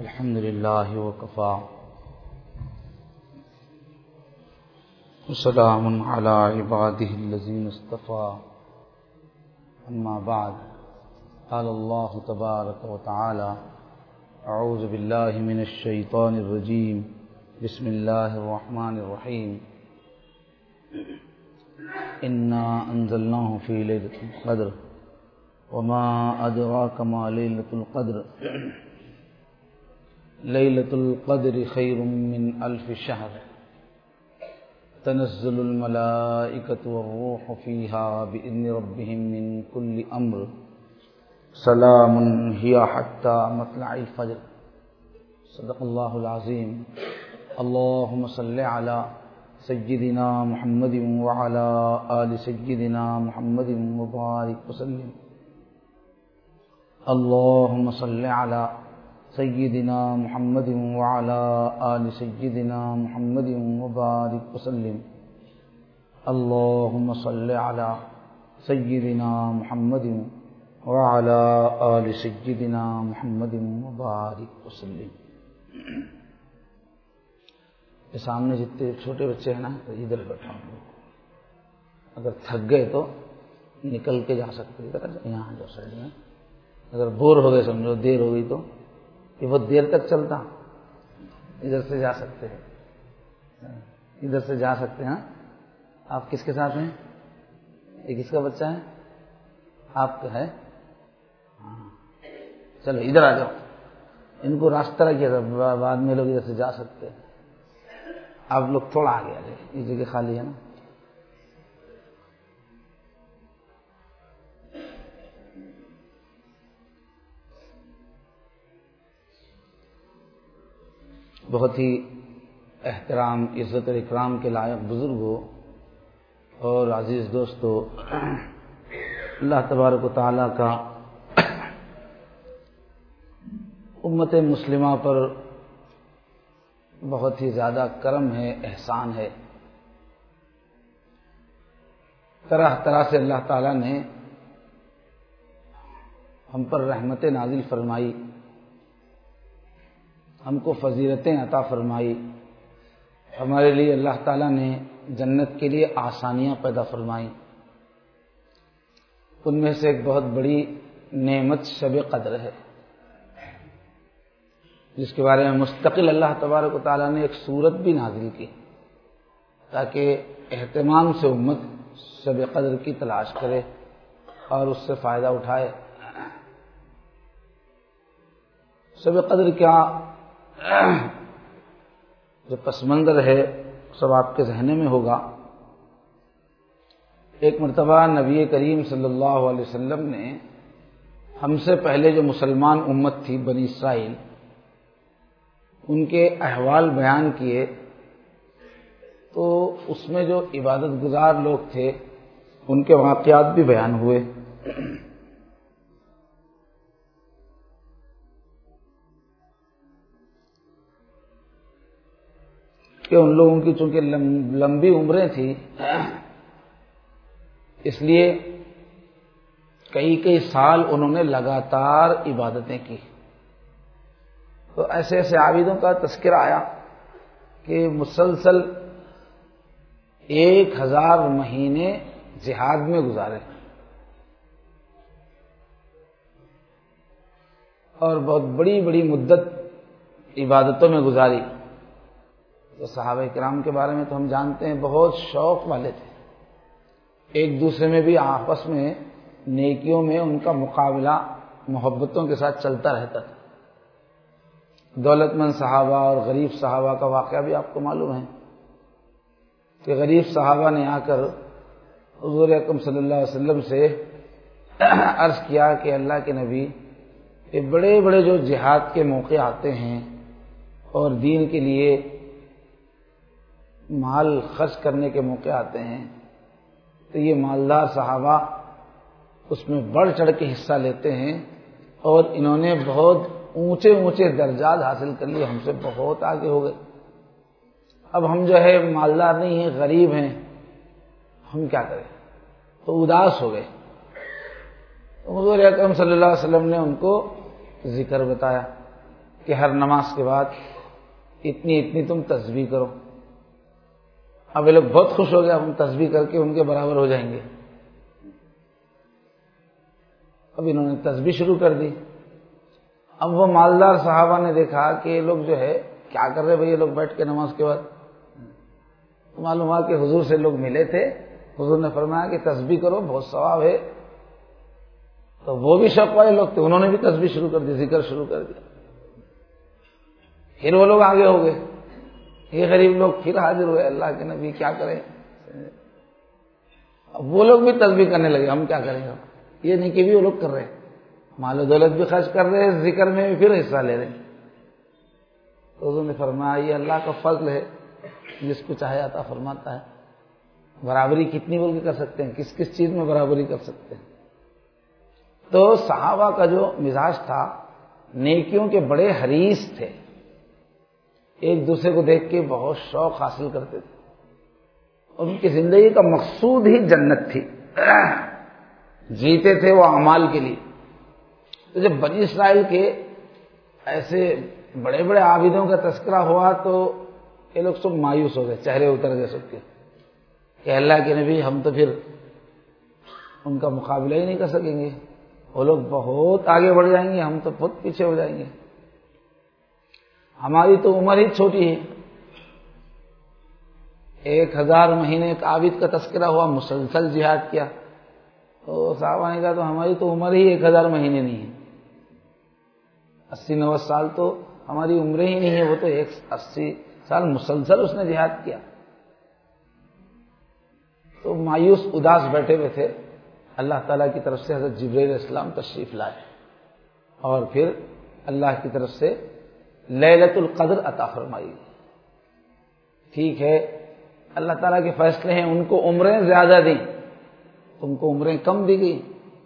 الحمد للہ وکفى وسلام علی عبادہ الذین اصطفى اما بعد قال اللہ تبارک وتعالی اعوذ باللہ من الشیطان الرجیم بسم اللہ الرحمن الرحیم انا انزلناہ فی لیلۃ القدر وما ادراک ما لیلۃ القدر لیلۃ القدر خیر من الف شہر تنزل الملائکۃ والروح فیہا بإذن ربہم من کل امر سلام ہی حتی مطلع الفجر صدق اللہ العظیم اللہم صل علی سیدنا محمد وعلی آل سیدنا محمد مبارک وسلم اللہم صل علی سیدنا محمد وعلی آل سیدنا محمد مبارک وسلم اللہم صل علی سیدنا محمد وعلی آل سیدنا محمد مبارک وسلم۔ یہ سامنے جتنے چھوٹے بچے ہیں نا تو ادھر بیٹھا ہوں، اگر تھک گئے تو نکل کے جا سکتے ادھر یہاں جو سائڈ میں، اگر بور ہو گئے سمجھو دیر ہو گئی تو یہ بہت دیر تک چلتا، ادھر سے جا سکتے ہیں، ادھر سے جا سکتے ہیں۔ آپ کس کے ساتھ ہیں؟ یہ کس کا بچہ ہے؟ آپ کا ہے؟ چلو ادھر آ جاؤ، ان کو راستہ رکھیے گا، بعد میں لوگ ادھر سے جا سکتے ہیں۔ آپ لوگ تھوڑا آگے آ جائیں، یہ جگہ خالی ہے نا۔ بہت ہی احترام، عزت اور اکرام کے لائق بزرگوں اور عزیز دوستو، اللہ تبارک و تعالیٰ کا امت مسلمہ پر بہت ہی زیادہ کرم ہے، احسان ہے۔ طرح طرح سے اللہ تعالیٰ نے ہم پر رحمت نازل فرمائی، ہم کو فضیلتیں عطا فرمائی، ہمارے لیے اللہ تعالیٰ نے جنت کے لیے آسانیاں پیدا فرمائی۔ ان میں سے ایک بہت بڑی نعمت شب قدر ہے، جس کے بارے میں مستقل اللہ تبارک و تعالیٰ نے ایک سورت بھی نازل کی تاکہ اہتمام سے امت شب قدر کی تلاش کرے اور اس سے فائدہ اٹھائے۔ شب قدر کیا جو پس منظر ہے سب آپ کے ذہن میں ہوگا۔ ایک مرتبہ نبی کریم صلی اللہ علیہ وسلم نے ہم سے پہلے جو مسلمان امت تھی بنی اسرائیل، ان کے احوال بیان کیے تو اس میں جو عبادت گزار لوگ تھے ان کے واقعات بھی بیان ہوئے۔ کہ ان لوگوں کی چونکہ لمبی عمریں تھیں، اس لیے کئی سال انہوں نے لگاتار عبادتیں کی، تو ایسے ایسے عابدوں کا تذکرہ آیا کہ مسلسل 1000 مہینے جہاد میں گزارے اور بہت بڑی بڑی مدت عبادتوں میں گزاری۔ تو صحابہ کرام کے بارے میں تو ہم جانتے ہیں بہت شوق والے تھے، ایک دوسرے میں بھی آپس میں نیکیوں میں ان کا مقابلہ محبتوں کے ساتھ چلتا رہتا تھا۔ دولت مند صحابہ اور غریب صحابہ کا واقعہ بھی آپ کو معلوم ہے کہ غریب صحابہ نے آ کر حضور اکرم صلی اللہ علیہ وسلم سے عرض کیا کہ اللہ کے نبی، یہ بڑے بڑے جو جہاد کے موقع آتے ہیں اور دین کے لیے مال خرچ کرنے کے موقع آتے ہیں تو یہ مالدار صحابہ اس میں بڑھ چڑھ کے حصہ لیتے ہیں اور انہوں نے بہت اونچے اونچے درجات حاصل کر لیے، ہم سے بہت آگے ہو گئے۔ اب ہم جو ہے مالدار نہیں ہیں، غریب ہیں، ہم کیا کریں؟ تو اداس ہو گئے۔ حضور اکرم صلی اللہ علیہ وسلم نے ان کو ذکر بتایا کہ ہر نماز کے بعد اتنی اتنی تم تسبیح کرو. اب یہ لوگ بہت خوش ہو گئے، ہم تسبیح کر کے ان کے برابر ہو جائیں گے. اب انہوں نے تسبیح شروع کر دی. اب وہ مالدار صحابہ نے دیکھا کہ یہ لوگ جو ہے کیا کر رہے بھائی یہ لوگ بیٹھ کے نماز کے بعد. معلوم ہوا کہ حضور سے لوگ ملے تھے، حضور نے فرمایا کہ تسبیح کرو بہت ثواب ہے. تو وہ بھی شوق والے لوگ تھے، انہوں نے بھی تسبیح شروع کر دی، ذکر شروع کر دیا. پھر وہ لوگ آگے ہو گئے، یہ غریب لوگ پھر حاضر ہوئے، اللہ کے نبی کیا کریں. اب وہ لوگ بھی تسبیح کرنے لگے، ہم کیا کریں گے. یہ نہیں کہ بھی وہ لوگ کر رہے ہیں، مال و دولت بھی خرچ کر رہے ہیں، ذکر میں بھی پھر حصہ لے رہے ہیں. تو حضور نے فرمایا یہ اللہ کا فضل ہے، جس کو چاہے عطا فرماتا ہے. برابری کتنی بول کے کر سکتے ہیں، کس کس چیز میں برابری کر سکتے ہیں. تو صحابہ کا جو مزاج تھا، نیکیوں کے بڑے حریص تھے، ایک دوسرے کو دیکھ کے بہت شوق حاصل کرتے تھے. ان کی زندگی کا مقصود ہی جنت تھی، جیتے تھے وہ اعمال کے لیے. تو جب بنی اسرائیل کے ایسے بڑے بڑے عابدوں کا تذکرہ ہوا تو یہ لوگ سب مایوس ہو گئے، چہرے اتر گئے سب کے کہ اللہ کے نبی ہم تو پھر ان کا مقابلہ ہی نہیں کر سکیں گے، وہ لوگ بہت آگے بڑھ جائیں گے، ہم تو بہت پیچھے ہو جائیں گے. ہماری تو عمر ہی چھوٹی ہے. 1000 مہینے ایک عابد کا تذکرہ ہوا، مسلسل جہاد کیا. تو صحابہ نے کہا تو ہماری تو عمر ہی 1000 مہینے نہیں ہے، 80-90 سال تو ہماری عمریں ہی نہیں ہے. وہ تو 80 سال مسلسل اس نے جہاد کیا. تو مایوس اداس بیٹھے ہوئے تھے. اللہ تعالیٰ کی طرف سے حضرت جبرائیل علیہ السلام تشریف لائے اور پھر اللہ کی طرف سے لیلۃ القدر عطا فرمائی. ٹھیک ہے، اللہ تعالیٰ کے فیصلے ہیں، ان کو عمریں زیادہ دیں، تم کو عمریں کم دی گئی.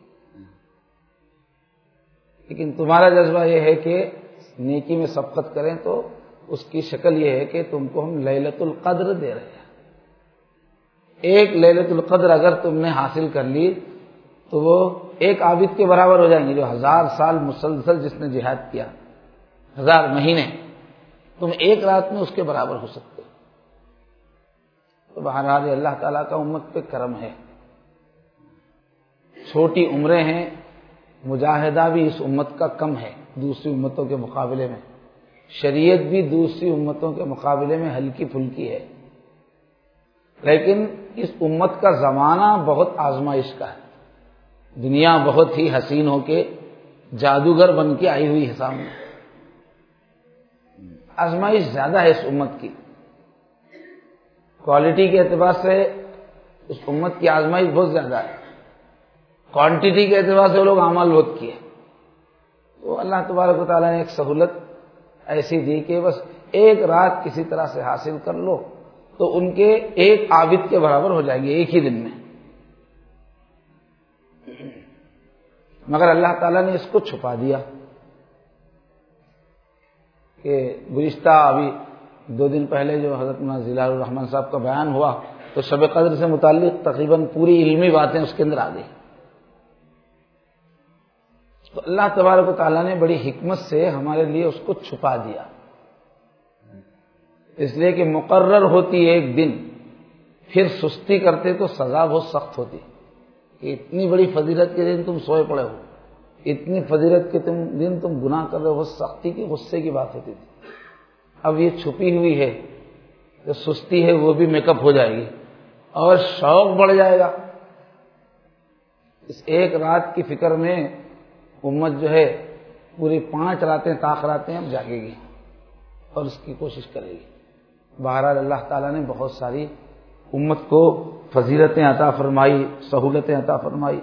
لیکن تمہارا جذبہ یہ ہے کہ نیکی میں سبقت کریں، تو اس کی شکل یہ ہے کہ تم کو ہم لیلۃ القدر دے رہے ہیں. ایک لیلۃ القدر اگر تم نے حاصل کر لی تو وہ ایک عابد کے برابر ہو جائیں گے، جو 1000 سال مسلسل جس نے جہاد کیا، 1000 مہینے، تم ایک رات میں اس کے برابر ہو سکتے ہو. تو بہرحال اللہ تعالیٰ کا امت پہ کرم ہے. چھوٹی عمریں ہیں، مجاہدہ بھی اس امت کا کم ہے دوسری امتوں کے مقابلے میں، شریعت بھی دوسری امتوں کے مقابلے میں ہلکی پھلکی ہے. لیکن اس امت کا زمانہ بہت آزمائش کا ہے. دنیا بہت ہی حسین ہو کے جادوگر بن کے آئی ہوئی ہے سامنے. آزمائش زیادہ ہے اس امت کی. کوالٹی کے اعتبار سے اس امت کی آزمائش بہت زیادہ ہے، کوانٹٹی کے اعتبار سے وہ لوگ اعمال بہت کیے. تو اللہ تبارک و تعالیٰ نے ایک سہولت ایسی دی کہ بس ایک رات کسی طرح سے حاصل کر لو تو ان کے ایک عابد کے برابر ہو جائیں گے ایک ہی دن میں. مگر اللہ تعالیٰ نے اس کو چھپا دیا کہ گزشتہ ابھی 2 دن پہلے جو حضرت مولانا ضیاء الرحمن صاحب کا بیان ہوا تو شب قدر سے متعلق تقریباً پوری علمی باتیں اس کے اندر آ گئی. تو اللہ تبارک و تعالیٰ نے بڑی حکمت سے ہمارے لیے اس کو چھپا دیا، اس لیے کہ مقرر ہوتی ایک دن، پھر سستی کرتے تو سزا بہت سخت ہوتی. کہ اتنی بڑی فضیلت کے دن تم سوئے پڑے ہو، اتنی فضیلت کے دن تم گناہ کر رہے ہو، بہت سختی کی غصے کی بات ہوتی تھی. اب یہ چھپی ہوئی ہے، جو سستی ہے وہ بھی میک اپ ہو جائے گی اور شوق بڑھ جائے گا. اس ایک رات کی فکر میں امت جو ہے پوری 5 راتیں طاق راتیں اب جاگے گی اور اس کی کوشش کرے گی. بہرحال اللہ تعالیٰ نے بہت ساری امت کو فضیلتیں عطا فرمائی، سہولتیں عطا فرمائی.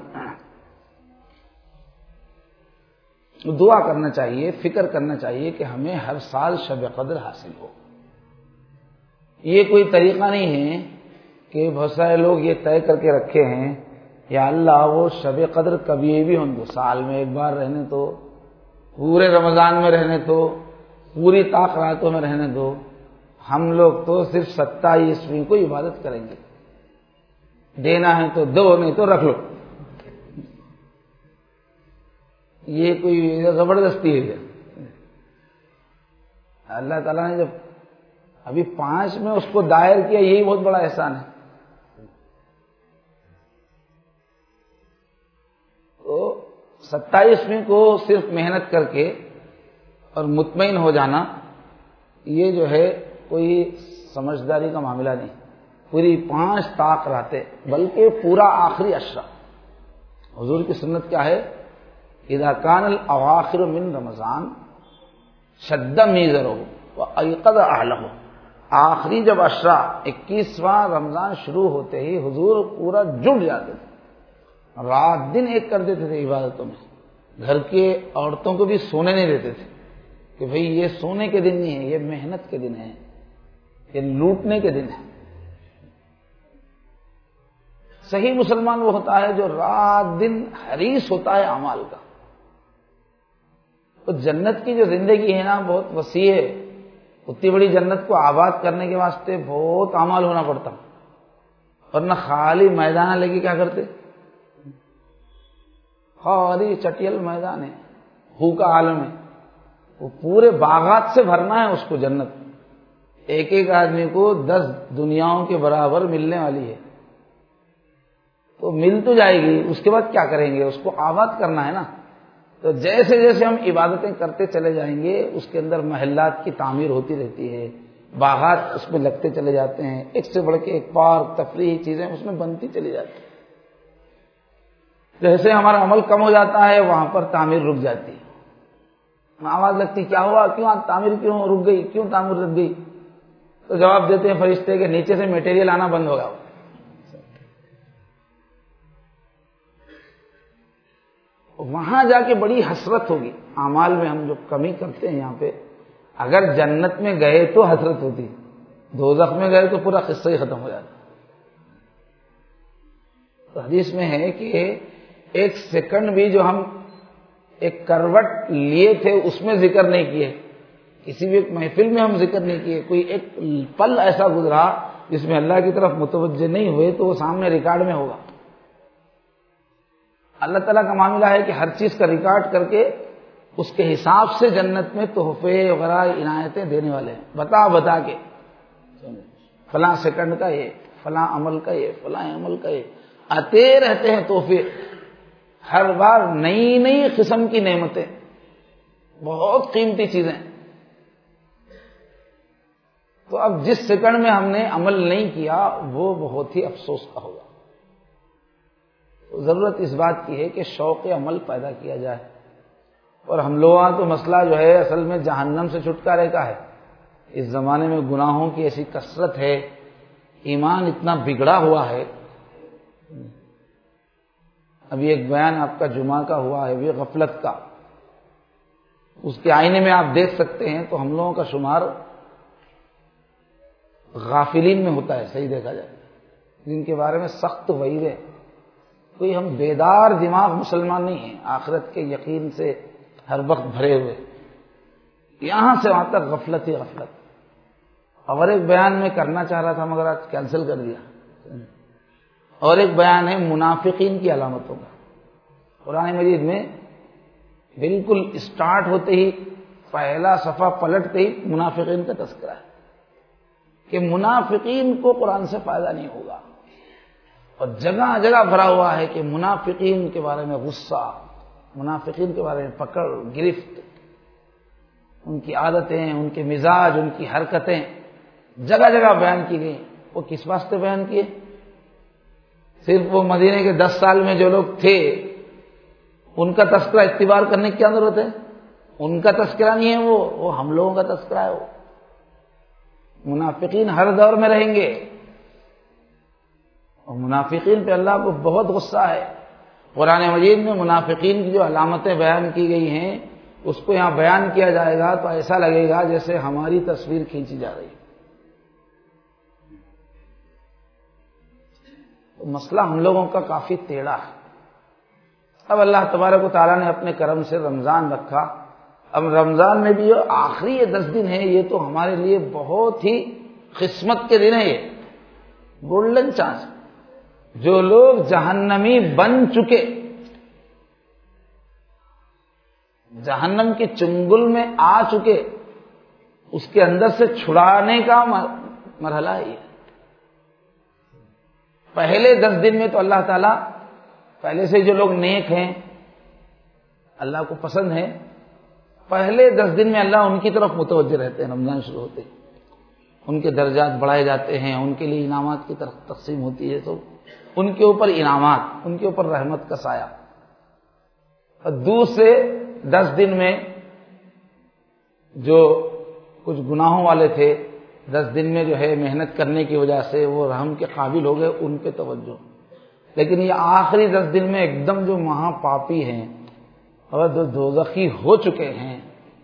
دعا کرنا چاہیے، فکر کرنا چاہیے کہ ہمیں ہر سال شب قدر حاصل ہو. یہ کوئی طریقہ نہیں ہے کہ بہت سارے لوگ یہ طے کر کے رکھے ہیں یا اللہ وہ شب قدر کبھی بھی ہم کو سال میں ایک بار رہنے دو، پورے رمضان میں رہنے دو، پوری طاق راتوں میں رہنے دو، ہم لوگ تو صرف 27ویں کو عبادت کریں گے، دینا ہے تو دو نہیں تو رکھ لو. یہ کوئی زبردستی ہے. اللہ تعالیٰ نے جب ابھی 5 میں اس کو دائر کیا، یہی بہت بڑا احسان ہے. تو 27ویں کو صرف محنت کر کے اور مطمئن ہو جانا، یہ جو ہے کوئی سمجھداری کا معاملہ نہیں. پوری 5 طاق رہتے، بلکہ پورا آخری عشرہ. حضور کی سنت کیا ہے؟ اذا کان الاواخر من رمضان شد میزرہ وایقظ اہلہ. آخری جب عشرہ 21واں رمضان شروع ہوتے ہی حضور پورا جڑ جاتے تھے، رات دن ایک کر دیتے تھے عبادتوں میں. گھر کے عورتوں کو بھی سونے نہیں دیتے تھے کہ بھئی یہ سونے کے دن نہیں ہے، یہ محنت کے دن ہے، یہ لوٹنے کے دن ہے. صحیح مسلمان وہ ہوتا ہے جو رات دن حریص ہوتا ہے اعمال کا. تو جنت کی جو زندگی ہے نا بہت وسیع ہے. اتنی بڑی جنت کو آباد کرنے کے واسطے بہت اعمال ہونا پڑتا، ورنہ خالی میدان لے کے کیا کرتے؟ خالی چٹیل میدان ہے، ہو کا عالم ہے. وہ پورے باغات سے بھرنا ہے اس کو جنت. ایک ایک آدمی کو 10 دنیاؤں کے برابر ملنے والی ہے. تو مل تو جائے گی، اس کے بعد کیا کریں گے؟ اس کو آباد کرنا ہے نا. تو جیسے جیسے ہم عبادتیں کرتے چلے جائیں گے، اس کے اندر محلات کی تعمیر ہوتی رہتی ہے، باغات اس میں لگتے چلے جاتے ہیں، ایک سے بڑھ کے ایک پارک، تفریحی چیزیں اس میں بنتی چلی جاتی ہیں. جیسے ہمارا عمل کم ہو جاتا ہے وہاں پر تعمیر رک جاتی ہے. آواز لگتی کیا ہوا، کیوں تعمیر کیوں رک گئی، کیوں تعمیر رک گئی؟ تو جواب دیتے ہیں فرشتے کہ نیچے سے میٹیریل آنا بند ہوگا. وہاں جا کے بڑی حسرت ہوگی. اعمال میں ہم جو کمی کرتے ہیں یہاں پہ، اگر جنت میں گئے تو حسرت ہوتی، دوزخ میں گئے تو پورا قصہ ہی ختم ہو جاتا. تو حدیث میں ہے کہ ایک سیکنڈ بھی جو ہم ایک کروٹ لیے تھے اس میں ذکر نہیں کیے، کسی بھی ایک محفل میں ہم ذکر نہیں کیے، کوئی ایک پل ایسا گزرا جس میں اللہ کی طرف متوجہ نہیں ہوئے تو وہ سامنے ریکارڈ میں ہوگا. اللہ تعالیٰ کا معاملہ ہے کہ ہر چیز کا ریکارڈ کر کے اس کے حساب سے جنت میں تحفے وغیرہ عنایتیں دینے والے ہیں، بتا کے فلاں سیکنڈ کا یہ، فلاں عمل کا یہ، فلاں عمل کا یہ، آتے رہتے ہیں تحفے. ہر بار نئی نئی قسم کی نعمتیں، بہت قیمتی چیزیں. تو اب جس سیکنڈ میں ہم نے عمل نہیں کیا وہ بہت ہی افسوس کا ہوگا. ضرورت اس بات کی ہے کہ شوق عمل پیدا کیا جائے. اور ہم لوگاں تو مسئلہ جو ہے اصل میں جہنم سے چھٹکارے کا ہے. اس زمانے میں گناہوں کی ایسی کثرت ہے، ایمان اتنا بگڑا ہوا ہے. ابھی ایک بیان آپ کا جمعہ کا ہوا ہے، وہ غفلت کا. اس کے آئینے میں آپ دیکھ سکتے ہیں تو ہم لوگوں کا شمار غافلین میں ہوتا ہے، صحیح دیکھا جائے، جن کے بارے میں سخت وعید ہے. کوئی ہم بیدار دماغ مسلمان نہیں ہیں، آخرت کے یقین سے ہر وقت بھرے ہوئے. یہاں سے وہاں تک غفلت ہی غفلت. اور ایک بیان میں کرنا چاہ رہا تھا مگر آج کینسل کر دیا. اور ایک بیان ہے منافقین کی علامتوں کا. قرآن مجید میں بالکل اسٹارٹ ہوتے ہی پہلا صفحہ پلٹتے ہی منافقین کا تذکرہ ہے کہ منافقین کو قرآن سے فائدہ نہیں ہوگا. اور جگہ جگہ بھرا ہوا ہے کہ منافقین کے بارے میں غصہ، منافقین کے بارے میں پکڑ گرفت، ان کی عادتیں، ان کے مزاج، ان کی حرکتیں جگہ جگہ بیان کی گئی. وہ کس واسطے بیان کیے؟ صرف وہ مدینے کے 10 سال میں جو لوگ تھے ان کا تذکرہ اعتبار کرنے کی کیا ضرورت ہے؟ ان کا تذکرہ نہیں ہے، وہ ہم لوگوں کا تذکرہ ہے. وہ منافقین ہر دور میں رہیں گے، اور منافقین پہ اللہ کو بہت غصہ ہے. قرآن مجید میں منافقین کی جو علامتیں بیان کی گئی ہیں اس کو یہاں بیان کیا جائے گا تو ایسا لگے گا جیسے ہماری تصویر کھینچی جا رہی ہے. تو مسئلہ ہم لوگوں کا کافی ٹیڑھا ہے. اب اللہ تبارک و تعالیٰ نے اپنے کرم سے رمضان رکھا. اب رمضان میں بھی جو آخری یہ 10 دن ہیں یہ تو ہمارے لیے بہت ہی قسمت کے دن ہیں. یہ گولڈن چانس. جو لوگ جہنمی بن چکے، جہنم کے چنگل میں آ چکے، اس کے اندر سے چھڑانے کا مرحلہ ہے یہ۔ پہلے 10 دن میں تو اللہ تعالیٰ پہلے سے جو لوگ نیک ہیں، اللہ کو پسند ہے، پہلے 10 دن میں اللہ ان کی طرف متوجہ رہتے ہیں۔ رمضان شروع ہوتے ہیں ان کے درجات بڑھائے جاتے ہیں، ان کے لیے انعامات کی طرف تقسیم ہوتی ہے، تو ان کے اوپر انعامات، ان کے اوپر رحمت کا سایہ۔ اور دوسرے 10 دن میں جو کچھ گناہوں والے تھے، 10 دن میں جو ہے محنت کرنے کی وجہ سے وہ رحم کے قابل ہو گئے، ان پہ توجہ۔ لیکن یہ آخری 10 دن میں ایک دم جو مہا پاپی ہیں اور جو دوزخی ہو چکے ہیں،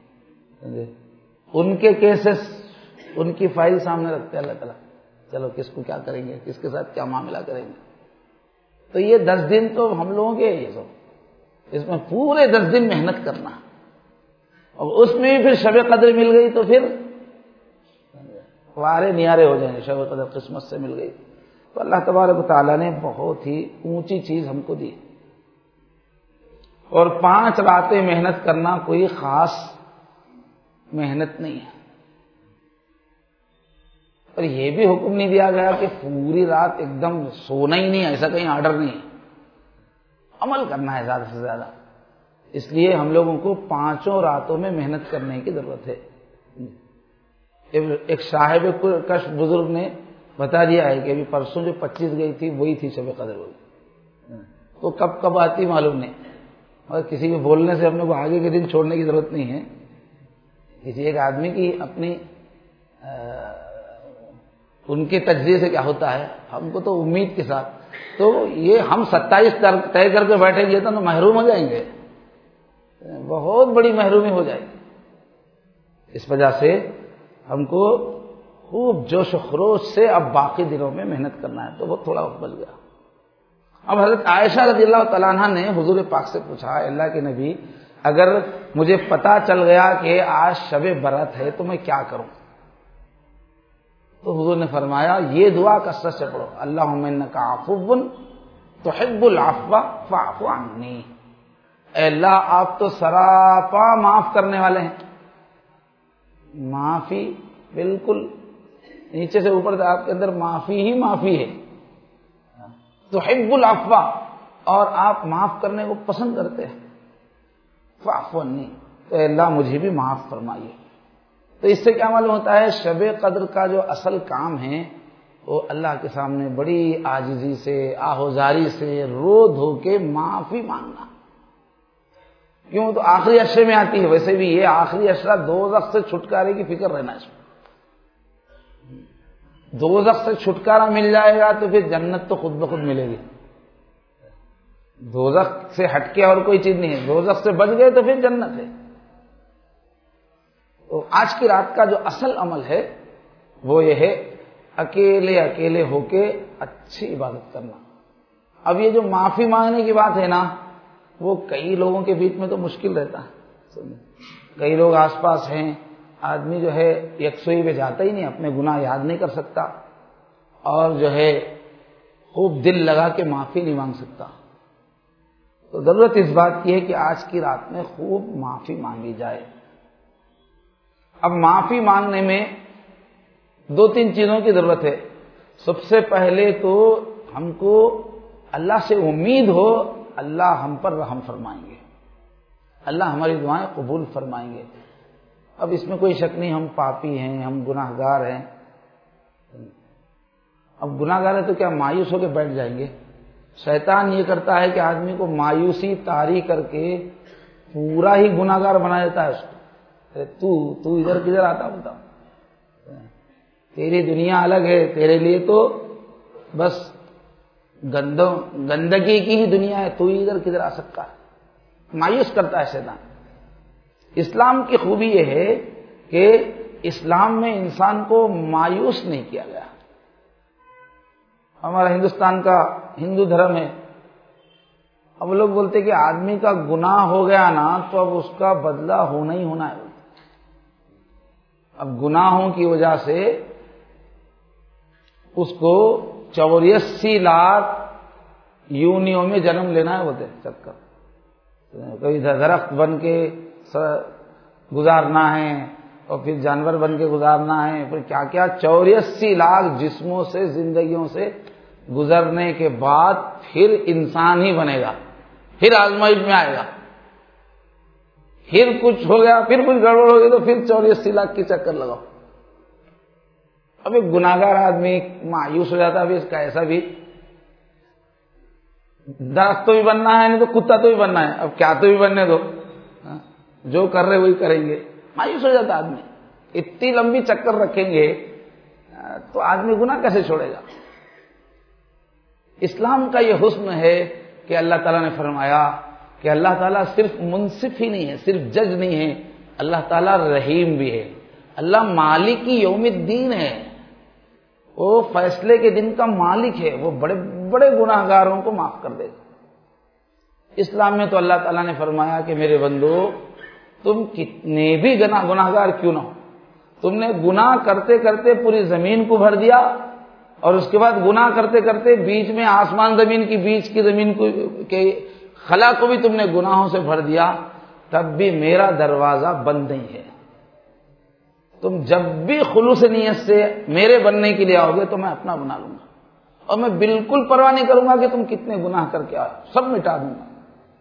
ان کے کیسز، ان کی فائل سامنے رکھتے ہیں اللہ تعالیٰ، چلو کس کو کیا کریں گے، کس کے ساتھ کیا معاملہ کریں گے۔ تو یہ 10 دن تو ہم لوگوں کے یہ سب، اس میں پورے 10 دن محنت کرنا، اور اس میں بھی پھر شب قدر مل گئی تو پھر وارے نیارے ہو جائیں گے۔ شب قدر قسمت سے مل گئی تو اللہ تبارک و تعالیٰ نے بہت ہی اونچی چیز ہم کو دی۔ اور 5 راتیں محنت کرنا کوئی خاص محنت نہیں ہے، اور یہ بھی حکم نہیں دیا گیا کہ پوری رات ایک دم سونا ہی نہیں، ایسا کہیں آرڈر نہیں ہے، عمل کرنا ہے زیادہ سے زیادہ۔ اس لیے ہم لوگوں کو 5 راتوں میں محنت کرنے کی ضرورت ہے۔ ایک صاحب کشف بزرگ نے بتا دیا ہے کہ ابھی پرسوں جو 25 گئی تھی وہی تھی شب قدر ہوئی، تو کب کب آتی معلوم نہیں، اور کسی کے بولنے سے ہم لوگ کو آگے کے دن چھوڑنے کی ضرورت نہیں ہے۔ کسی ایک آدمی کی اپنی ان کے تجزیے سے کیا ہوتا ہے، ہم کو تو امید کے ساتھ، تو یہ ہم 27 طے کر کے بیٹھے گئے تو محروم ہو جائیں گے، بہت بڑی محرومی ہو جائے گی۔ اس وجہ سے ہم کو خوب جوش و خروش سے اب باقی دنوں میں محنت کرنا ہے، تو وہ تھوڑا وقت بچ گیا۔ اب حضرت عائشہ رضی اللہ تعالیٰ عنہ نے حضور پاک سے پوچھا، اللہ کے نبی اگر مجھے پتا چل گیا کہ آج شب برات ہے تو میں کیا کروں؟ تو حضور نے فرمایا یہ دعا کثرت سے پڑھو، اللہم انک عفو تحب العفو فاعف عنی، اے اللہ آپ تو سراپا معاف کرنے والے ہیں، معافی بالکل نیچے سے اوپر آپ کے اندر معافی ہی معافی ہے، تحب العفو، اور آپ معاف کرنے کو پسند کرتے ہیں، فاعف عنی، تو اے اللہ مجھے بھی معاف فرمائیے۔ تو اس سے کیا معلوم ہوتا ہے، شب قدر کا جو اصل کام ہے وہ اللہ کے سامنے بڑی عاجزی سے، آہوزاری سے، رو دھو کے معافی مانگنا۔ کیوں؟ تو آخری عشرے میں آتی ہے، ویسے بھی یہ آخری عشرہ دوزخ سے چھٹکارے کی فکر رہنا، اس میں دوزخ سے چھٹکارا مل جائے گا تو پھر جنت تو خود بخود ملے گی۔ دوزخ سے ہٹ کے اور کوئی چیز نہیں ہے، دوزخ سے بچ گئے تو پھر جنت ہے۔ تو آج کی رات کا جو اصل عمل ہے وہ یہ ہے، اکیلے اکیلے ہو کے اچھی عبادت کرنا۔ اب یہ جو معافی مانگنے کی بات ہے نا، وہ کئی لوگوں کے بیچ میں تو مشکل رہتا ہے۔ کئی لوگ آس پاس ہیں، آدمی جو ہے یکسوئی پہ جاتا ہی نہیں، اپنے گناہ یاد نہیں کر سکتا، اور جو ہے خوب دل لگا کے معافی نہیں مانگ سکتا۔ تو ضرورت اس بات کی ہے کہ آج کی رات میں خوب معافی مانگی جائے۔ اب معافی مانگنے میں 2-3 چیزوں کی ضرورت ہے۔ سب سے پہلے تو ہم کو اللہ سے امید ہو، اللہ ہم پر رحم فرمائیں گے، اللہ ہماری دعائیں قبول فرمائیں گے۔ اب اس میں کوئی شک نہیں، ہم پاپی ہیں، ہم گناہ گار ہیں۔ اب گناہ گار ہے تو کیا مایوس ہو کے بیٹھ جائیں گے؟ شیطان یہ کرتا ہے کہ آدمی کو مایوسی طاری کر کے پورا ہی گناہ گار بنا دیتا ہے اس کو۔ تو ادھر کدھر آتا بتا، تیری دنیا الگ ہے، تیرے لیے تو بس گندگی کی ہی دنیا ہے، تو ادھر کدھر آ سکتا ہے، مایوس کرتا ہے شیطان۔ اسلام کی خوبی یہ ہے کہ اسلام میں انسان کو مایوس نہیں کیا گیا۔ ہمارا ہندوستان کا ہندو دھرم ہے، اب لوگ بولتے کہ آدمی کا گناہ ہو گیا نا تو اب اس کا بدلہ ہونا ہی ہونا ہے۔ اب گناہوں کی وجہ سے اس کو 84 لاکھ یونیوں میں جنم لینا ہے، بولتے چکر، کبھی درخت بن کے گزارنا ہے، اور پھر جانور بن کے گزارنا ہے، پھر کیا کیا 84 لاکھ جسموں سے، زندگیوں سے گزرنے کے بعد پھر انسان ہی بنے گا، پھر آزمائش میں آئے گا، پھر کچھ ہو گیا، پھر کچھ گڑبڑ ہو گئی تو پھر 84 لاکھ کی چکر لگاؤ۔ اب ایک گناہگار آدمی مایوس ہو جاتا ہے، ابھی اس کا ایسا بھی درخت تو بھی بننا ہے، نہیں تو کتا تو بھی بننا ہے، اب کیا تو بھی بننے دو، جو کر رہے وہی کریں گے، مایوس ہو جاتا آدمی۔ اتنی لمبی چکر رکھیں گے تو آدمی گناہ کیسے چھوڑے گا؟ اسلام کا یہ حسن ہے کہ اللہ تعالیٰ نے فرمایا کہ اللہ تعالیٰ صرف منصف ہی نہیں ہے، صرف جج نہیں ہے، اللہ تعالیٰ رحیم بھی ہے، اللہ مالک یوم الدین ہے، وہ فیصلے کے دن کا مالک ہے، وہ بڑے بڑے گناہگاروں کو معاف کر دے گا۔ اسلام میں تو اللہ تعالیٰ نے فرمایا کہ میرے بندو، تم کتنے بھی گناہگار کیوں نہ ہو، تم نے گناہ کرتے کرتے پوری زمین کو بھر دیا، اور اس کے بعد گناہ کرتے کرتے بیچ میں آسمان زمین کی بیچ کی زمین کو کے خلا کو بھی تم نے گناہوں سے بھر دیا، تب بھی میرا دروازہ بند نہیں ہے۔ تم جب بھی خلوص نیت سے میرے بننے کے لیے آؤ گے تو میں اپنا بنا لوں گا، اور میں بالکل پرواہ نہیں کروں گا کہ تم کتنے گناہ کر کے آؤ، سب مٹا دوں گا۔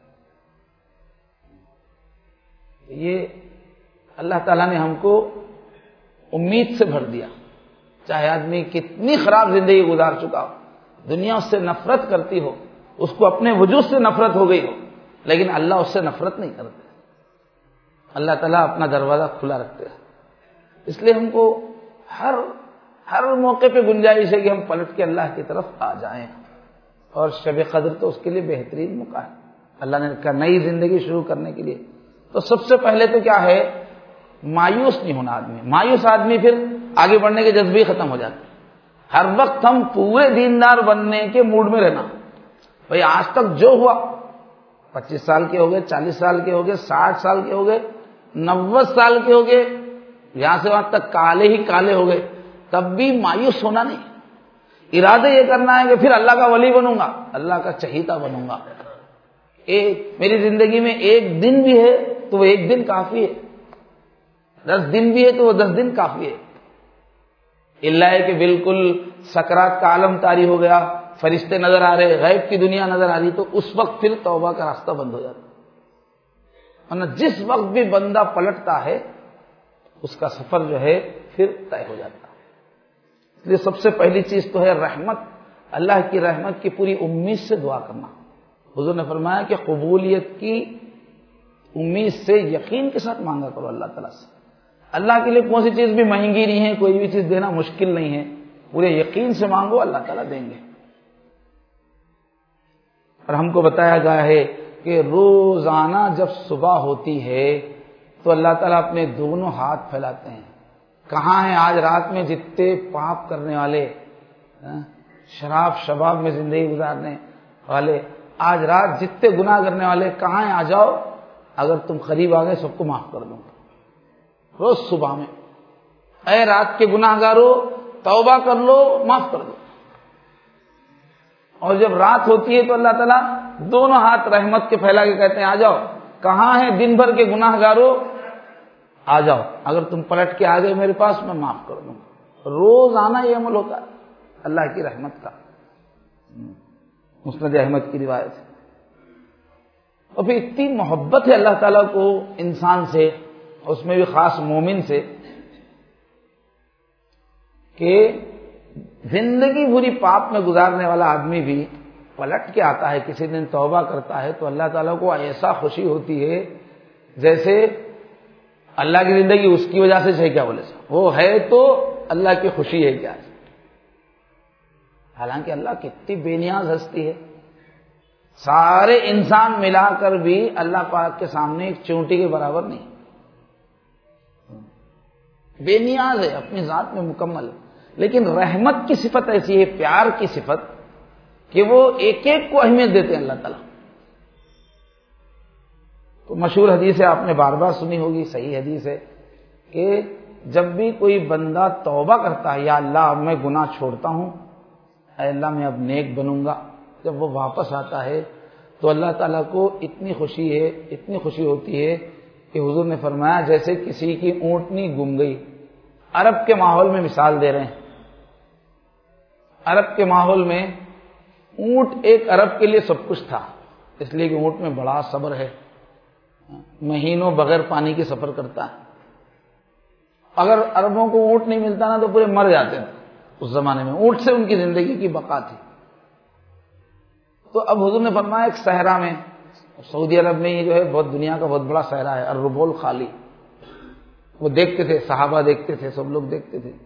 یہ اللہ تعالیٰ نے ہم کو امید سے بھر دیا، چاہے آدمی کتنی خراب زندگی گزار چکا ہو، دنیا اس سے نفرت کرتی ہو، اس کو اپنے وجود سے نفرت ہو گئی ہو، لیکن اللہ اس سے نفرت نہیں کرتے، اللہ تعالیٰ اپنا دروازہ کھلا رکھتے ہیں۔ اس لیے ہم کو ہر موقع پہ گنجائش ہے کہ ہم پلٹ کے اللہ کی طرف آ جائیں، اور شب قدر تو اس کے لیے بہترین موقع ہے، اللہ نے کہا نئی زندگی شروع کرنے کے لیے۔ تو سب سے پہلے تو کیا ہے، مایوس نہیں ہونا آدمی، مایوس آدمی پھر آگے بڑھنے کے جذبے ختم ہو جاتے۔ ہر وقت ہم پورے دیندار بننے کے موڈ میں رہنا، بھئی آج تک جو ہوا، 25 سال کے ہو گئے، 40 سال کے ہو گئے، 60 سال کے ہو گئے، 90 سال کے ہو گئے، یہاں سے وہاں تک کالے ہی کالے ہو گئے، تب بھی مایوس ہونا نہیں، ارادہ یہ کرنا ہے کہ پھر اللہ کا ولی بنوں گا، اللہ کا چہیتا بنوں گا۔ میری زندگی میں ایک دن بھی ہے تو وہ ایک دن کافی ہے، 10 دن بھی ہے تو وہ 10 دن کافی ہے، اللہ ہے کہ بالکل سکرات کا عالم طاری ہو گیا، فرشتے نظر آ رہے، غیب کی دنیا نظر آ رہی، تو اس وقت پھر توبہ کا راستہ بند ہو جاتا، ورنہ جس وقت بھی بندہ پلٹتا ہے اس کا سفر جو ہے پھر طے ہو جاتا ہے۔ اس لیے سب سے پہلی چیز تو ہے رحمت، اللہ کی رحمت کی پوری امید سے دعا کرنا۔ حضور نے فرمایا کہ قبولیت کی امید سے یقین کے ساتھ مانگا کرو اللہ تعالیٰ سے۔ اللہ کے لیے کون سی چیز بھی مہنگی نہیں ہے، کوئی بھی چیز دینا مشکل نہیں ہے، پورے یقین سے مانگو، اللہ تعالیٰ دیں گے۔ اور ہم کو بتایا گیا ہے کہ روزانہ جب صبح ہوتی ہے تو اللہ تعالیٰ اپنے دونوں ہاتھ پھیلاتے ہیں، کہاں ہیں آج رات میں جتنے پاپ کرنے والے، شراب شباب میں زندگی گزارنے والے، آج رات جتنے گناہ کرنے والے کہاں ہیں، آ جاؤ، اگر تم قریب آ گئے سب کو معاف کر دوں گا۔ روز صبح میں، اے رات کے گناہ گارو توبہ کر لو، معاف کر دو۔ اور جب رات ہوتی ہے تو اللہ تعالیٰ دونوں ہاتھ رحمت کے پھیلا کے کہتے ہیں آ جاؤ، کہاں ہیں دن بھر کے گناہ گارو، آ جاؤ، اگر تم پلٹ کے آ گئے میرے پاس میں معاف کر دوں گا۔ روزانہ یہ عمل ہوتا ہے اللہ کی رحمت کا، مسند احمد کی روایت ہے۔ اور پھر اتنی محبت ہے اللہ تعالیٰ کو انسان سے، اس میں بھی خاص مومن سے، کہ زندگی بھری پاپ میں گزارنے والا آدمی بھی پلٹ کے آتا ہے، کسی دن توبہ کرتا ہے تو اللہ تعالیٰ کو ایسا خوشی ہوتی ہے جیسے اللہ کی زندگی اس کی وجہ سے ہے، کیا بولے سا وہ ہے تو اللہ کی خوشی ہے کیا، حالانکہ اللہ کتنی بے نیاز ہستی ہے، سارے انسان ملا کر بھی اللہ پاک کے سامنے ایک چونٹی کے برابر نہیں، بے نیاز ہے، اپنی ذات میں مکمل، لیکن رحمت کی صفت ایسی ہے، پیار کی صفت، کہ وہ ایک ایک کو اہمیت دیتے ہیں اللہ تعالیٰ۔ تو مشہور حدیث ہے، آپ نے بار بار سنی ہوگی، صحیح حدیث ہے کہ جب بھی کوئی بندہ توبہ کرتا ہے، یا اللہ اب میں گناہ چھوڑتا ہوں، اے اللہ میں اب نیک بنوں گا، جب وہ واپس آتا ہے تو اللہ تعالیٰ کو اتنی خوشی ہے، اتنی خوشی ہوتی ہے کہ حضور نے فرمایا جیسے کسی کی اونٹنی گم گئی. عرب کے ماحول میں مثال دے رہے ہیں. عرب کے ماحول میں اونٹ ایک عرب کے لیے سب کچھ تھا، اس لیے کہ اونٹ میں بڑا صبر ہے، مہینوں بغیر پانی کے سفر کرتا ہے. اگر عربوں کو اونٹ نہیں ملتا نا تو پورے مر جاتے تھے اس زمانے میں، اونٹ سے ان کی زندگی کی بقا تھی. تو اب حضور نے فرمایا ایک صحرا میں، سعودی عرب میں یہ جو ہے بہت دنیا کا بہت بڑا صحرا ہے، الربول خالی. وہ دیکھتے تھے، صحابہ دیکھتے تھے، سب لوگ دیکھتے تھے.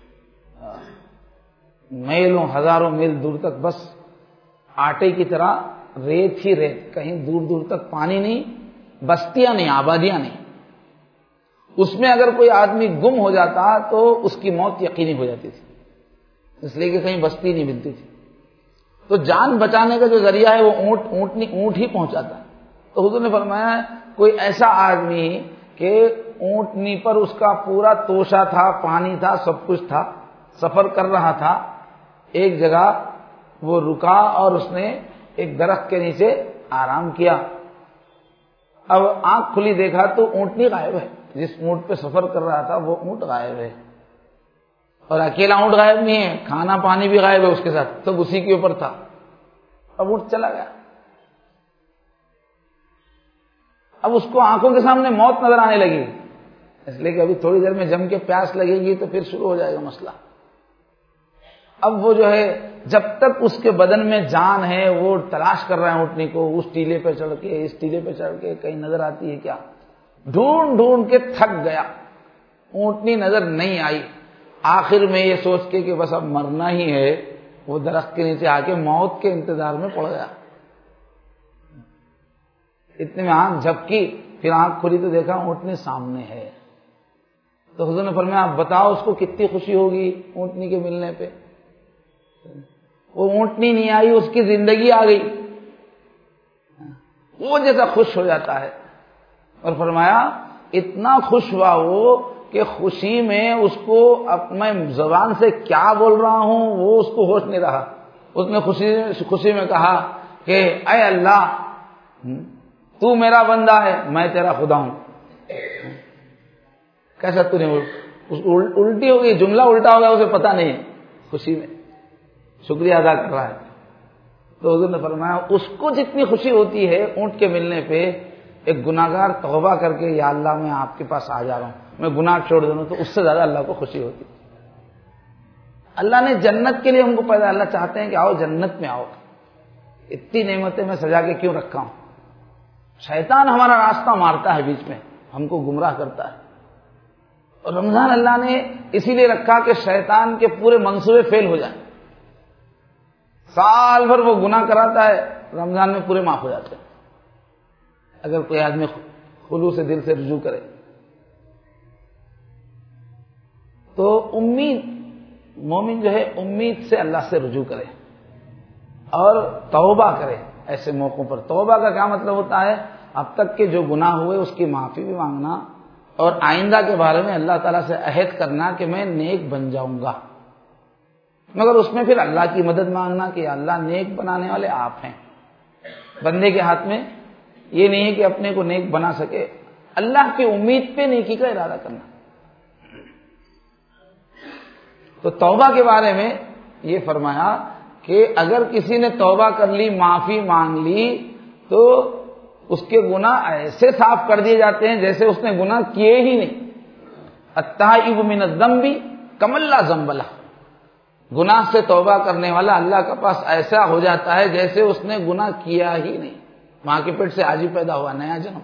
میلوں ہزاروں میل دور تک بس آٹے کی طرح ریت ہی ریت، کہیں دور دور تک پانی نہیں، بستیاں نہیں، آبادیاں نہیں. اس میں اگر کوئی آدمی گم ہو جاتا تو اس کی موت یقینی ہو جاتی تھی، اس لیے کہ کہیں بستی نہیں ملتی تھی. تو جان بچانے کا جو ذریعہ ہے وہ اونٹ ہی پہنچاتا. تو حضور نے فرمایا کوئی ایسا آدمی کہ اونٹنی پر اس کا پورا توشہ تھا، پانی تھا، سب کچھ تھا، سفر کر رہا تھا، ایک جگہ وہ رکا اور اس نے ایک درخت کے نیچے آرام کیا. اب آنکھ کھلی دیکھا تو اونٹنی غائب ہے، جس اونٹ پہ سفر کر رہا تھا وہ اونٹ غائب ہے. اور اکیلا اونٹ غائب نہیں ہے، کھانا پانی بھی غائب ہے اس کے ساتھ، سب اسی کے اوپر تھا. اب اونٹ چلا گیا. اب اس کو آنکھوں کے سامنے موت نظر آنے لگی، اس لیے کہ ابھی تھوڑی دیر میں جم کے پیاس لگے گی تو پھر شروع ہو جائے گا مسئلہ. اب وہ جو ہے جب تک اس کے بدن میں جان ہے وہ تلاش کر رہا ہے اونٹنی کو، اس ٹیلے پہ چڑھ کے اس ٹیلے پہ چڑھ کے کہیں نظر آتی ہے کیا. ڈھونڈ ڈھونڈ کے تھک گیا، اونٹنی نظر نہیں آئی. آخر میں یہ سوچ کے کہ بس اب مرنا ہی ہے، وہ درخت کے نیچے آ کے موت کے انتظار میں پڑ گیا. اتنے میں آنکھ جھپکی، پھر آنکھ کھلی تو دیکھا اونٹنی سامنے ہے. تو حضور نے فرمایا آپ بتاؤ اس کو کتنی خوشی ہوگی اونٹنی کے ملنے پہ. وہ اونٹنی نہیں آئی، اس کی زندگی آ گئی، وہ جیسا خوش ہو جاتا ہے. اور فرمایا اتنا خوش ہوا وہ کہ خوشی میں اس کو اپنے زبان سے کیا بول رہا ہوں وہ اس کو ہوش نہیں رہا. اس نے خوشی میں کہا کہ اے اللہ تو میرا بندہ ہے، میں تیرا خدا ہوں. کیسا تو نے الٹی ہو گئی، جملہ الٹا ہو گیا، اسے پتا نہیں ہے، خوشی میں شکریہ ادا کر رہا ہے. تو حضور نے فرمایا اس کو جتنی خوشی ہوتی ہے اونٹ کے ملنے پہ، ایک گناہگار توبہ کر کے یا اللہ میں آپ کے پاس آ جا رہا ہوں، میں گناہ چھوڑ دوں تو اس سے زیادہ اللہ کو خوشی ہوتی. اللہ نے جنت کے لیے ہم کو پیدا، اللہ چاہتے ہیں کہ آؤ جنت میں آؤ. اتنی نعمتیں میں سجا کے کیوں رکھا ہوں. شیطان ہمارا راستہ مارتا ہے، بیچ میں ہم کو گمراہ کرتا ہے. اور رمضان اللہ نے اسی لیے رکھا کہ شیطان کے پورے منصوبے فیل ہو جائیں. سال بھر وہ گناہ کراتا ہے، رمضان میں پورے معاف ہو جاتے ہیں اگر کوئی آدمی خلوص سے دل سے رجوع کرے. تو امید، مومن جو ہے امید سے اللہ سے رجوع کرے اور توبہ کرے. ایسے موقعوں پر توبہ کا کیا مطلب ہوتا ہے؟ اب تک کے جو گناہ ہوئے اس کی معافی بھی مانگنا اور آئندہ کے بارے میں اللہ تعالیٰ سے عہد کرنا کہ میں نیک بن جاؤں گا، مگر اس میں پھر اللہ کی مدد مانگنا کہ اللہ نیک بنانے والے آپ ہیں. بندے کے ہاتھ میں یہ نہیں ہے کہ اپنے کو نیک بنا سکے، اللہ کی امید پہ نیکی کا ارادہ کرنا. تو توبہ کے بارے میں یہ فرمایا کہ اگر کسی نے توبہ کر لی، معافی مانگ لی، تو اس کے گناہ ایسے صاف کر دیے جاتے ہیں جیسے اس نے گناہ کیے ہی نہیں. التائب من الذنب کمن لا ذنب لہ. گناہ سے توبہ کرنے والا اللہ کے پاس ایسا ہو جاتا ہے جیسے اس نے گناہ کیا ہی نہیں، ماں کے پیٹ سے آج ہی پیدا ہوا نیا جنم.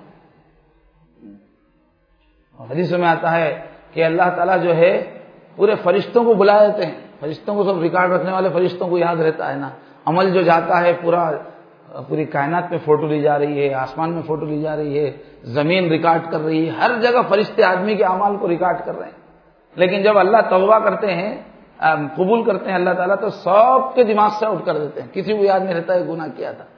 حدیث میں آتا ہے کہ اللہ تعالیٰ جو ہے پورے فرشتوں کو بلا دیتے ہیں. فرشتوں کو، سب ریکارڈ رکھنے والے فرشتوں کو یاد رہتا ہے نا، عمل جو جاتا ہے پوری کائنات میں فوٹو لی جا رہی ہے، آسمان میں فوٹو لی جا رہی ہے، زمین ریکارڈ کر رہی ہے، ہر جگہ فرشتے آدمی کے اعمال کو ریکارڈ کر رہے ہیں. لیکن جب اللہ توبہ کرتے ہیں، قبول کرتے ہیں اللہ تعالیٰ، تو سب کے دماغ سے اٹھ کر دیتے ہیں، کسی کو یاد نہیں رہتا ہے گناہ کیا تھا.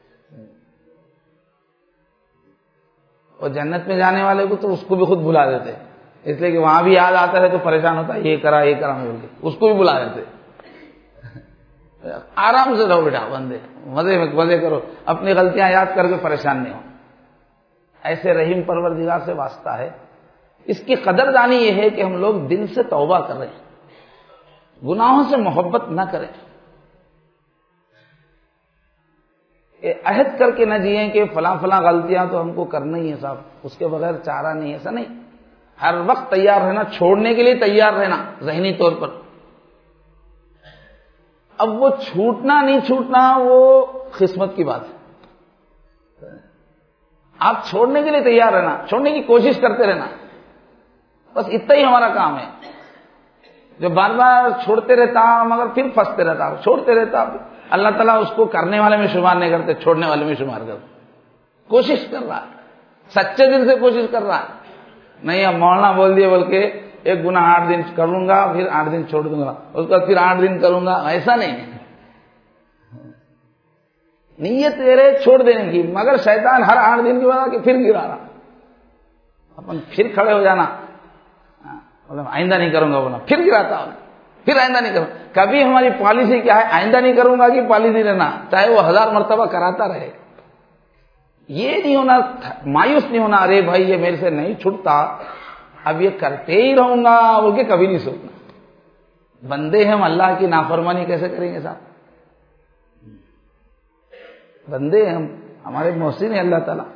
اور جنت میں جانے والے کو تو اس کو بھی خود بلا دیتے ہیں، اس لیے کہ وہاں بھی یاد آتا ہے تو پریشان ہوتا ہے، یہ کرا بول کے اس کو بھی بلا دیتے. آرام سے رہو بیٹا بندے، مزے کرو، اپنی غلطیاں یاد کر کے پریشان نہیں ہو. ایسے رحیم پروردگار سے واسطہ ہے، اس کی قدردانی یہ ہے کہ ہم لوگ دل سے توبہ کریں، گناہوں سے محبت نہ کریں، عہد کر کے نہ جئیں کہ فلاں فلاں غلطیاں تو ہم کو کرنا ہی ہے صاحب، اس کے بغیر چارہ نہیں، ایسا نہیں، ہر وقت تیار رہنا، چھوڑنے کے لیے تیار رہنا ذہنی طور پر۔ اب وہ چھوٹنا نہیں چھوٹنا وہ قسمت کی بات ہے، آپ چھوڑنے کے لیے تیار رہنا، چھوڑنے کی کوشش کرتے رہنا، بس اتنا ہی ہمارا کام ہے۔ جو بار بار چھوڑتے رہتا مگر پھر پھنستے رہتا، چھوڑتے رہتا، اللہ تعالیٰ اس کو کرنے والے میں شمار نہیں کرتے، چھوڑنے والے میں شمار کرتے۔ کوشش کر رہا ہے، سچے دل سے کوشش کر رہا ہے، نہیں اب مولانا بول دیے بلکہ ایک گناہ 8 دن کروں گا پھر 8 دن چھوڑ دوں گا، اس کے بعد پھر 8 دن کروں گا، ایسا نہیں ہے۔ نیت تیرے چھوڑ دینے کی، مگر شیطان ہر 8 دن کے بعد آ کے پھر گرا رہا، اپن پھر کھڑے ہو جانا، آئندہ نہیں کروں گا بولا، پھر گراتا ہوں، پھر آئندہ نہیں کروں۔ کبھی ہماری پالیسی کیا ہے، آئندہ نہیں کروں گا کہ پالیسی رہنا، چاہے وہ 1000 مرتبہ کراتا رہے۔ یہ نہیں ہونا، مایوس نہیں ہونا، ارے بھائی یہ میرے سے نہیں چھوٹتا، اب یہ کرتے ہی رہوں گا، وہ کہ کبھی نہیں سوچنا۔ بندے ہم، اللہ کی نافرمانی کیسے کریں گے صاحب؟ بندے ہم، ہمارے محسن ہیں اللہ تعالیٰ۔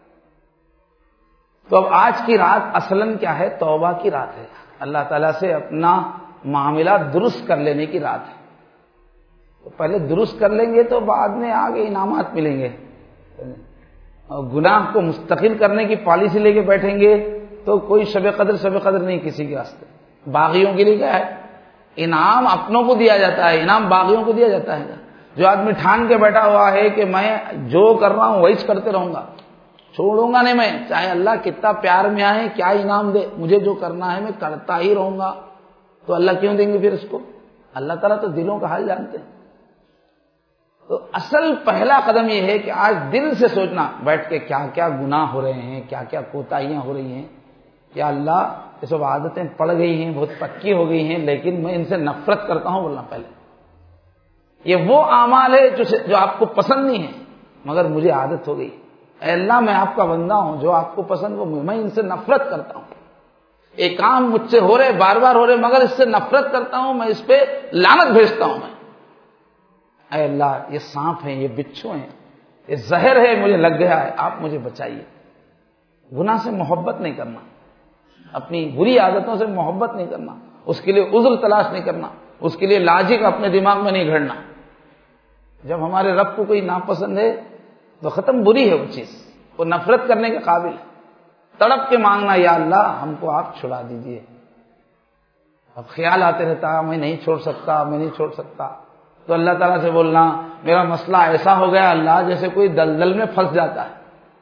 تو اب آج کی رات اصلاً کیا ہے؟ توبہ کی رات ہے، اللہ تعالیٰ سے اپنا معاملات درست کر لینے کی رات ہے۔ تو پہلے درست کر لیں گے تو بعد میں آگے انعامات ملیں گے۔ گناہ کو مستقل کرنے کی پالیسی لے کے بیٹھیں گے تو کوئی شب قدر نہیں کسی کے واسطے۔ باغیوں کے لیے کیا ہے؟ انعام اپنوں کو دیا جاتا ہے، انعام باغیوں کو دیا جاتا ہے۔ جو آدمی ٹھان کے بیٹھا ہوا ہے کہ میں جو کر رہا ہوں وہی کرتے رہوں گا، چھوڑوں گا نہیں میں، چاہے اللہ کتنا پیار میں آئے، کیا انعام دے، مجھے جو کرنا ہے میں کرتا ہی رہوں گا، تو اللہ کیوں دیں گے پھر اس کو؟ اللہ تعالیٰ تو دلوں کا حال جانتے ہیں۔ تو اصل پہلا قدم یہ ہے کہ آج دل سے سوچنا بیٹھ کے کیا کیا گناہ ہو رہے ہیں، کیا کیا کوتاہیاں ہو رہی ہیں، یا اللہ یہ سب عادتیں پڑ گئی ہیں، بہت پکی ہو گئی ہیں، لیکن میں ان سے نفرت کرتا ہوں بولنا پہلے۔ یہ وہ اعمال ہے جو آپ کو پسند نہیں ہے مگر مجھے عادت ہو گئی، اے اللہ میں آپ کا بندہ ہوں، جو آپ کو پسند وہ میں ان سے نفرت کرتا ہوں، ایک کام مجھ سے ہو رہے بار بار ہو رہے مگر اس سے نفرت کرتا ہوں، میں اس پہ لعنت بھیجتا ہوں، میں اے اللہ یہ سانپ ہیں، یہ بچھو ہیں، یہ زہر ہے، مجھے لگ گیا ہے، آپ مجھے بچائیے۔ گناہ سے محبت نہیں کرنا، اپنی بری عادتوں سے محبت نہیں کرنا، اس کے لیے عذر تلاش نہیں کرنا، اس کے لیے لاجک اپنے دماغ میں نہیں گھڑنا۔ جب ہمارے رب کو کوئی ناپسند ہے تو ختم، بری ہے وہ چیز، وہ نفرت کرنے کے قابل ہے، تڑپ کے مانگنا یا اللہ ہم کو آپ چھڑا دیجئے۔ اب خیال آتے رہتا میں نہیں چھوڑ سکتا، میں نہیں چھوڑ سکتا، تو اللہ تعالیٰ سے بولنا میرا مسئلہ ایسا ہو گیا اللہ جیسے کوئی دلدل میں پھنس جاتا ہے،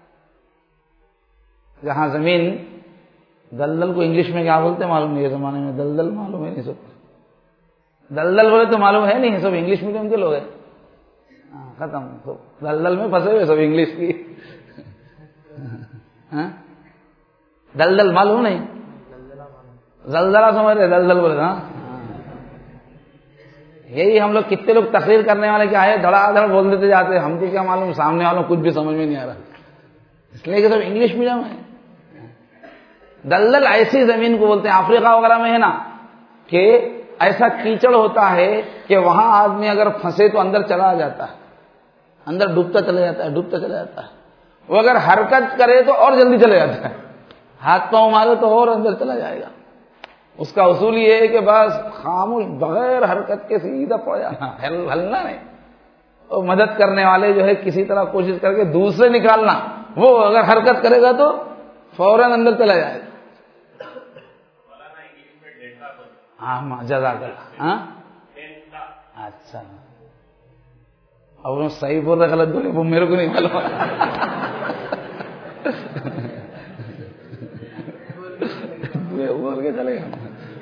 جہاں زمین، دلدل کو انگلش میں کیا بولتے ہیں معلوم نہیں، یہ زمانے میں دلدل معلوم ہے نہیں، سب دلدل بولے تو معلوم ہے نہیں، سب انگلش میڈیم کے لوگ ہیں، ختم، دلدل میں پھنسے ہوئے سب انگلش کی، دلدل معلوم نہیں، زلزلہ سمجھ رہے، دلدل بولے ہاں، یہی ہم لوگ کتنے لوگ تقریر کرنے والے کیا ہے دھڑا دھڑ بول دیتے جاتے ہیں، ہم کو کیا معلوم سامنے والوں کچھ بھی سمجھ میں نہیں آ رہا، اس لیے کہ سب انگلش میڈیم ہے۔ دلدل ایسی زمین کو بولتے ہیں، افریقہ وغیرہ میں ہے نا کہ ایسا کیچڑ ہوتا ہے کہ وہاں آدمی اگر پھنسے تو اندر چلا جاتا ہے، اندر ڈوبتا چلا جاتا ہے، ڈوبتا چلا جاتا ہے، وہ اگر حرکت کرے تو اور جلدی چلا جاتا ہے، ہاتھ پاؤں مارے تو اور اندر چلا جائے گا۔ اس کا اصول یہ ہے کہ بس خاموش بغیر حرکت کے سیدھا پڑ جانا، ہلنا نہیں، اور مدد کرنے والے جو ہے کسی طرح کوشش کر کے دوسرے نکالنا، وہ اگر حرکت کرے گا تو فوراً اندر چلا جائے گا۔ ہاں جزاک اللہ، ہاں اچھا، اب وہ صحیح بول رہے غلط بولے وہ میرے کو نہیں معلوم، بول کے چلے گا۔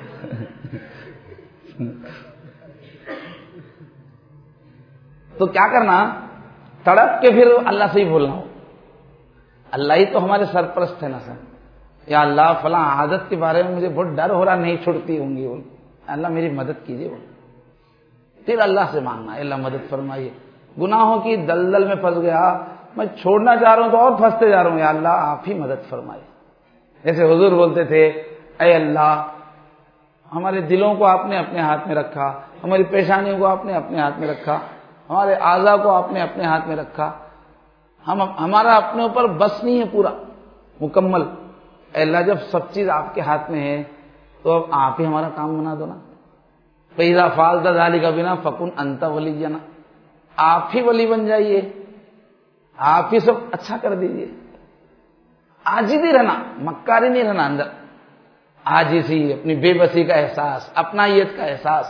تو کیا کرنا، تڑپ کے پھر اللہ سے ہی بولنا ہو، اللہ ہی تو ہمارے سرپرست ہے نا سر، یا اللہ فلاں عادت کے بارے میں مجھے بہت ڈر ہو رہا نہیں چھوڑتی ہوں گی، اللہ میری مدد کیجیے، پھر اللہ سے مانگنا اللہ مدد فرمائیے۔ گناہوں کی دلدل میں پھنس گیا میں چھوڑنا چاہ رہا ہوں تو اور پھنستے جا رہا ہوں، یا اللہ آپ ہی مدد فرمائے۔ جیسے حضور بولتے تھے، اے اللہ ہمارے دلوں کو آپ نے اپنے ہاتھ میں رکھا، ہماری پیشانیوں کو آپ نے اپنے ہاتھ میں رکھا، ہمارے اعضاء کو آپ نے اپنے ہاتھ میں رکھا، ہمارا اپنے اوپر بس نہیں ہے پورا مکمل۔ اے اللہ جب سب چیز آپ کے ہاتھ میں ہے تو اب آپ ہی ہمارا کام بنا دو نا۔ فَإِذَا فَعَلْتَ ذَلِكَ بِنَا فَكُنْ أَنْتَ وَلِيَّنَا، آپ ہی ولی بن جائیے، آپ ہی سب اچھا کر دیجیے۔ عاجزی رہنا، مکاری نہیں رہنا، اندر عاجزی، اپنی بے بسی کا احساس، اپنائیت کا احساس۔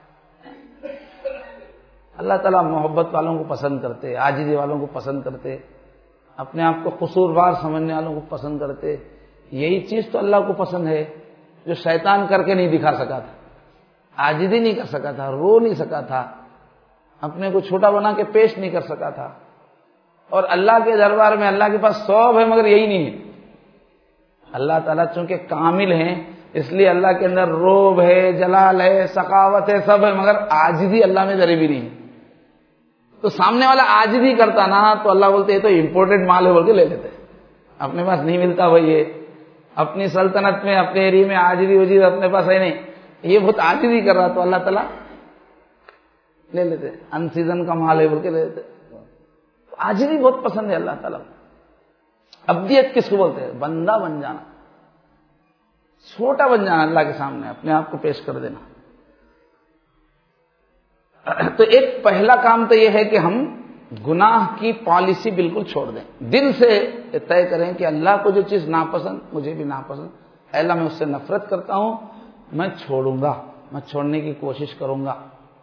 اللہ تعالیٰ محبت والوں کو پسند کرتے، عاجزی والوں کو پسند کرتے، اپنے آپ کو قصوروار سمجھنے والوں کو پسند کرتے۔ یہی چیز تو اللہ کو پسند ہے جو شیطان کر کے نہیں دکھا سکا تھا، عاجزی نہیں کر سکا تھا، رو نہیں سکا تھا، اپنے کو چھوٹا بنا کے پیش نہیں کر سکا تھا۔ اور اللہ کے دربار میں اللہ کے پاس سب ہے مگر یہی نہیں ہے۔ اللہ تعالیٰ چونکہ کامل ہیں اس لیے اللہ کے اندر روب ہے، جلال ہے، سخاوت ہے، سب ہے، مگر عاجزی اللہ میں ذرے بھی نہیں ہے۔ تو سامنے والا عاجزی کرتا نا تو اللہ بولتے یہ تو امپورٹنٹ مال ہے بول کے لے لیتے، اپنے پاس نہیں ملتا بھائی، یہ اپنی سلطنت میں اپنے ایریے میں عاجزی وجیز اپنے پاس ہے نہیں، یہ بہت عاجزی کر رہا تو اللہ تعالیٰ لے لیتے، ان سیزن کا مال ہے بول کے لے لیتے۔ عاجزی بہت پسند ہے اللہ تعالیٰ کو۔ عبدیت کس کو بولتے ہیں؟ بندہ بن جانا، چھوٹا بن جانا اللہ کے سامنے، اپنے آپ کو پیش کر دینا۔ تو ایک پہلا کام تو یہ ہے کہ ہم گناہ کی پالیسی بالکل چھوڑ دیں، دل سے طے کریں کہ اللہ کو جو چیز ناپسند مجھے بھی ناپسند، اے اللہ میں اس سے نفرت کرتا ہوں، میں چھوڑوں گا، میں چھوڑنے کی کوشش کروں گا۔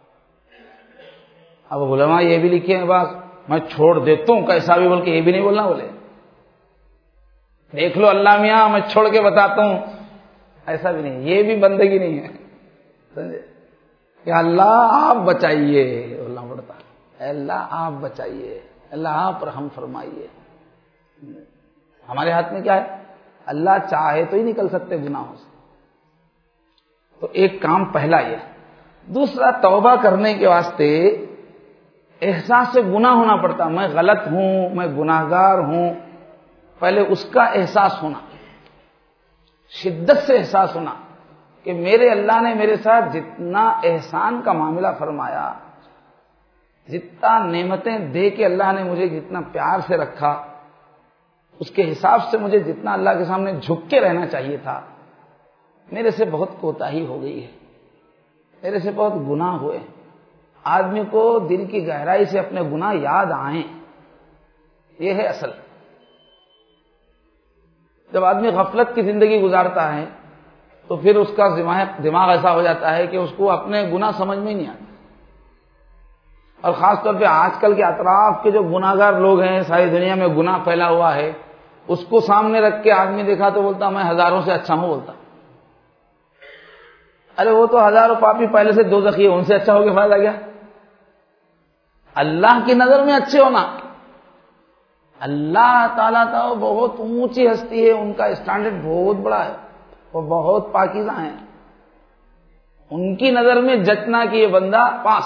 اب علماء یہ بھی لکھے ہیں بات، میں چھوڑ دیتا ہوں کیسا بھی بول کے یہ بھی نہیں بولنا، بولے دیکھ لو اللہ میاں میں چھوڑ کے بتاتا ہوں، ایسا بھی نہیں، یہ بھی بندگی نہیں ہے، سمجھے کہ اللہ آپ بچائیے، اللہ پڑھتا اے اللہ آپ بچائیے، اللہ آپ رحم فرمائیے۔ ہمارے ہاتھ میں کیا ہے؟ اللہ چاہے تو ہی نکل سکتے گناہوں سے۔ تو ایک کام پہلا یہ، دوسرا توبہ کرنے کے واسطے احساس سے گناہ ہونا پڑتا، میں غلط ہوں، میں گناہگار ہوں، پہلے اس کا احساس ہونا، شدت سے احساس ہونا کہ میرے اللہ نے میرے ساتھ جتنا احسان کا معاملہ فرمایا، جتنا نعمتیں دے کے اللہ نے مجھے جتنا پیار سے رکھا، اس کے حساب سے مجھے جتنا اللہ کے سامنے جھک کے رہنا چاہیے تھا، میرے سے بہت کوتاہی ہو گئی ہے، میرے سے بہت گناہ ہوئے۔ آدمی کو دل کی گہرائی سے اپنے گناہ یاد آئیں، یہ ہے اصل۔ جب آدمی غفلت کی زندگی گزارتا ہے تو پھر اس کا دماغ ایسا ہو جاتا ہے کہ اس کو اپنے گناہ سمجھ میں ہی نہیں آتا۔ اور خاص طور پہ آج کل کے اطراف کے جو گناہ گار لوگ ہیں، ساری دنیا میں گناہ پھیلا ہوا ہے، اس کو سامنے رکھ کے آدمی دیکھا تو بولتا میں ہزاروں سے اچھا ہوں، بولتا ارے وہ تو ہزاروں پاپی پہلے سے دوزخی ہے، ان سے اچھا ہو کے فائدہ کیا؟ اللہ کی نظر میں اچھے ہونا، اللہ تعالیٰ تو بہت اونچی ہستی ہے، ان کا اسٹینڈرڈ بہت بڑا ہے، وہ بہت پاکیزہ ہیں، ان کی نظر میں جچنا کہ یہ بندہ پاس۔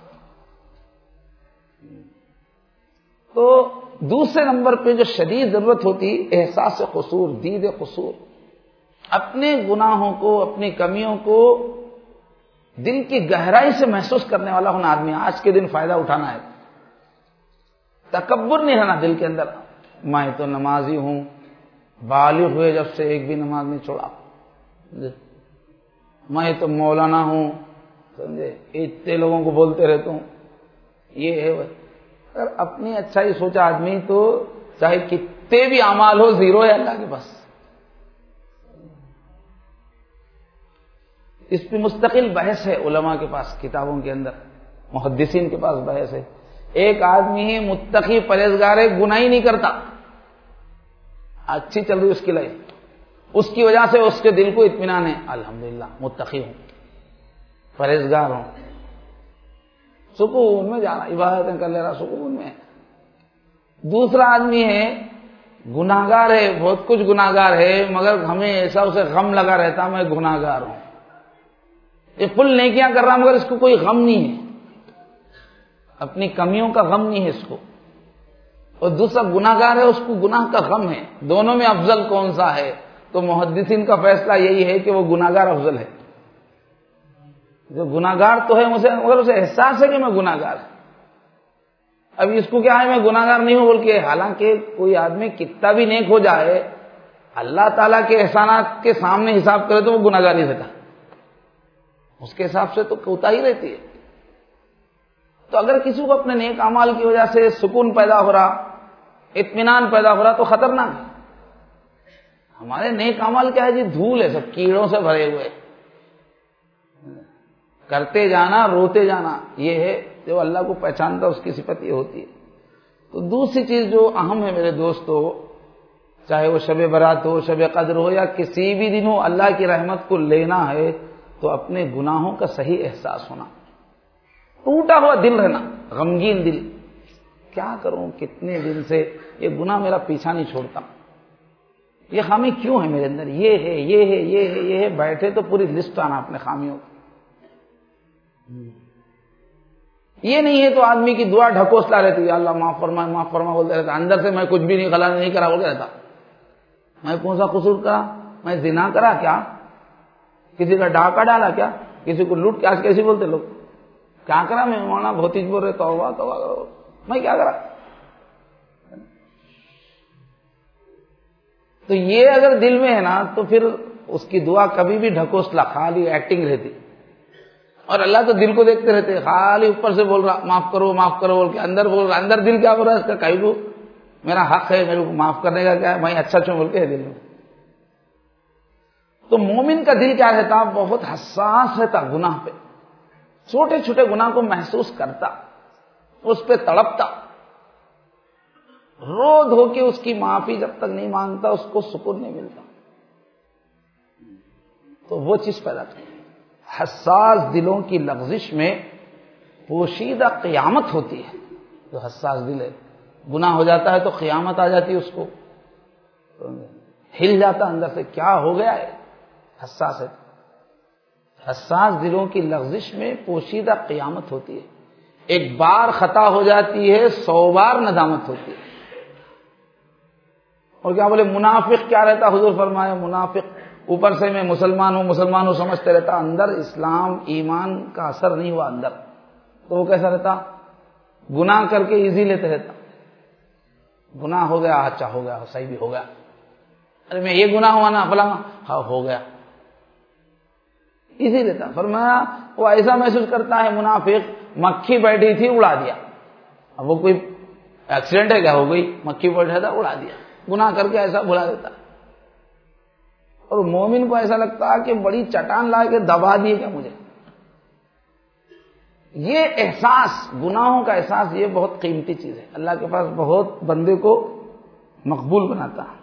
تو دوسرے نمبر پہ جو شدید ضرورت ہوتی احساس قصور، دید قصور، اپنے گناہوں کو، اپنی کمیوں کو دل کی گہرائی سے محسوس کرنے والا ہونا آدمی، آج کے دن فائدہ اٹھانا ہے، تکبر نہیں رہنا دل کے اندر، میں تو نمازی ہوں، بالغ ہوئے جب سے ایک بھی نماز نہیں چھوڑا، میں تو مولانا ہوں، سمجھے اتنے لوگوں کو بولتے رہتا ہوں، یہ ہے۔ اگر اپنی اچھائی سوچا آدمی تو چاہے کتنے بھی اعمال ہو، زیرو ہے اللہ کے پاس۔ اس پہ مستقل بحث ہے علماء کے پاس، کتابوں کے اندر محدثین کے پاس بحث ہے۔ ایک آدمی ہی متقی پرہیزگار ہے، گناہ ہی نہیں کرتا، اچھی چل رہی اس کی لائف، اس کی وجہ سے اس کے دل کو اطمینان ہے، الحمدللہ متقی ہوں، پرہیزگار ہوں، سکون میں جانا، عبادتیں کر لے رہا، سکون میں۔ دوسرا آدمی ہے گناہگار ہے، بہت کچھ گناہگار ہے، مگر ہمیں ایسا اسے غم لگا رہتا میں گناہگار ہوں، یہ فل نیکیاں کر رہا مگر اس کو کوئی غم نہیں ہے، اپنی کمیوں کا غم نہیں ہے اس کو، اور دوسرا گناہگار ہے، اس کو گناہ کا غم ہے. دونوں میں افضل کون سا ہے؟ تو محدثین کا فیصلہ یہی ہے کہ وہ گناہگار افضل ہے. جو گناہگار تو ہے مگر اسے احساس ہے کہ میں گناہگار ہوں. اب اس کو کیا ہے میں گناہگار نہیں ہوں بول کے، حالانکہ کوئی آدمی کتنا بھی نیک ہو جائے اللہ تعالیٰ کے احسانات کے سامنے حساب کرے تو وہ گناہگار ہی رہتا، اس کے حساب سے تو کوتاہی رہتی ہے. تو اگر کسی کو اپنے نیک اعمال کی وجہ سے سکون پیدا ہو رہا، اطمینان پیدا ہو رہا تو خطرناک ہے. ہمارے نیک اعمال کیا ہے جی؟ دھول ہے، سب کیڑوں سے بھرے ہوئے، کرتے جانا روتے جانا. یہ ہے جو اللہ کو پہچانتا اس کی صفت یہ ہوتی ہے. تو دوسری چیز جو اہم ہے میرے دوستو، چاہے وہ شب برات ہو، شب قدر ہو، یا کسی بھی دن ہو، اللہ کی رحمت کو لینا ہے تو اپنے گناہوں کا صحیح احساس ہونا. ٹوٹا ہوا دل رہنا، غمگین دل، کیا کروں کتنے دن سے یہ گناہ میرا پیچھا نہیں چھوڑتا، یہ خامی کیوں ہے میرے اندر، یہ ہے یہ ہے یہ ہے یہ ہے. بیٹھے تو پوری لسٹ آنا اپنے خامیوں کی. یہ نہیں ہے تو آدمی کی دعا ڈھکوسلا رہتی ہے، اللہ معاف فرما معاف فرما بولتے رہتا، اندر سے میں کچھ بھی نہیں غلط نہیں کرا بولتے رہتا. میں کون سا قصور کرا؟ میں زنا کرا کیا؟ کسی کا ڈاکہ ڈالا کیا؟ کسی کو لوٹ کے؟ آج کیسے بولتے لوگ، کیا کرا میں مولانا بہت ہی بول رہے توبہ توبہ کرو، میں کیا کرا؟ تو یہ اگر دل میں ہے نا تو پھر اس کی دعا کبھی بھی ڈھکوسلا خالی ایکٹنگ رہتی. اور اللہ تو دل کو دیکھتے رہتے، خالی اوپر سے بول رہا معاف کرو بول کے، اندر بول رہا، اندر دل کیا بول رہا ہے اس کا کہیں کو میرا حق ہے، میرے کو معاف کرنے کا کیا ہے، میں اچھا چھو بول کے ہے دل میں. تو مومن کا دل کیا رہتا؟ بہت حساس رہتا گناہ پہ، چھوٹے چھوٹے گناہ کو محسوس کرتا، اس پہ تڑپتا، رو دھو کے اس کی معافی جب تک نہیں مانگتا اس کو سکون نہیں ملتا. تو وہ چیز پیدا کرتی. حساس دلوں کی لغزش میں پوشیدہ قیامت ہوتی ہے. جو حساس دل ہے، گناہ ہو جاتا ہے تو قیامت آ جاتی ہے، اس کو ہل جاتا اندر سے، کیا ہو گیا ہے، حساس ہے. حساس دلوں کی لغزش میں پوشیدہ قیامت ہوتی ہے. ایک بار خطا ہو جاتی ہے 100 بار ندامت ہوتی ہے. اور کیا بولے منافق کیا رہتا؟ حضور فرمایا منافق اوپر سے میں مسلمان ہوں سمجھتے رہتا، اندر اسلام ایمان کا اثر نہیں ہوا اندر، تو وہ کیسا رہتا؟ گناہ کر کے ایزی لیتے رہتا. گناہ ہو گیا، اچھا ہو گیا، صحیح بھی ہو گیا، ارے میں یہ گناہ ہوا نا فلاں، ہاں ہو گیا، ایزی لیتا. فرمایا وہ ایسا محسوس کرتا ہے منافق مکھی بیٹھی تھی اڑا دیا. اب وہ کوئی ایکسیڈنٹ ہے کیا؟ ہو گئی، مکھی بیٹھا تھا اڑا دیا، گناہ کر کے ایسا بھلا دیتا. اور مومن کو ایسا لگتا ہے کہ بڑی چٹان لا کے دبا دی کیا مجھے. یہ احساس، گناہوں کا احساس، یہ بہت قیمتی چیز ہے، اللہ کے پاس بہت بندے کو مقبول بناتا ہے.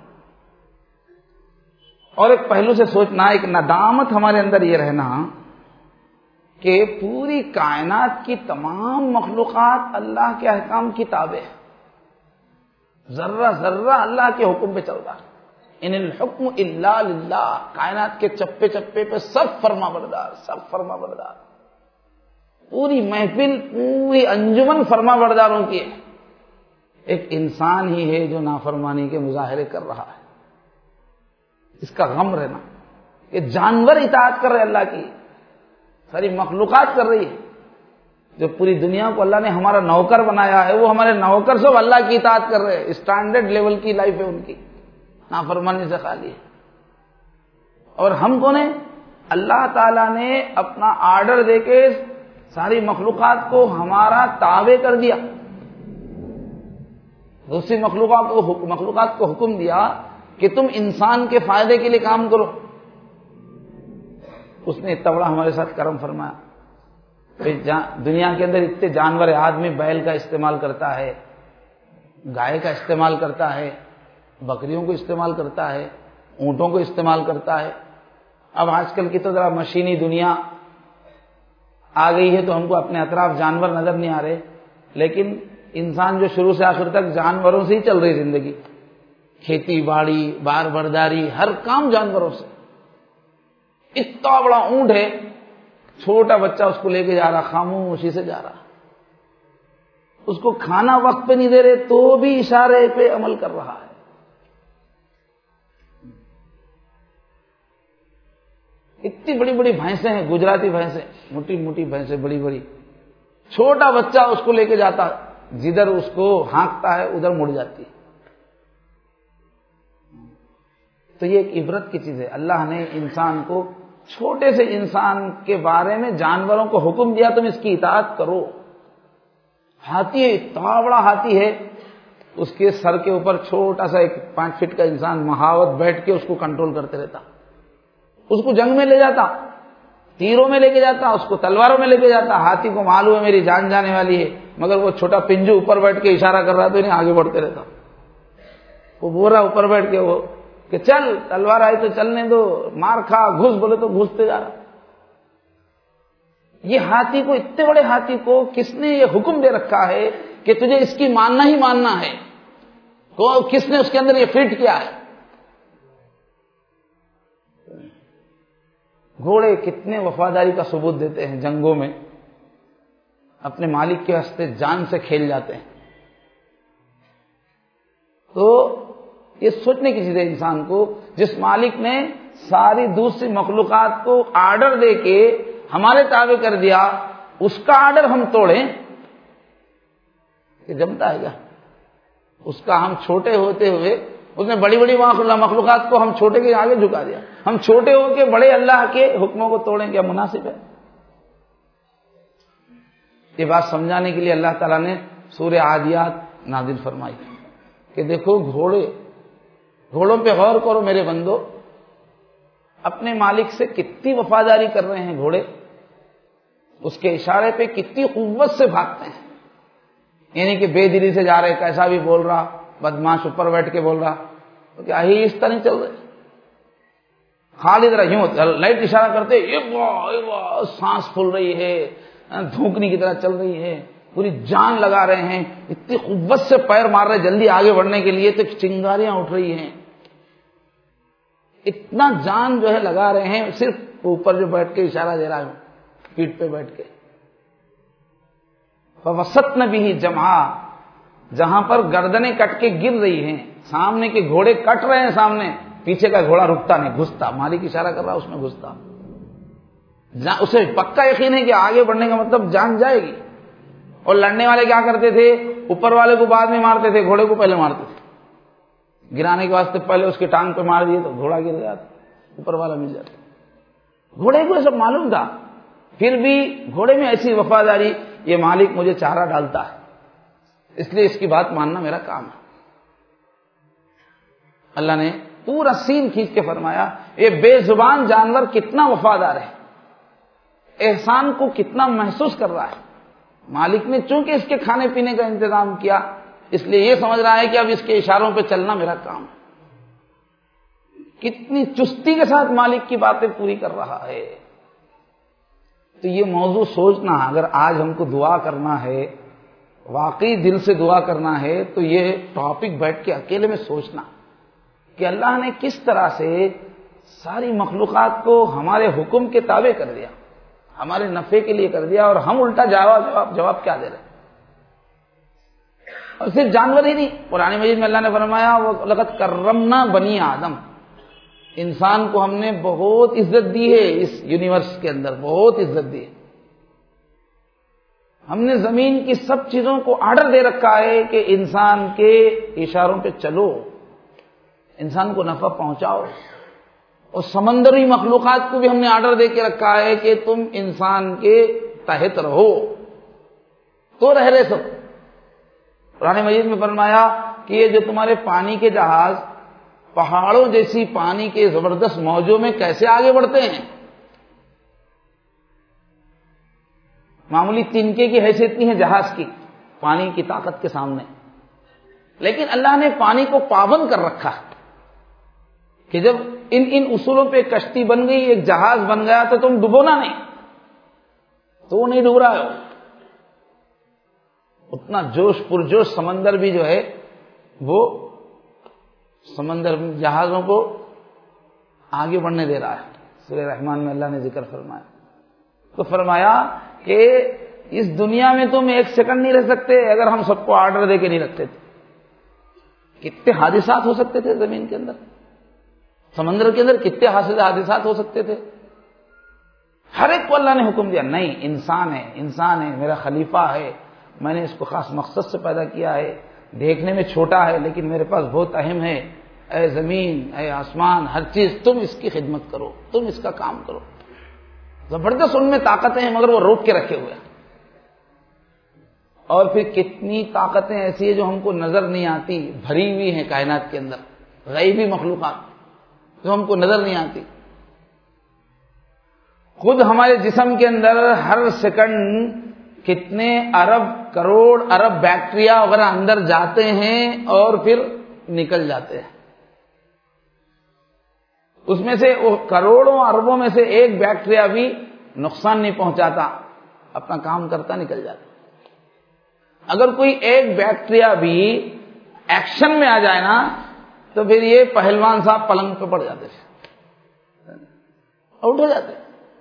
اور ایک پہلو سے سوچنا، ایک ندامت ہمارے اندر یہ رہنا کہ پوری کائنات کی تمام مخلوقات اللہ کے احکام کی تابع ہے، ذرہ ذرہ اللہ کے حکم پہ چلتا ہے. ان الحکم الا للہ، کائنات کے چپے چپے پہ سب فرما بردار، پوری محفل پوری انجمن فرما برداروں کی ہے. ایک انسان ہی ہے جو نافرمانی کے مظاہرے کر رہا ہے. اس کا غم رہنا کہ جانور اطاعت کر رہے اللہ کی، ساری مخلوقات کر رہی ہے. جو پوری دنیا کو اللہ نے ہمارا نوکر بنایا ہے وہ ہمارے نوکر سب اللہ کی اطاعت کر رہے ہیں. اسٹینڈرڈ لیول کی لائف ہے ان کی، نافرمانی سے خالی ہے. اور ہم کون ہیں؟ اللہ تعالیٰ نے اپنا آرڈر دے کے ساری مخلوقات کو ہمارا تابع کر دیا. دوسری مخلوقات کو حکم دیا کہ تم انسان کے فائدے کے لیے کام کرو. اس نے اتنا بڑا ہمارے ساتھ کرم فرمایا. دنیا کے اندر اتنے جانور ہیں، آدمی بیل کا استعمال کرتا ہے، گائے کا استعمال کرتا ہے، بکریوں کو استعمال کرتا ہے، اونٹوں کو استعمال کرتا ہے. اب آج کل کی تو ذرا مشینی دنیا آ گئی ہے تو ہم کو اپنے اطراف جانور نظر نہیں آ رہے، لیکن انسان جو شروع سے آخر تک جانوروں سے ہی چل رہی زندگی، کھیتی باڑی، بار برداری، ہر کام جانوروں سے. اتنا بڑا اونٹ ہے، چھوٹا بچہ اس کو لے کے جا رہا، خاموشی سے جا رہا. اس کو کھانا وقت پہ نہیں دے رہے تو بھی اشارے پہ عمل کر رہا ہے. اتنی بڑی بڑی بھینسیں ہیں، گجراتی بھینسیں، موٹی موٹی بھینسیں بڑی بڑی، چھوٹا بچہ اس کو لے کے جاتا، جدھر اس کو ہانکتا ہے ادھر مڑ جاتی ہے. تو یہ ایک عبرت کی چیز ہے. اللہ نے انسان کو، چھوٹے سے انسان کے بارے میں جانوروں کو حکم دیا تم اس کی اطاعت کرو. ہاتھی ہے، اتنا بڑا ہاتھی ہے، اس کے سر کے اوپر چھوٹا سا ایک 5 فٹ کا انسان مہاوت بیٹھ کے اس کو کنٹرول کرتے رہتا. اس کو جنگ میں لے جاتا، تیروں میں لے کے جاتا، اس کو تلواروں میں لے کے جاتا. ہاتھی کو معلوم ہے میری جان جانے والی ہے، مگر وہ چھوٹا پنجو اوپر بیٹھ کے اشارہ کر رہا تو انہیں آگے بڑھتے رہتا. وہ بول رہا اوپر بیٹھ کے وہ کہ چل، تلوار آئی تو چلنے دو، مار کھا، گھس بولے تو گھستے جا رہا. یہ ہاتھی کو، اتنے بڑے ہاتھی کو کس نے یہ حکم دے رکھا ہے کہ تجھے اس کی ماننا ہی ماننا ہے؟ کس نے اس کے اندر یہ فٹ کیا ہے؟ گھوڑے کتنے وفاداری کا ثبوت دیتے ہیں، جنگوں میں اپنے مالک کے واسطے جان سے کھیل جاتے ہیں. تو یہ سوچنے کی چیز ہے انسان کو، جس مالک نے ساری دوسری مخلوقات کو آرڈر دے کے ہمارے تابع کر دیا، اس کا آرڈر ہم توڑیں کہ جمتا ہے کیا؟ اس کا ہم چھوٹے ہوتے ہوئے، اس نے بڑی بڑی مخلوقات کو ہم چھوٹے کے آگے جھکا دیا. ہم چھوٹے ہو کے بڑے اللہ کے حکموں کو توڑیں، کیا مناسب ہے؟ یہ بات سمجھانے کے لیے اللہ تعالیٰ نے سورہ عادیات نازل فرمائی کہ دیکھو گھوڑوں پہ غور کرو میرے بندو، اپنے مالک سے کتنی وفاداری کر رہے ہیں گھوڑے، اس کے اشارے پہ کتنی قوت سے بھاگتے ہیں. یعنی کہ بے دلی سے جا رہے، کیسا بھی بول رہا، بدماش اوپر بیٹھ کے بول رہا تو کیا ہی اس طرح نہیں چل رہے. خالی طرح یوں لائٹ اشارہ کرتے، سانس پھول رہی ہے، دھوکنی کی طرح چل رہی ہے، پوری جان لگا رہے ہیں، اتنی قوت سے پیر مار رہے جلدی آگے بڑھنے کے لیے تو چنگاریاں اٹھ رہی ہیں. اتنا جان جو ہے لگا رہے ہیں، صرف اوپر جو بیٹھ کے اشارہ دے رہا ہے پیٹھ پہ بیٹھ کے. فوسطن بہ جمعا، جہاں پر گردنیں کٹ کے گر رہی ہیں، سامنے کے گھوڑے کٹ رہے ہیں سامنے، پیچھے کا گھوڑا رکتا نہیں، گھستا. مالک اشارہ کر رہا اس میں گھستا. اسے پکا یقین ہے کہ آگے بڑھنے کا مطلب جان جائے گی. اور لڑنے والے کیا کرتے تھے؟ اوپر والے کو بعد میں مارتے تھے، گھوڑے کو پہلے مارتے تھے. گرانے کے واسطے پہلے اس کی ٹانگ پہ مار دیے تو گھوڑا گر گیا، اوپر والا مل جاتا. گھوڑے کو سب معلوم تھا، پھر بھی گھوڑے میں ایسی وفاداری، یہ مالک مجھے چارہ ڈالتا ہے، اس لیے اس کی بات ماننا میرا کام ہے. اللہ نے پورا سین کھینچ کے فرمایا یہ بے زبان جانور کتنا وفادار ہے، احسان کو کتنا محسوس کر رہا ہے. مالک نے چونکہ اس کے کھانے پینے کا انتظام کیا، اس لیے یہ سمجھ رہا ہے کہ اب اس کے اشاروں پہ چلنا میرا کام ہے. کتنی چستی کے ساتھ مالک کی باتیں پوری کر رہا ہے. تو یہ موضوع سوچنا، اگر آج ہم کو دعا کرنا ہے، واقعی دل سے دعا کرنا ہے، تو یہ ٹاپک بیٹھ کے اکیلے میں سوچنا کہ اللہ نے کس طرح سے ساری مخلوقات کو ہمارے حکم کے تابع کر دیا، ہمارے نفع کے لیے کر دیا، اور ہم الٹا جواب کیا دے رہے ہیں. اور صرف جانور ہی نہیں، قرآن مجید میں اللہ نے فرمایا وَلَقَدْ كَرَّمْنَا بَنِي آدم، انسان کو ہم نے بہت عزت دی ہے، اس یونیورس کے اندر بہت عزت دی ہے. ہم نے زمین کی سب چیزوں کو آرڈر دے رکھا ہے کہ انسان کے اشاروں پہ چلو، انسان کو نفع پہنچاؤ. اور سمندری مخلوقات کو بھی ہم نے آرڈر دے کے رکھا ہے کہ تم انسان کے تحت رہو، تو رہ رہے سب. قرآن مجید میں فرمایا کہ یہ جو تمہارے پانی کے جہاز پہاڑوں جیسی پانی کے زبردست موجوں میں کیسے آگے بڑھتے ہیں، معمولی تنکے کی حیثیت نہیں ہے جہاز کی پانی کی طاقت کے سامنے، لیکن اللہ نے پانی کو پابند کر رکھا کہ جب ان اصولوں پہ کشتی بن گئی، ایک جہاز بن گیا، تو تم ڈبونا نہیں، تو وہ نہیں ڈوب رہا ہے. اتنا جوش پرجوش سمندر بھی جو ہے وہ سمندر جہازوں کو آگے بڑھنے دے رہا ہے. سورہ رحمان میں اللہ نے ذکر فرمایا، تو فرمایا کہ اس دنیا میں تم ایک سیکنڈ نہیں رہ سکتے اگر ہم سب کو آرڈر دے کے نہیں رکھتے تھے. کتنے حادثات ہو سکتے تھے زمین کے اندر، سمندر کے اندر کتنے حادثات ہو سکتے تھے. ہر ایک کو اللہ نے حکم دیا، نہیں انسان ہے میرا خلیفہ ہے، میں نے اس کو خاص مقصد سے پیدا کیا ہے، دیکھنے میں چھوٹا ہے لیکن میرے پاس بہت اہم ہے. اے زمین اے آسمان ہر چیز تم اس کی خدمت کرو، تم اس کا کام کرو. زبردست ان میں طاقتیں ہیں مگر وہ روک کے رکھے ہوئے ہیں. اور پھر کتنی طاقتیں ایسی ہیں جو ہم کو نظر نہیں آتی، بھری ہوئی ہیں کائنات کے اندر، غیبی مخلوقات جو ہم کو نظر نہیں آتی. خود ہمارے جسم کے اندر ہر سیکنڈ کتنے ارب کروڑ ارب بیکٹیریا وغیرہ اندر جاتے ہیں اور پھر نکل جاتے ہیں. اس میں سے وہ کروڑوں اربوں میں سے ایک بیکٹیریا بھی نقصان نہیں پہنچاتا، اپنا کام کرتا نکل جاتا. اگر کوئی ایک بیکٹیریا بھی ایکشن میں آ جائے نا تو پھر یہ پہلوان صاحب پلنگ پہ پڑ جاتے ہیں، آؤٹ ہو جاتے ہیں.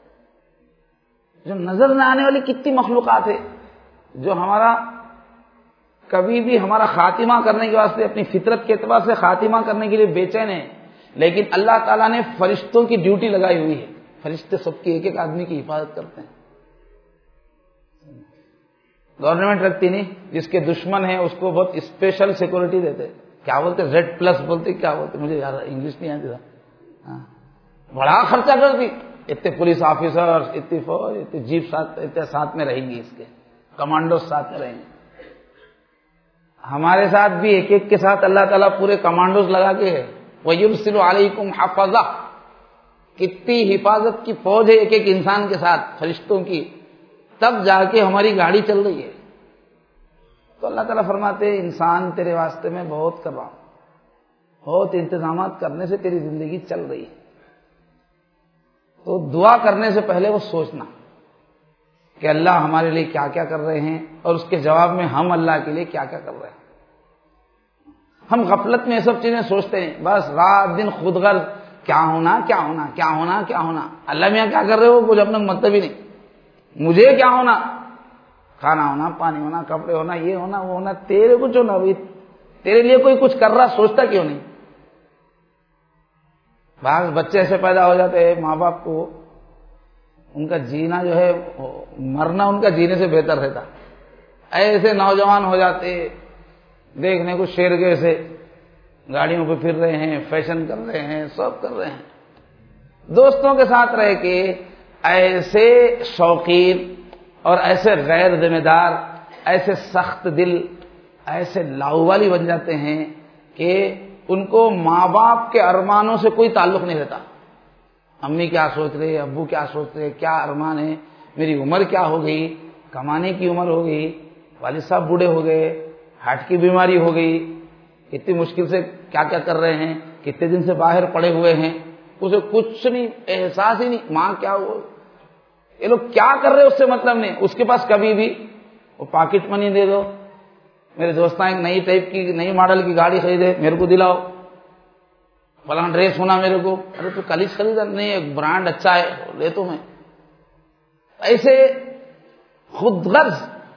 جو نظر نہ آنے والی کتنی مخلوقات ہے جو ہمارا کبھی بھی ہمارا خاتمہ کرنے کے واسطے اپنی فطرت کے اعتبار سے خاتمہ کرنے کے لیے بے چین ہے، لیکن اللہ تعالیٰ نے فرشتوں کی ڈیوٹی لگائی ہوئی ہے. فرشتے سب کی ایک ایک آدمی کی حفاظت کرتے ہیں. گورنمنٹ رکھتی نہیں، جس کے دشمن ہیں اس کو بہت اسپیشل سیکورٹی دیتے. کیا بولتے Z+ بولتے، کیا بولتے مجھے یار انگلش نہیں آتی تھا. بڑا خرچہ کرتی، اتنے پولیس آفیسر، اتنی فوج، اتنے جیپ ساتھ میں رہیں گی، اس کے کمانڈوز ساتھ میں رہیں گے. ہمارے ساتھ بھی ایک ایک کے ساتھ اللہ تعالیٰ پورے کمانڈوز لگا کے ہے. وَيُرْسِلُ عَلَيْكُمْ حَفَظَةً، کتنی حفاظت کی فوج ہے ایک ایک انسان کے ساتھ، فرشتوں کی، تب جا کے ہماری گاڑی چل رہی ہے. تو اللہ تعالیٰ فرماتے ہیں انسان تیرے واسطے میں بہت کر رہا ہوں، بہت انتظامات کرنے سے تیری زندگی چل رہی ہے. تو دعا کرنے سے پہلے وہ سوچنا کہ اللہ ہمارے لیے کیا کیا کر رہے ہیں اور اس کے جواب میں ہم اللہ کے لیے کیا کیا کر رہے ہیں. ہم غفلت میں یہ سب چیزیں سوچتے ہیں، بس رات دن خود غرض، کیا ہونا کیا ہونا کیا ہونا کیا ہونا. اللہ میاں کیا کر رہے ہو کچھ اپنا مطلب ہی نہیں. مجھے کیا ہونا، کھانا ہونا، پانی ہونا، کپڑے ہونا، یہ ہونا وہ ہونا. تیرے کچھ ہونا بھائی، تیرے لیے کوئی کچھ کر رہا سوچتا کیوں نہیں. بعض بچے ایسے پیدا ہو جاتے ہیں ماں باپ کو ان کا جینا جو ہے مرنا ان کا جینے سے بہتر رہتا. ایسے نوجوان ہو جاتے دیکھنے کو شیر کے سے گاڑیوں پہ پھر رہے ہیں، فیشن کر رہے ہیں، سب کر رہے ہیں. دوستوں کے ساتھ رہ کے ایسے شوقین اور ایسے غیر ذمہ دار، ایسے سخت دل، ایسے لاؤوالی بن جاتے ہیں کہ ان کو ماں باپ کے ارمانوں سے کوئی تعلق نہیں رہتا. امی کیا سوچ رہے، ابو کیا سوچ رہے، کیا ارمان ہے، میری عمر کیا ہو گئی، کمانے کی عمر ہو گئی، والد صاحب بوڑھے ہو گئے، ہارٹ کی بیماری ہو گئی، اتنی مشکل سے کیا کیا کر رہے ہیں، کتنے دن سے باہر پڑے ہوئے ہیں، اسے کچھ نہیں، احساس ہی نہیں. ماں کیا ہو، یہ لوگ کیا کر رہے اس سے مطلب نہیں. اس کے پاس کبھی بھی وہ پاکٹ منی دے دو، میرے دوستاں ایک نئی ٹائپ کی نئی ماڈل کی گاڑی خریدے میرے کو دلاؤ، فلاں ڈریس ہونا میرے کو، ارے تو کل ہی خریدا نہیں، ایک برانڈ اچھا ہے لے تو میں. ایسے خود غرض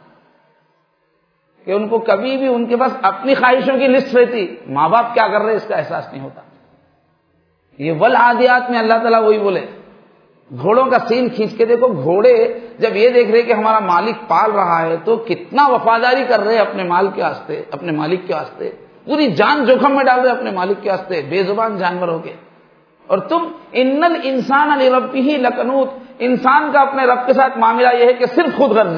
کہ ان کو کبھی بھی ان کے پاس اپنی خواہشوں کی لسٹ رہتی، ماں باپ کیا کر رہے اس کا احساس نہیں ہوتا. یہ والعادیات میں اللہ تعالیٰ وہی بولے. گھوڑوں کا سین کھینچ کے دیکھو، گھوڑے جب یہ دیکھ رہے کہ ہمارا مالک پال رہا ہے تو کتنا وفاداری کر رہے اپنے مال کے واسطے، اپنے مالک کے واسطے، پوری جان جوخم میں ڈال رہے اپنے مالک کے واسطے، بے زبان جانور ہو کے. اور تم ان الانسان لربہ لکنوت، انسان کا اپنے رب کے ساتھ معاملہ یہ ہے کہ صرف خود غرضی،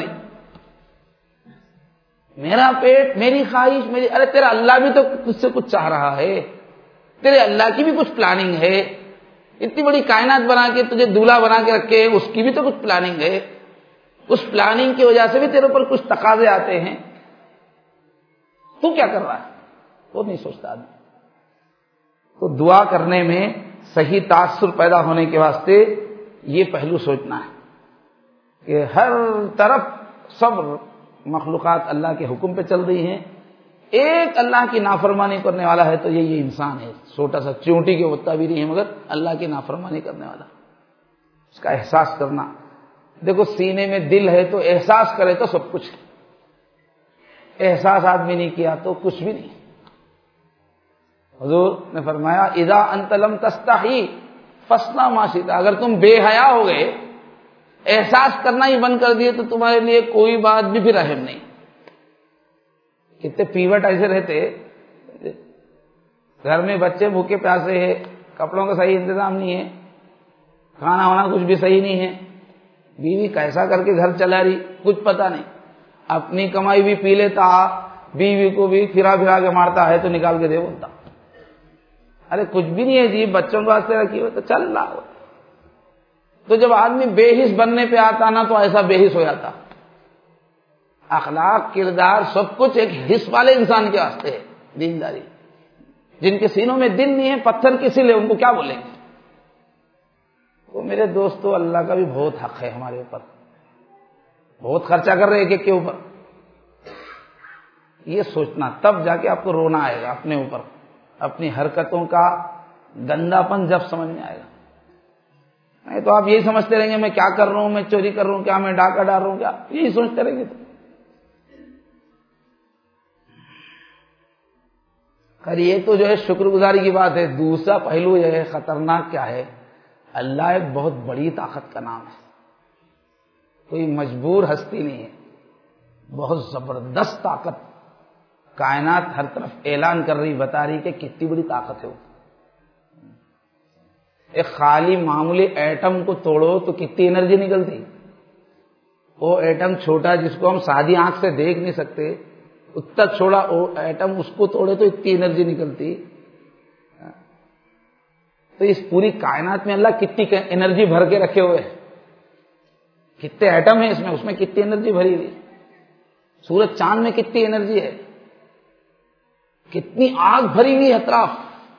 میرا پیٹ، میری خواہش، میری، ارے تیرا اللہ بھی تو تجھ سے کچھ چاہ رہا ہے، تیرے اللہ کی بھی کچھ پلاننگ ہے. اتنی بڑی کائنات بنا کے تجھے دولہا بنا کے رکھے، اس کی بھی تو کچھ پلاننگ ہے. اس پلاننگ کی وجہ سے بھی تیرے اوپر کچھ تقاضے آتے ہیں. تو کیا کر رہا ہے وہ نہیں سوچتا آدمی. تو دعا کرنے میں صحیح تاثر پیدا ہونے کے واسطے یہ پہلو سوچنا ہے کہ ہر طرف سب مخلوقات اللہ کے حکم پہ چل رہی ہیں. ایک اللہ کی نافرمانی کرنے والا ہے تو یہ انسان ہے، چھوٹا سا چونٹی کے اتنا بھی نہیں ہے مگر اللہ کی نافرمانی کرنے والا. اس کا احساس کرنا دیکھو سینے میں دل ہے تو احساس کرے تو سب کچھ ہے، احساس آدمی نہیں کیا تو کچھ بھی نہیں۔ حضور نے فرمایا اذا انت لم تستحی فاصنع ما شئت، اگر تم بے حیا ہو گئے، احساس کرنا ہی بند کر دیے، تو تمہارے لیے کوئی بات بھی پھر اہم نہیں۔ کتنے پیوٹ ایسے رہتے، گھر میں بچے بھوکے پیاسے ہیں، کپڑوں کا صحیح انتظام نہیں ہے، کھانا وانا کچھ بھی صحیح نہیں ہے، بیوی کیسا کر کے گھر چلا رہی کچھ پتا نہیں، اپنی کمائی بھی پی لیتا، بیوی کو بھی پھرا پھرا کے مارتا ہے تو نکال کے دے بولتا، ارے کچھ بھی نہیں ہے جی، بچوں کے واسطے رکھی ہو تو چل رہا ہو۔ تو جب آدمی بے حس بننے پہ آتا نا تو ایسا بے حس ہو جاتا۔ اخلاق، کردار، سب کچھ ایک حس والے انسان کے واسطے ہے، دینداری۔ جن کے سینوں میں دل نہیں ہے، پتھر کے سل ہے، ان کو کیا بولیں گے؟ تو میرے دوستو، اللہ کا بھی بہت حق ہے ہمارے اوپر، بہت خرچہ کر رہے ایک کے اوپر۔ یہ سوچنا، تب جا کے آپ کو رونا آئے گا اپنے اوپر، اپنی حرکتوں کا گندا پن جب سمجھ میں آئے گا۔ نہیں تو آپ یہی سمجھتے رہیں گے میں کیا کر رہا ہوں، میں چوری کر رہا ہوں کیا، میں ڈاکہ ڈال رہا ہوں کیا، یہی سوچتے رہیں گے تو خیر یہ تو جو ہے شکر گزاری کی بات ہے۔ دوسرا پہلو یہ ہے خطرناک کیا ہے، اللہ ایک بہت بڑی طاقت کا نام ہے، کوئی مجبور ہستی نہیں ہے، بہت زبردست طاقت، کائنات ہر طرف اعلان کر رہی، بتا رہی کہ کتنی بڑی طاقت ہے وہ۔ ایک خالی معمولی ایٹم کو توڑو تو کتنی انرجی نکلتی، وہ ایٹم چھوٹا جس کو ہم سادھی آنکھ سے دیکھ نہیں سکتے، اتنا چھوڑا ایٹم اس کو توڑے تو اتنی انرجی نکلتی۔ تو اس پوری کائنات میں اللہ کتنی انرجی بھر کے رکھے ہوئے ہیں، کتنے ایٹم ہیں اس میں کتنی انرجی بھری ہوئی، سورج چاند میں کتنی انرجی ہے، کتنی آگ بھری ہوئی اطراف،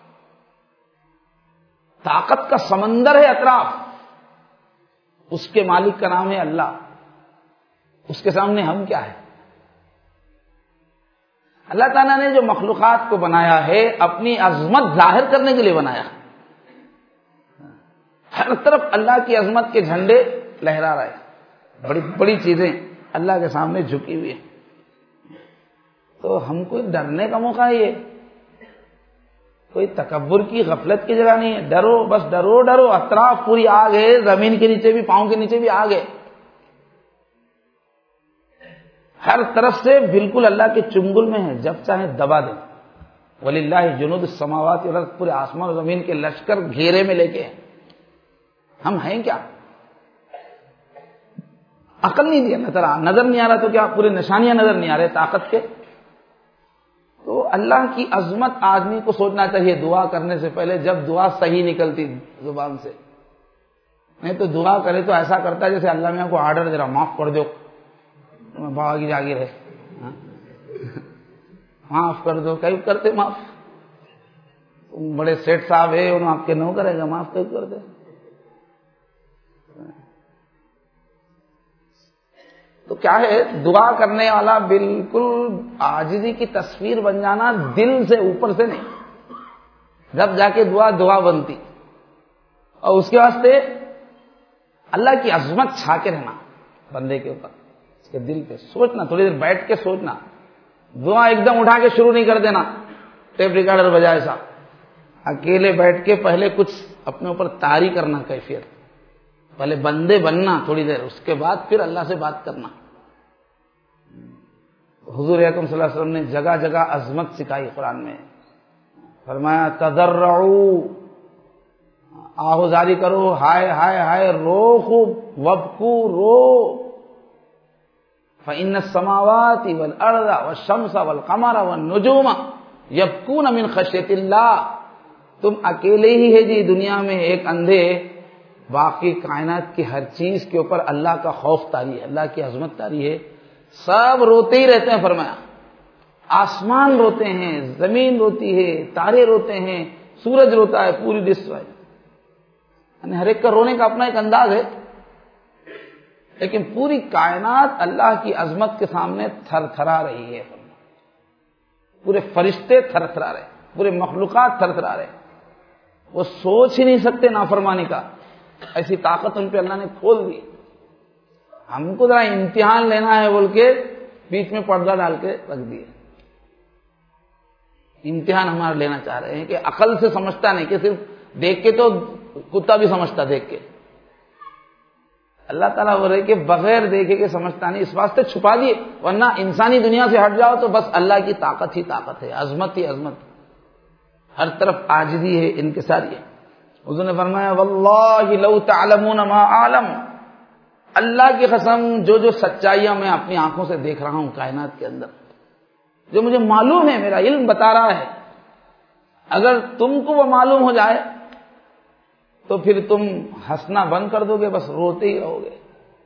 طاقت کا سمندر ہے اطراف، اس کے مالک کا نام ہے اللہ، اس کے سامنے ہم کیا ہے؟ اللہ تعالیٰ نے جو مخلوقات کو بنایا ہے اپنی عظمت ظاہر کرنے کے لیے بنایا، ہر طرف اللہ کی عظمت کے جھنڈے لہرا رہے، بڑی بڑی چیزیں اللہ کے سامنے جھکی ہوئی ہیں، تو ہم کو ڈرنے کا موقع ہے، یہ کوئی تکبر کی غفلت کی جگہ نہیں ہے، ڈرو بس ڈرو ڈرو، اطراف پوری آگ ہے، زمین کے نیچے بھی، پاؤں کے نیچے بھی آگ ہے، ہر طرف سے بالکل اللہ کے چنگل میں ہے، جب چاہے دبا دیں۔ وَلِلَّهِ جُنُودُ السَّمَاوَاتِ وَالْأَرْضِ، پورے آسمان و زمین کے لشکر گھیرے میں لے کے ہیں، ہم ہیں کیا؟ عقل نہیں دی اللہ تعالیٰ، نظر نہیں آ رہا تو کیا پورے نشانیاں نظر نہیں آ رہے طاقت کے؟ تو اللہ کی عظمت آدمی کو سوچنا چاہیے دعا کرنے سے پہلے، جب دعا صحیح نکلتی زبان سے، نہیں تو دعا کرے تو ایسا کرتا ہے جیسے اللہ میاں کو آرڈر دے رہا، معاف کر دو، بابا کی جاگیر ہے، معاف کر دو، کئی کرتے معاف، بڑے سیٹ صاحب ہے انہوں آپ کے نو کرے گا، معاف کئی کر دے۔ تو کیا ہے، دعا کرنے والا بالکل عاجزی کی تصویر بن جانا، دل سے اوپر سے نہیں، جب جا کے دعا بنتی، اور اس کے واسطے اللہ کی عظمت چھا کے رہنا بندے کے اوپر، اس کے دل پہ سوچنا، تھوڑی دیر بیٹھ کے سوچنا، دعا ایک دم اٹھا کے شروع نہیں کر دینا ٹیپ ریکارڈر بجائے سا، اکیلے بیٹھ کے پہلے کچھ اپنے اوپر طاری کرنا، کیفیت پہلے بندے بننا تھوڑی دیر، اس کے بعد پھر اللہ سے بات کرنا۔ حضور اکرم صلی اللہ علیہ وسلم نے جگہ جگہ عظمت سکھائی قرآن میں، فرمایا تضرعوا، آہوزاری کرو، ہائے ہائے ہائے، رو خوب، وبکو، رو، فإن السماوات والأرض والشمس والقمر والنجوم يبكون من خشية اللہ، تم اکیلے ہی ہے جی دنیا میں ایک اندھے، باقی کائنات کی ہر چیز کے اوپر اللہ کا خوف طاری ہے، اللہ کی عظمت طاری ہے، سب روتے ہی رہتے ہیں۔ فرمایا آسمان روتے ہیں، زمین روتی ہے، تارے روتے ہیں، سورج روتا ہے، پوری ڈسٹرائے، یعنی ہر ایک کا رونے کا اپنا ایک انداز ہے، لیکن پوری کائنات اللہ کی عظمت کے سامنے تھر تھرا رہی ہے، پورے فرشتے تھر تھرا رہے، پورے مخلوقات تھر تھرا رہے، وہ سوچ ہی نہیں سکتے نافرمانی کا، ایسی طاقت ان پہ اللہ نے کھول دی۔ ہم کو ذرا امتحان لینا ہے بول کے بیچ میں پردہ ڈال کے رکھ دیے. امتحان ہمارا لینا چاہ رہے ہیں کہ عقل سے سمجھتا نہیں، کہ صرف دیکھ کے تو کتا بھی سمجھتا دیکھ کے. اللہ تعالیٰ بول رہے کہ بغیر دیکھے کے سمجھتا نہیں، اس واسطے چھپا دیے. ورنہ انسانی دنیا سے ہٹ جاؤ تو بس اللہ کی طاقت ہی طاقت ہے، عظمت ہی عظمت، ہر طرف عاجزی ہے، انکساری ہے. حضور نے فرمایا واللہ لو تعلمون ما اعلم، اللہ کی قسم جو سچائیاں میں اپنی آنکھوں سے دیکھ رہا ہوں کائنات کے اندر، جو مجھے معلوم ہے، میرا علم بتا رہا ہے، اگر تم کو وہ معلوم ہو جائے تو پھر تم ہنسنا بند کر دو گے، بس روتے ہی رہو گے.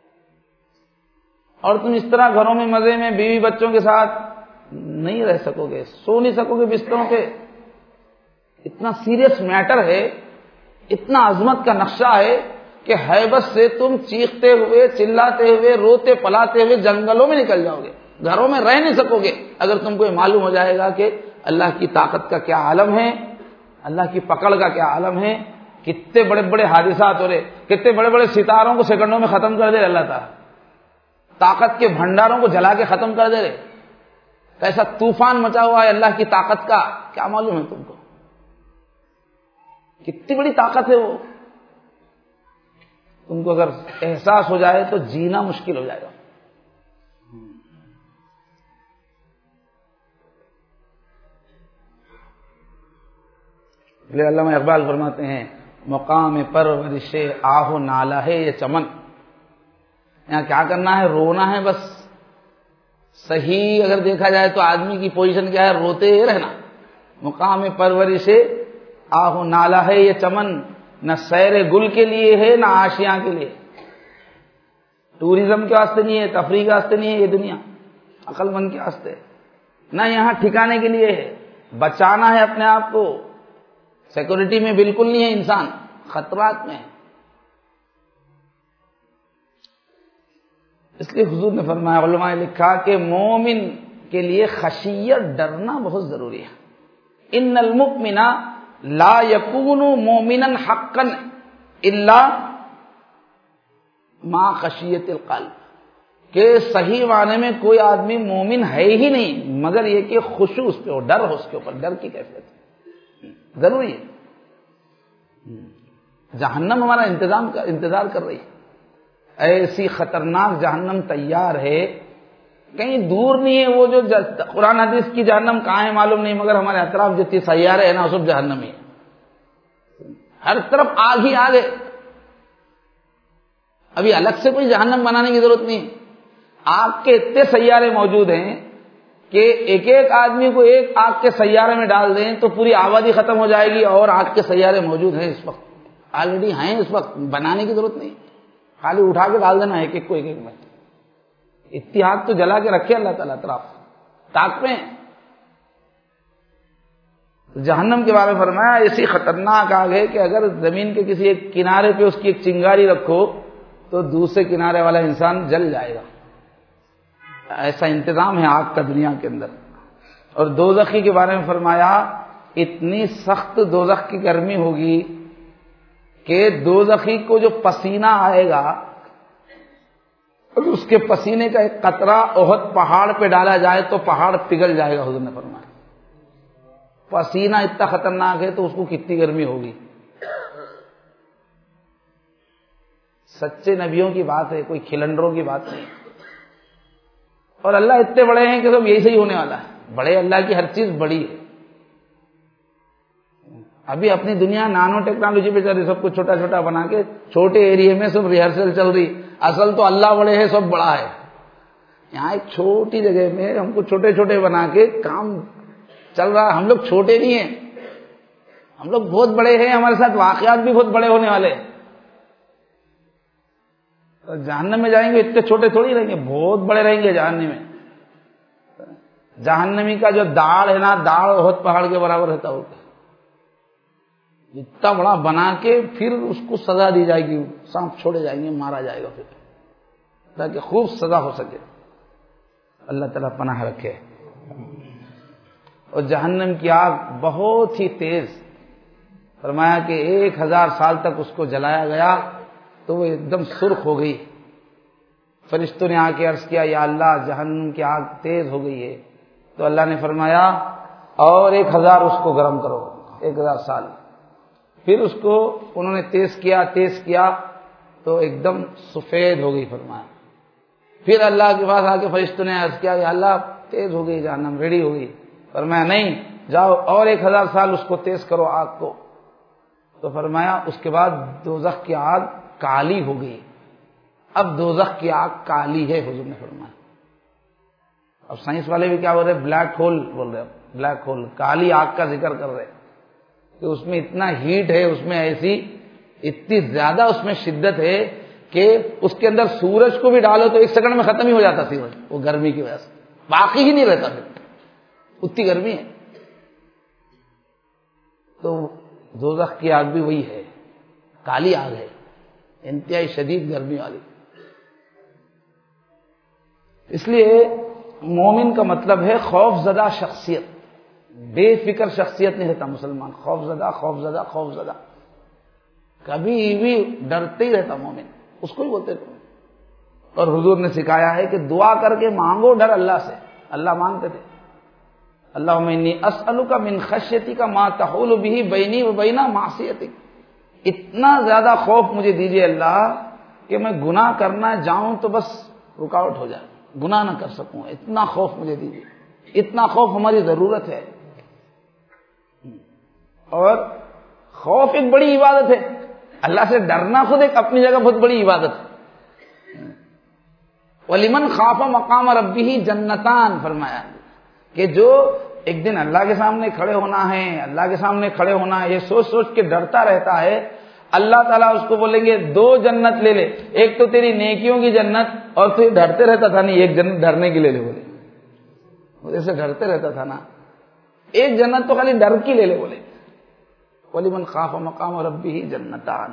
اور تم اس طرح گھروں میں مزے میں بیوی بچوں کے ساتھ نہیں رہ سکو گے، سو نہیں سکو گے بستروں پہ. اتنا سیریس میٹر ہے، اتنا عظمت کا نقشہ ہے کہ ہیبت سے تم چیختے ہوئے، چلاتے ہوئے، روتے پلاتے ہوئے جنگلوں میں نکل جاؤ گے، گھروں میں رہ نہیں سکو گے اگر تم کو یہ معلوم ہو جائے گا کہ اللہ کی طاقت کا کیا عالم ہے، اللہ کی پکڑ کا کیا عالم ہے. کتنے بڑے بڑے حادثات ہو رہے، کتنے بڑے بڑے ستاروں کو سیکنڈوں میں ختم کر دے رہے اللہ تعالیٰ، طاقت کے بھنڈاروں کو جلا کے ختم کر دے رہے. کیسا طوفان مچا ہوا ہے اللہ کی طاقت کا، کیا معلوم ہے تم کو؟ کتنی بڑی طاقت ہے وہ. تم کو اگر احساس ہو جائے تو جینا مشکل ہو جائے گا. علامہ اقبال فرماتے ہیں مقام پرورش آہ نالہ ہے یہ چمن. یہاں کیا کرنا ہے؟ رونا ہے بس. صحیح اگر دیکھا جائے تو آدمی کی پوزیشن کیا ہے؟ روتے رہنا. مقام پرورش آہ نالہ ہے یہ چمن، نہ سیر گل کے لیے ہے نہ آشیاں کے لیے. ٹوریزم کے واسطے نہیں ہے، تفریح کے واسطے نہیں ہے یہ دنیا، عقل مند کے واسطے. نہ یہاں ٹھکانے کے لیے ہے، بچانا ہے اپنے آپ کو. سیکورٹی میں بالکل نہیں ہے انسان، خطرات میں ہے. اس لیے حضور نے فرمایا، علماء نے لکھا کہ مومن کے لیے خشیت، ڈرنا بہت ضروری ہے. ان المؤمن لا یکون مومنا حقا الا ما خشیت القلب، کہ صحیح معنی میں کوئی آدمی مومن ہے ہی نہیں مگر یہ کہ خشوع اس پہ ہو، ڈر ہو اس کے اوپر، ڈر کی کیفیت ضروری ہے. جہنم ہمارا انتظار کر رہی ہے. ایسی خطرناک جہنم تیار ہے، کہیں دور نہیں ہے. وہ جو قرآن حدیث کی جہنم کہاں ہے معلوم نہیں، مگر ہمارے اطراف جتنی سیارے ہیں نا سب جہنم ہی ہے. ہر طرف آگ ہی آگ ہے. ابھی الگ سے کوئی جہنم بنانے کی ضرورت نہیں. آگ کے اتنے سیارے موجود ہیں کہ ایک ایک آدمی کو ایک آگ کے سیارے میں ڈال دیں تو پوری آبادی ختم ہو جائے گی. اور آگ کے سیارے موجود ہیں اس وقت، آلریڈی ہیں اس وقت، بنانے کی ضرورت نہیں، خالی اٹھا کے ڈال دینا ایک ایک کو ایک ایک میں. اتحاد تو جلا کے رکھے اللہ تعالیٰ اطراف طاقت میں. جہنم کے بارے میں فرمایا ایسی خطرناک آگ ہے کہ اگر زمین کے کسی ایک کنارے پہ اس کی ایک چنگاری رکھو تو دوسرے کنارے والا انسان جل جائے گا. ایسا انتظام ہے آگ کا دنیا کے اندر. اور دوزخی کے بارے میں فرمایا اتنی سخت دوزخ کی گرمی ہوگی کہ دوزخی کو جو پسینہ آئے گا، اگر اس کے پسینے کا ایک قطرہ احد پہاڑ پہ ڈالا جائے تو پہاڑ پگھل جائے گا. حضور نے فرمایا پسینہ اتنا خطرناک ہے تو اس کو کتنی گرمی ہوگی. سچے نبیوں کی بات ہے، کوئی کھلنڈروں کی بات نہیں. اور اللہ اتنے بڑے ہیں کہ سب یہی صحیح ہونے والا ہے. بڑے اللہ کی ہر چیز بڑی ہے. ابھی اپنی دنیا نانو ٹیکنالوجی پہ چل رہی، سب کچھ چھوٹا چھوٹا بنا کے چھوٹے ایریے میں سب ریہرسل چل رہی. اصل تو اللہ بڑے ہے، سب بڑا ہے. یہاں ایک چھوٹی جگہ میں ہم کو چھوٹے چھوٹے بنا کے کام چل رہا ہے. ہم لوگ چھوٹے نہیں ہیں، ہم لوگ بہت بڑے ہیں. ہمارے ساتھ واقعات بھی بہت بڑے ہونے والے ہیں. جہنم میں جائیں گے اتنے چھوٹے تھوڑی رہیں گے، بہت بڑے رہیں گے جہنم میں. جہنمی کا جو داڑ ہے نا، داڑ بہت پہاڑ کے برابر رہتا ہوگا. اتنا بڑا بنا کے پھر اس کو سزا دی جائے گی، سانپ چھوڑے جائیں گے، مارا جائے گا پھر، تاکہ خوب سزا ہو سکے. اللہ تعالیٰ پناہ رکھے. اور جہنم کی آگ بہت ہی تیز، فرمایا کہ 1000 سال تک اس کو جلایا گیا تو وہ ایک دم سرخ ہو گئی، فرشتوں نے آ کے عرض کیا یا اللہ جہنم کی آگ تیز ہو گئی ہے، تو اللہ نے فرمایا اور 1000 اس کو گرم کرو، 1000 سال۔ پھر اس کو انہوں نے تیز کیا تو ایک دم سفید ہو گئی فرمایا۔ پھر اللہ کے پاس آ کے فرشتوں نے عرض کیا یا اللہ تیز ہو گئی جہنم، ریڈی ہو گئی۔ فرمایا نہیں، جاؤ اور 1000 سال اس کو تیز کرو آگ کو۔ تو فرمایا اس کے بعد دوزخ کی آگ کالی ہو گئی۔ اب دوزخ کی آگ کالی ہے، حضور نے فرمایا۔ اب سائنس والے بھی کیا بول رہے ہیں؟ بلیک ہول بول رہے ہیں، بلیک ہول، کالی آگ کا ذکر کر رہے ہیں کہ اس میں اتنا ہیٹ ہے، اس میں ایسی اتنی زیادہ اس میں شدت ہے کہ اس کے اندر سورج کو بھی ڈالو تو 1 سیکنڈ میں ختم ہی ہو جاتا سورج، وہ گرمی کی وجہ سے باقی ہی نہیں رہتا، پھر اتنی گرمی ہے۔ تو دوزخ کی آگ بھی وہی ہے، کالی آگ ہے، انتہائی شدید گرمی والی۔ اس لیے مومن کا مطلب ہے خوف زدہ شخصیت، بے فکر شخصیت نہیں رہتا مسلمان، خوف زدہ، کبھی بھی ڈرتے ہی رہتا مومن، اس کو ہی بولتے تھے۔ اور حضور نے سکھایا ہے کہ دعا کر کے مانگو ڈر اللہ سے، اللہ مانگتے تھے اللہم انی اسألک من خشیتک ما تحول بہ بینی و بین معصیتک، اتنا زیادہ خوف مجھے دیجیے اللہ کہ میں گناہ کرنا جاؤں تو بس رکاوٹ ہو جائے، گناہ نہ کر سکوں، اتنا خوف مجھے دیجیے۔ اتنا خوف ہماری ضرورت ہے، اور خوف ایک بڑی عبادت ہے، اللہ سے ڈرنا خود ایک اپنی جگہ بہت بڑی عبادت ہے۔ وَلِمَنْ خَافَ مَقَامَ رَبِّهِ جَنَّتَانِ، فرمایا کہ جو ایک دن اللہ کے سامنے کھڑے ہونا ہے، یہ سوچ سوچ کے ڈرتا رہتا ہے، اللہ تعالیٰ اس کو بولیں گے 2 جنت لے لے، ایک تو تیری نیکیوں کی جنت، اور تو ڈرتے رہتا تھا نہیں، ایک جنت ڈرنے کی لے لے، بولے مجھے سے ڈرتے رہتا تھا نا، ایک جنت تو خالی ڈر کی لے لے، بولے وَلِمَنْ خَافَ مَقَامَ رَبِّهِ جَنَّتَانِ۔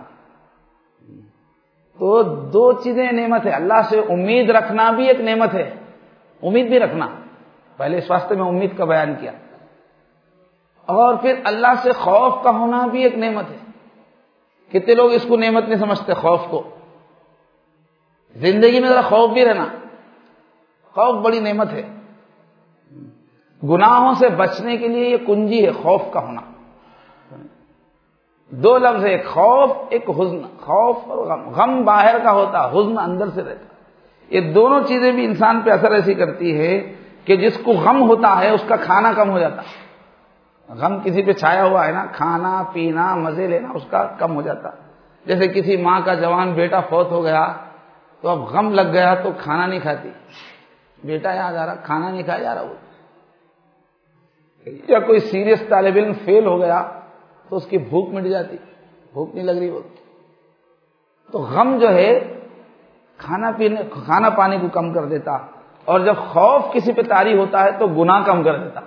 تو 2 چیزیں نعمت ہے، اللہ سے امید رکھنا بھی ایک نعمت ہے، امید بھی رکھنا، پہلے اس واسطے میں امید کا بیان کیا، اور پھر اللہ سے خوف کا ہونا بھی ایک نعمت ہے۔ کتنے لوگ اس کو نعمت نہیں سمجھتے، خوف کو۔ زندگی میں ذرا خوف بھی رہنا، خوف بڑی نعمت ہے۔ گناہوں سے بچنے کے لیے یہ کنجی ہے، خوف کا ہونا۔ 2 لفظ ہے، ایک خوف، ایک حزن، خوف اور غم۔ غم باہر کا ہوتا، حزن اندر سے رہتا۔ یہ دونوں چیزیں بھی انسان پہ اثر ایسی کرتی ہے کہ جس کو غم ہوتا ہے اس کا کھانا کم ہو جاتا، غم کسی پہ چھایا ہوا ہے نا، کھانا پینا مزے لینا اس کا کم ہو جاتا۔ جیسے کسی ماں کا جوان بیٹا فوت ہو گیا تو اب غم لگ گیا تو کھانا نہیں کھاتی، بیٹا یاد آ رہا، کھانا نہیں کھایا جا رہا وہ۔ یا کوئی سیریس طالب علم فیل ہو گیا تو اس کی بھوک مٹ جاتی، بھوک نہیں لگ رہی وہ۔ تو غم جو ہے کھانا پانی کو کم کر دیتا، اور جب خوف کسی پہ طاری ہوتا ہے تو گناہ کم کر دیتا۔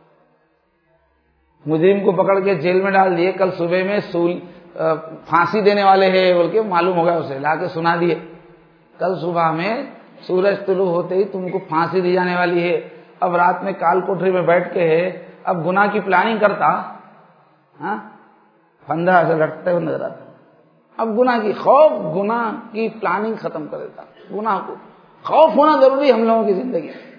مجرم کو پکڑ کے جیل میں ڈال دیے، کل صبح میں پھانسی دینے والے ہیں بول کے معلوم ہو گیا، اسے لا کے سنا دیے کل صبح میں سورج طلوع ہوتے ہی تم کو پھانسی دی جانے والی ہے۔ اب رات میں کال کوٹری میں بیٹھ کے ہے، اب گناہ کی پلاننگ کرتا، پھندا سے لٹتے ہوئے نظر آتا۔ اب گناہ کی پلاننگ ختم کر دیتا، گناہ کو۔ خوف ہونا ضروری ہم لوگوں کی زندگی میں۔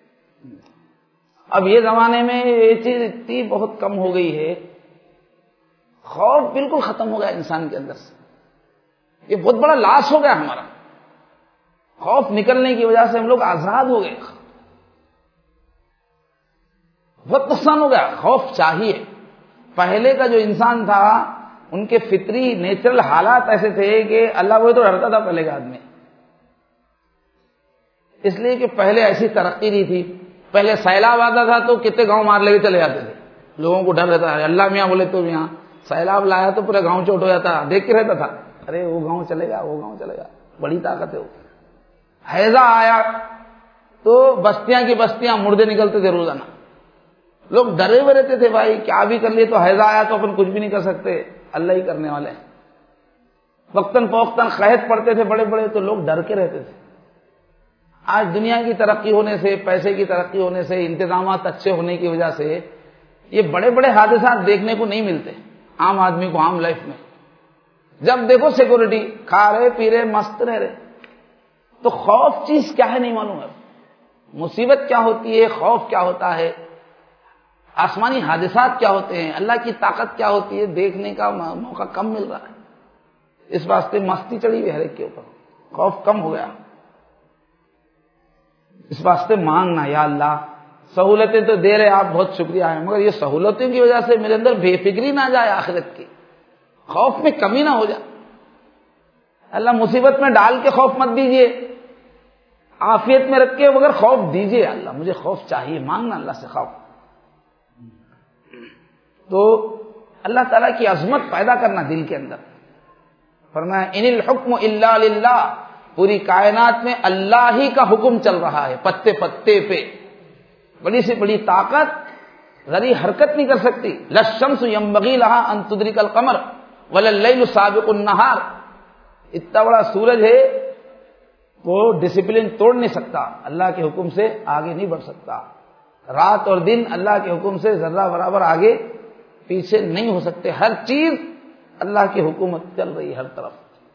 اب یہ زمانے میں یہ چیز اتنی بہت کم ہو گئی ہے، خوف بالکل ختم ہو گیا انسان کے اندر سے۔ یہ بہت بڑا لاس ہو گیا ہمارا، خوف نکلنے کی وجہ سے ہم لوگ آزاد ہو گئے، بہت نقصان ہو گیا۔ خوف چاہیے۔ پہلے کا جو انسان تھا ان کے فطری نیچرل حالات ایسے تھے کہ اللہ وہ تو ڈرتا تھا پہلے کا آدمی، اس لیے کہ پہلے ایسی ترقی نہیں تھی۔ پہلے سیلاب آتا تھا تو کتنے گاؤں مار لے کے چلے جاتے تھے، لوگوں کو ڈر رہتا ہے، اللہ میاں بولے تو یہاں سیلاب لایا تو پورا گاؤں چوٹ ہو جاتا، دیکھ کے رہتا تھا، ارے وہ گاؤں چلے گا، وہ گاؤں چلے گا، بڑی طاقت ہے وہ۔ ہیضہ آیا تو بستیاں کی بستیاں مردے نکلتے تھے روزانہ، لوگ ڈرے ہوئے رہتے تھے، بھائی کیا بھی کر لیے تو ہیضہ آیا تو اپن کچھ بھی نہیں کر سکتے، اللہ ہی کرنے والے ہیں۔ وقتاً فوقتاً قحط پڑتے تھے بڑے بڑے تو لوگ ڈر کے رہتے تھے۔ آج دنیا کی ترقی ہونے سے، پیسے کی ترقی ہونے سے، انتظامات اچھے ہونے کی وجہ سے یہ بڑے بڑے حادثات دیکھنے کو نہیں ملتے عام آدمی کو، عام لائف میں۔ جب دیکھو سیکورٹی، کھا رہے پی رہے مست رہ رہے، تو خوف چیز کیا ہے نہیں معلوم ہے، مصیبت کیا ہوتی ہے، خوف کیا ہوتا ہے، آسمانی حادثات کیا ہوتے ہیں، اللہ کی طاقت کیا ہوتی ہے، دیکھنے کا موقع کم مل رہا ہے. اس واسطے مستی چڑھی ہوئی ہر ایک کے اوپر، خوف کم ہو گیا. اس واسطے مانگنا، یا اللہ سہولتیں تو دے رہے آپ، بہت شکریہ ہے، مگر یہ سہولتوں کی وجہ سے میرے اندر بے فکری نہ جائے آخرت کی، خوف میں کمی نہ ہو جائے. اللہ مصیبت میں ڈال کے خوف مت دیجئے، عافیت میں رکھ کے مگر خوف دیجئے. اللہ مجھے خوف چاہیے، مانگنا اللہ سے خوف. تو اللہ تعالیٰ کی عظمت پیدا کرنا دل کے اندر. فرمایا ان الحکم الا للہ، پوری کائنات میں اللہ ہی کا حکم چل رہا ہے، پتے پتے پہ. بڑی سے بڑی طاقت ذری حرکت نہیں کر سکتی. لا الشمس ينبغي لها ان تدرك القمر ولا الليل سابق النهار. اتنا بڑا سورج ہے وہ ڈسپلن توڑ نہیں سکتا، اللہ کے حکم سے آگے نہیں بڑھ سکتا. رات اور دن اللہ کے حکم سے ذرہ برابر آگے پیچھے نہیں ہو سکتے. ہر چیز اللہ کی حکومت چل رہی ہے ہر طرف.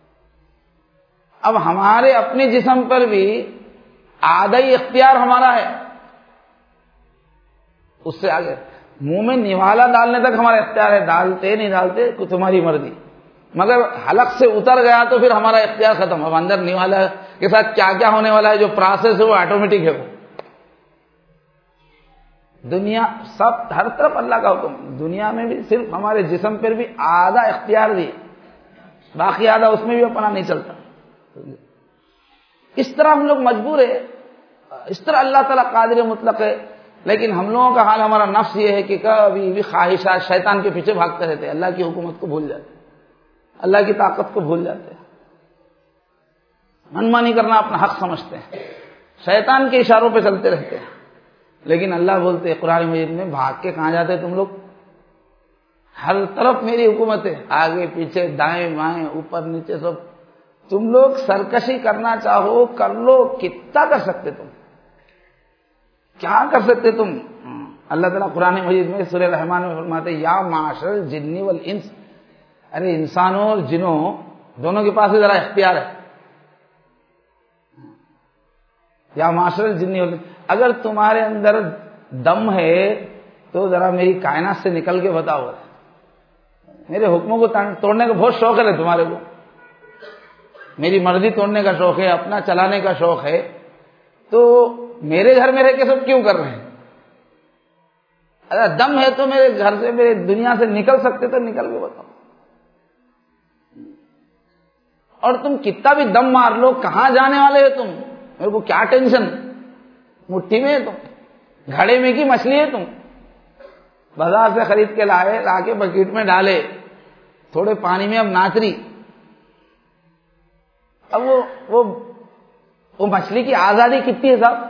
اب ہمارے اپنے جسم پر بھی آدھائی اختیار ہمارا ہے، اس سے آگے منہ میں نوالا ڈالنے تک ہمارا اختیار ہے، ڈالتے نہیں ڈالتے تمہاری مرضی. مگر حلق سے اتر گیا تو پھر ہمارا اختیار ختم. اب اندر نوالا کے ساتھ کیا کیا ہونے والا ہے، جو پروسیس ہے وہ آٹومیٹک ہے. وہ دنیا سب ہر طرف اللہ کا حکم. دنیا میں بھی صرف ہمارے جسم پر بھی آدھا اختیار دیے، باقی آدھا اس میں بھی اپنا نہیں چلتا. اس طرح ہم لوگ مجبور ہے، اس طرح اللہ تعالیٰ قادر مطلق ہے. لیکن ہم لوگوں کا حال، ہمارا نفس یہ ہے کہ کبھی بھی خواہشات شیطان کے پیچھے بھاگتے رہتے ہیں، اللہ کی حکومت کو بھول جاتے ہیں، اللہ کی طاقت کو بھول جاتے ہیں. منمانی کرنا اپنا حق سمجھتے ہیں، شیطان کے اشاروں پہ چلتے رہتے ہیں. لیکن اللہ بولتے ہیں قرآن مجید میں، بھاگ کے کہاں جاتے تم لوگ؟ ہر طرف میری حکومت ہے، آگے پیچھے دائیں بائیں اوپر نیچے سب. تم لوگ سرکشی کرنا چاہو کر لو، کتنا کر سکتے تم، کیا کر سکتے تم. اللہ تعالیٰ قرآن مجید میں سورہ رحمان میں فرماتے یا معاشر الجن والانس، ارے انسانوں اور جنوں دونوں کے پاس ذرا اختیار ہے. یا معاشر الجن والانس، اگر تمہارے اندر دم ہے تو ذرا میری کائنات سے نکل کے بتاؤ. میرے حکموں کو توڑنے کا بہت شوق ہے تمہارے کو، میری مرضی توڑنے کا شوق ہے، اپنا چلانے کا شوق ہے، تو میرے گھر میں رہ کے سب کیوں کر رہے ہیں؟ اگر دم ہے تو میرے گھر سے، میرے دنیا سے نکل سکتے تو نکل کے بتاؤ. اور تم کتنا بھی دم مار لو، کہاں جانے والے ہو تم؟ میرے کو کیا ٹینشن، مٹھی میں ہے تم، گھڑے میں کی مچھلی ہے تم. بازار سے خرید کے لائے، لا کے بکیٹ میں ڈالے، تھوڑے پانی میں اب ناچ رہی. اب وہ مچھلی کی آزادی کتنی ہے صاحب؟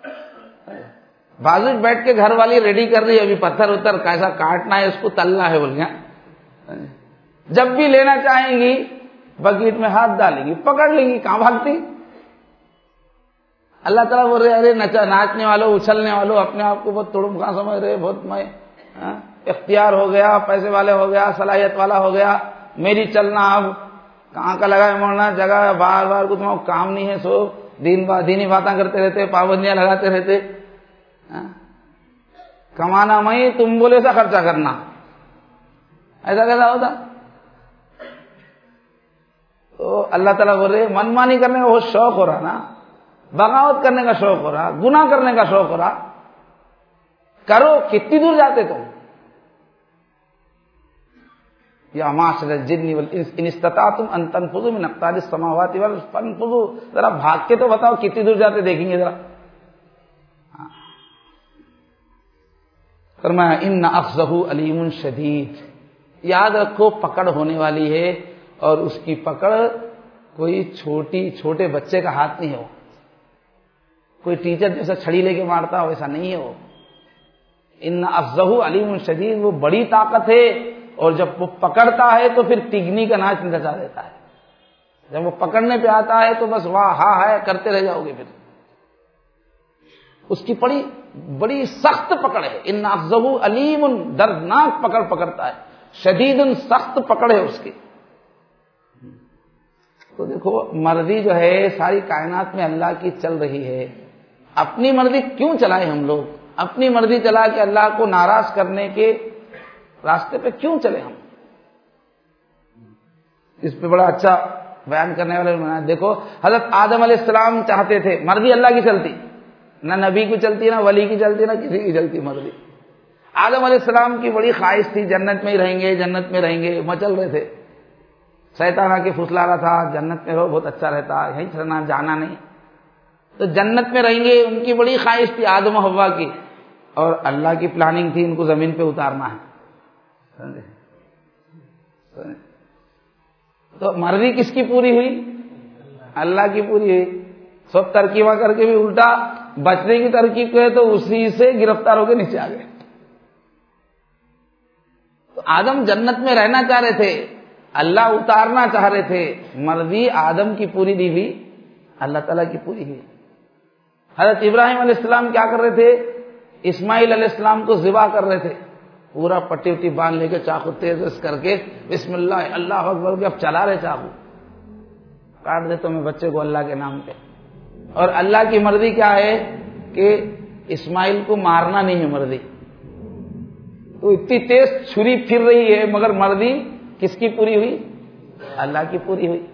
بازو بیٹھ کے گھر والی ریڈی کر رہی ہے، ابھی پتھر اتر کیسا کاٹنا ہے، اس کو تلنا ہے بول گیا. جب بھی لینا چاہیں گی بکیٹ میں ہاتھ ڈالیں گی، پکڑ لیں گی، کہاں بھاگتی. اللہ تعالیٰ بول رہے ارے ناچنے والوں، اچھلنے والوں، اپنے آپ کو بہت تڑم کہاں سمجھ رہے، بہت میں اختیار ہو گیا، پیسے والے ہو گیا، صلاحیت والا ہو گیا، میری چلنا اب کہاں کا لگا ہے موڑنا، جگہ بار بار کو تمہیں کام نہیں ہے، سو دینی باتیں کرتے رہتے، پابندیاں لگاتے رہتے. کمانا میں تم بولے سا خرچہ کرنا، ایسا کیسا ہوتا؟ تو اللہ تعالیٰ بول رہے منمانی کرنے کا بہت شوق ہو رہا نا، بغاوت کرنے کا شوق ہو رہا، گناہ کرنے کا شوق ہو رہا، کرو. کتنی دور جاتے تم؟ یا معاشر الجن والانس ان استطعتم ان تنفذوا من اقطار السماوات والارض فانفذوا. ذرا بھاگ کے تو بتاؤ کتنی دور جاتے، دیکھیں گے ذرا. فرمایا ان اخذہ علیم شدید، یاد رکھو پکڑ ہونے والی ہے، اور اس کی پکڑ کوئی چھوٹے بچے کا ہاتھ نہیں ہے. وہ کوئی ٹیچر جیسا چھڑی لے کے مارتا ہو ویسا نہیں ہے وہ. ان اخذہ علیم شدید، وہ بڑی طاقت ہے، اور جب وہ پکڑتا ہے تو پھر تگنی کا ناچ نچا دیتا ہے. جب وہ پکڑنے پہ آتا ہے تو بس واہ ہاں ہے کرتے رہ جاؤ گے. پھر اس کی بڑی سخت پکڑ ہے. ان اخذہ علیم، دردناک پکڑتا ہے، شدید سخت پکڑ ہے اس کی. تو دیکھو مرضی جو ہے ساری کائنات میں اللہ کی چل رہی ہے، اپنی مرضی کیوں چلائیں ہم لوگ؟ اپنی مرضی چلا کے اللہ کو ناراض کرنے کے راستے پہ کیوں چلے ہم؟ اس پہ بڑا اچھا بیان کرنے والے نے دیکھو حضرت آدم علیہ السلام چاہتے تھے، مرضی اللہ کی چلتی، نہ نبی کی چلتی، نہ ولی کی چلتی، نہ کسی کی چلتی مرضی۔ آدم علیہ السلام کی بڑی خواہش تھی جنت میں ہی رہیں گے، جنت میں رہیں گے، مچل رہے تھے، شیطان آ کے پھسلا رہا تھا جنت میں رہو بہت اچھا رہتا، یہیں رہنا جانا نہیں، تو جنت میں رہیں گے، ان کی بڑی خواہش تھی آدم و حوا کی، اور اللہ کی پلاننگ تھی ان کو زمین پہ اتارنا ہے۔ تو مرضی کس کی پوری ہوئی؟ اللہ کی پوری ہوئی۔ سب ترکیبیں کر کے بھی الٹا بچنے کی ترکیب کرے تو اسی سے گرفتار ہو کے نیچے آ گئے۔ تو آدم جنت میں رہنا چاہ رہے تھے، اللہ اتارنا چاہ رہے تھے، مرضی آدم کی پوری نہیں ہوئی، اللہ تعالیٰ کی پوری ہوئی۔ حضرت ابراہیم علیہ السلام کیا کر رہے تھے؟ اسماعیل علیہ السلام کو ذبح کر رہے تھے، پورا پٹی وٹی باندھ لے کے چاقو تیز کر کے بسم اللہ اللہ اکبر کے اب چلا رہے چاقو، کاٹ دیتا میں بچے کو اللہ کے نام پہ۔ اور اللہ کی مرضی کیا ہے کہ اسماعیل کو مارنا نہیں ہے مرضی، تو اتنی تیز چھری پھر رہی ہے مگر مرضی کس کی پوری ہوئی؟ اللہ کی پوری ہوئی۔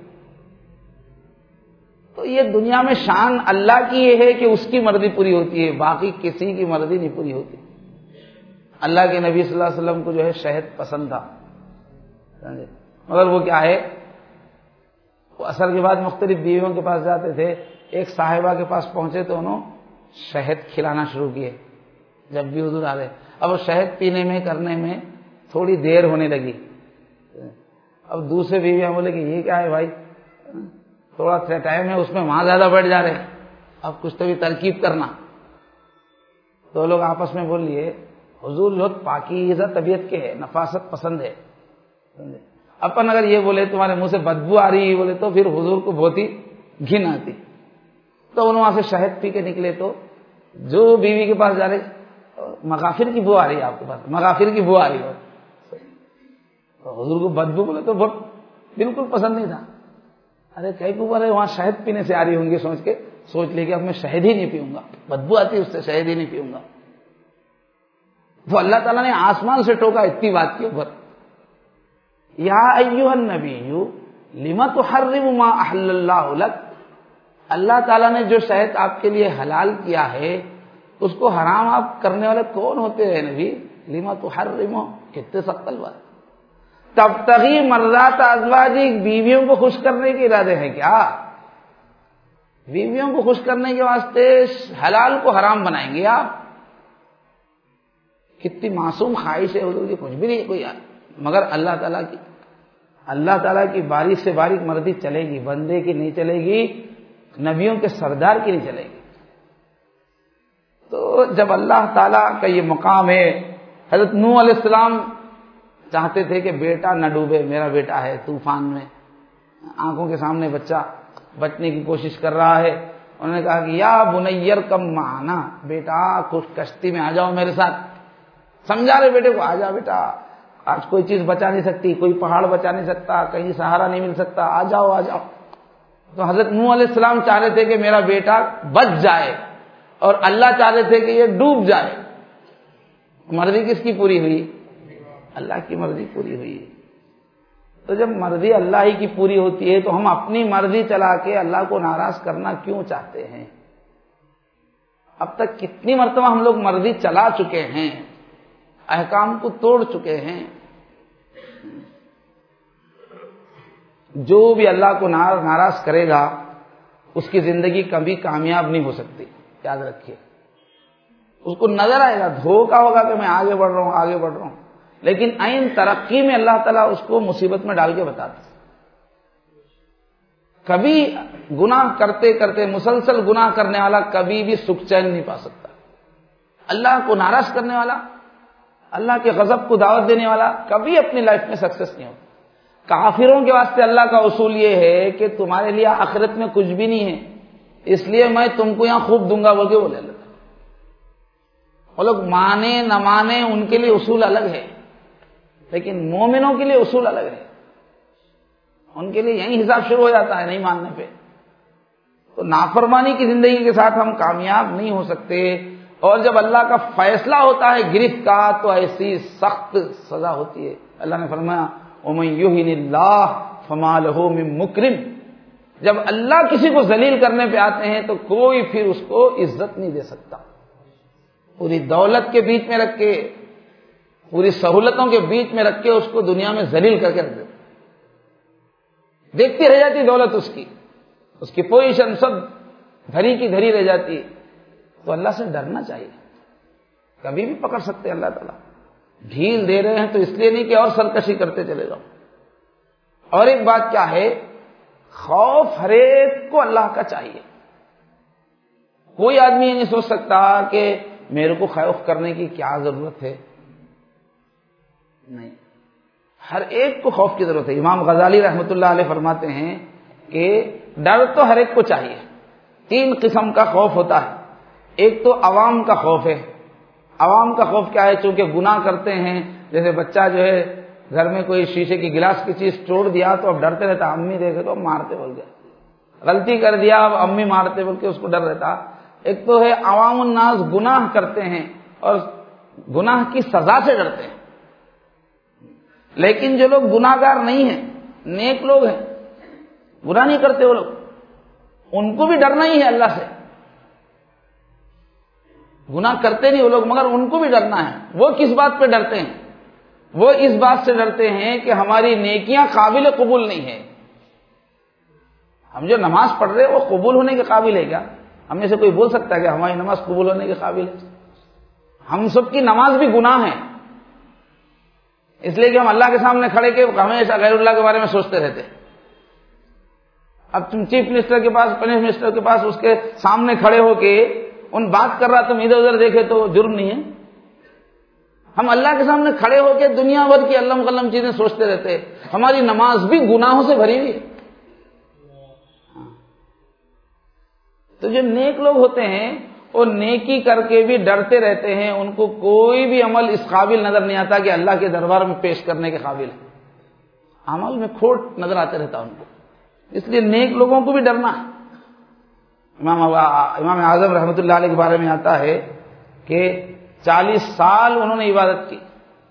تو یہ دنیا میں شان اللہ کی یہ ہے کہ اس کی مرضی پوری ہوتی ہے، باقی کسی کی مرضی نہیں پوری ہوتی۔ اللہ کے نبی صلی اللہ علیہ وسلم کو جو ہے شہد پسند تھا، مگر وہ کیا ہے، وہ عصر کے بعد مختلف بیویوں کے پاس جاتے تھے، ایک صاحبہ کے پاس پہنچے تو انہوں شہد کھلانا شروع کیے جب بھی حضور آ رہے، اب وہ شہد پینے میں کرنے میں تھوڑی دیر ہونے لگی، اب دوسرے بیویاں بولے کہ یہ کیا ہے بھائی، تھوڑا سا ٹائم ہے اس میں وہاں زیادہ بیٹھ جا رہے، اب کچھ تو بھی ترکیب کرنا۔ تو لوگ آپس میں بول لیے حضور بہت پاکیزہ طبیعت کے ہے، نفاست پسند ہے، اپن اگر یہ بولے تمہارے منہ سے بدبو آ رہی ہے بولے تو پھر حضور کو بہت ہی گھن آتی۔ تو انہوں وہاں سے شہد پی کے نکلے تو جو بیوی کے پاس جا رہے مغافر کی بو آ رہی ہے آپ کے پاس، مغافر کی بو آ رہی ہے، تو حضور کو بدبو بولے تو بہت بالکل پسند نہیں تھا۔ ارے کئی کو بولے وہاں شہد پینے سے آ رہی ہوں گی، سوچ لے کہ اب میں شہد ہی نہیں پیوں گا، بدبو آتی اس سے شہد ہی نہیں پیوں گا۔ تو اللہ تعالیٰ نے آسمان سے ٹوکا اتنی بات کے اوپر، یا ایھا النبی لم تحرم ما احل اللہ لک، اللہ تعالیٰ نے جو شہد آپ کے لیے حلال کیا ہے اس کو حرام آپ کرنے والے کون ہوتے ہیں نبی؟ لم تحرم، کتنے سخت الفاظ۔ تبتغی مرضات ازواجک، بیویوں کو خوش کرنے کے ارادے ہیں کیا؟ بیویوں کو خوش کرنے کے واسطے حلال کو حرام بنائیں گے آپ؟ کتنی معصوم خواہش ہے حضور کی، کچھ بھی نہیں کوئی یار، مگر اللہ تعالیٰ کی باریک سے باریک مرضی چلے گی، بندے کی نہیں چلے گی، نبیوں کے سردار کی نہیں چلے گی۔ تو جب اللہ تعالیٰ کا یہ مقام ہے، حضرت نوح علیہ السلام چاہتے تھے کہ بیٹا نہ ڈوبے، میرا بیٹا ہے طوفان میں، آنکھوں کے سامنے بچہ بچنے کی کوشش کر رہا ہے، انہوں نے کہا کہ یا بنیر کم معنا، بیٹا کچھ کشتی میں آ جاؤ میرے ساتھ، سمجھا رہے بیٹے کو آ جا بیٹا، آج کوئی چیز بچا نہیں سکتی، کوئی پہاڑ بچا نہیں سکتا، کہیں سہارا نہیں مل سکتا، آ جاؤ آ جاؤ۔ تو حضرت نوح علیہ السلام چاہ رہے تھے کہ میرا بیٹا بچ جائے، اور اللہ چاہ رہے تھے کہ یہ ڈوب جائے۔ مرضی کس کی پوری ہوئی؟ اللہ کی مرضی پوری ہوئی۔ تو جب مرضی اللہ ہی کی پوری ہوتی ہے تو ہم اپنی مرضی چلا کے اللہ کو ناراض کرنا کیوں چاہتے ہیں؟ اب تک کتنی مرتبہ ہم لوگ مرضی چلا چکے ہیں، احکام کو توڑ چکے ہیں۔ جو بھی اللہ کو ناراض کرے گا اس کی زندگی کبھی کامیاب نہیں ہو سکتی، یاد رکھیے۔ اس کو نظر آئے گا، دھوکا ہوگا کہ میں آگے بڑھ رہا ہوں آگے بڑھ رہا ہوں، لیکن عین ترقی میں اللہ تعالیٰ اس کو مصیبت میں ڈال کے بتاتا ہے۔ کبھی گناہ کرتے کرتے مسلسل گناہ کرنے والا کبھی بھی سکھ چین نہیں پا سکتا۔ اللہ کو ناراض کرنے والا، اللہ کے غضب کو دعوت دینے والا کبھی اپنی لائف میں سکسیس نہیں ہوتا۔ کافروں کے واسطے اللہ کا اصول یہ ہے کہ تمہارے لیے آخرت میں کچھ بھی نہیں ہے، اس لیے میں تم کو یہاں خوب دوں گا بول کے بولے اللہ۔ وہ لوگ مانے نہ مانے ان کے لیے اصول الگ ہے، لیکن مومنوں کے لیے اصول الگ ہے۔ ان کے لیے یہی حساب شروع ہو جاتا ہے نہیں ماننے پہ. تو نافرمانی کی زندگی کے ساتھ ہم کامیاب نہیں ہو سکتے. اور جب اللہ کا فیصلہ ہوتا ہے گرفت کا تو ایسی سخت سزا ہوتی ہے. اللہ نے فرمایا وَمَن يُهِنِ اللَّهُ فَمَا لَهُ مِن مُكْرِمٍ. جب اللہ کسی کو ذلیل کرنے پہ آتے ہیں تو کوئی پھر اس کو عزت نہیں دے سکتا. پوری دولت کے بیچ میں رکھ کے، پوری سہولتوں کے بیچ میں رکھ کے اس کو دنیا میں ذلیل کر کے رکھ دیتے. دیکھتی رہ جاتی دولت اس کی پوزیشن سب دھری کی دھری رہ جاتی. تو اللہ سے ڈرنا چاہیے. کبھی بھی پکڑ سکتے ہیں اللہ تعالیٰ. ڈھیل دے رہے ہیں تو اس لیے نہیں کہ اور سرکشی کرتے چلے جاؤ. اور ایک بات کیا ہے، خوف ہر ایک کو اللہ کا چاہیے. کوئی آدمی یہ نہیں سوچ سکتا کہ میرے کو خوف کرنے کی کیا ضرورت ہے. نہیں، ہر ایک کو خوف کی ضرورت ہے. امام غزالی رحمۃ اللہ علیہ فرماتے ہیں کہ ڈر تو ہر ایک کو چاہیے. 3 قسم کا خوف ہوتا ہے. ایک تو عوام کا خوف ہے. عوام کا خوف کیا ہے؟ چونکہ گناہ کرتے ہیں، جیسے بچہ جو ہے گھر میں کوئی شیشے کی گلاس کی چیز توڑ دیا تو اب ڈرتے رہتا، امی دیکھے تو اب مارتے بول گئے. غلطی کر دیا اب امی مارتے بول کے اس کو ڈر رہتا. ایک تو ہے عوام الناس گناہ کرتے ہیں اور گناہ کی سزا سے ڈرتے ہیں. لیکن جو لوگ گناہ گار نہیں ہیں، نیک لوگ ہیں، گناہ نہیں کرتے وہ لوگ، ان کو بھی ڈرنا ہی ہے اللہ سے. گناہ کرتے نہیں وہ لوگ مگر ان کو بھی ڈرنا ہے. وہ کس بات پہ ڈرتے ہیں؟ وہ اس بات سے ڈرتے ہیں کہ ہماری نیکیاں قابل قبول نہیں ہیں. ہم جو نماز پڑھ رہے ہیں وہ قبول ہونے کے قابل ہے کیا؟ ہم میں سے کوئی بول سکتا ہے کہ ہماری نماز قبول ہونے کے قابل ہے؟ ہم سب کی نماز بھی گناہ ہے. اس لیے کہ ہم اللہ کے سامنے کھڑے کے ہمیشہ غیر اللہ کے بارے میں سوچتے رہتے. اب تم چیف منسٹر کے پاس، پرائم منسٹر کے پاس اس کے سامنے کھڑے ہو کے ان بات کر رہا تم ادھر ادھر دیکھے تو جرم نہیں ہے؟ ہم اللہ کے سامنے کھڑے ہو کے دنیا بھر کی اللہ مقلم چیزیں سوچتے رہتے. ہماری نماز بھی گناہوں سے بھری ہوئی ہے. تو جو نیک لوگ ہوتے ہیں وہ نیکی کر کے بھی ڈرتے رہتے ہیں. ان کو کوئی بھی عمل اس قابل نظر نہیں آتا کہ اللہ کے دربار میں پیش کرنے کے قابل ہے. عمل میں کھوٹ نظر آتے رہتا ان کو. اس لیے نیک لوگوں کو بھی ڈرنا ہے. امام اعظم رحمۃ اللہ علیہ کے بارے میں آتا ہے کہ 40 سال انہوں نے عبادت کی،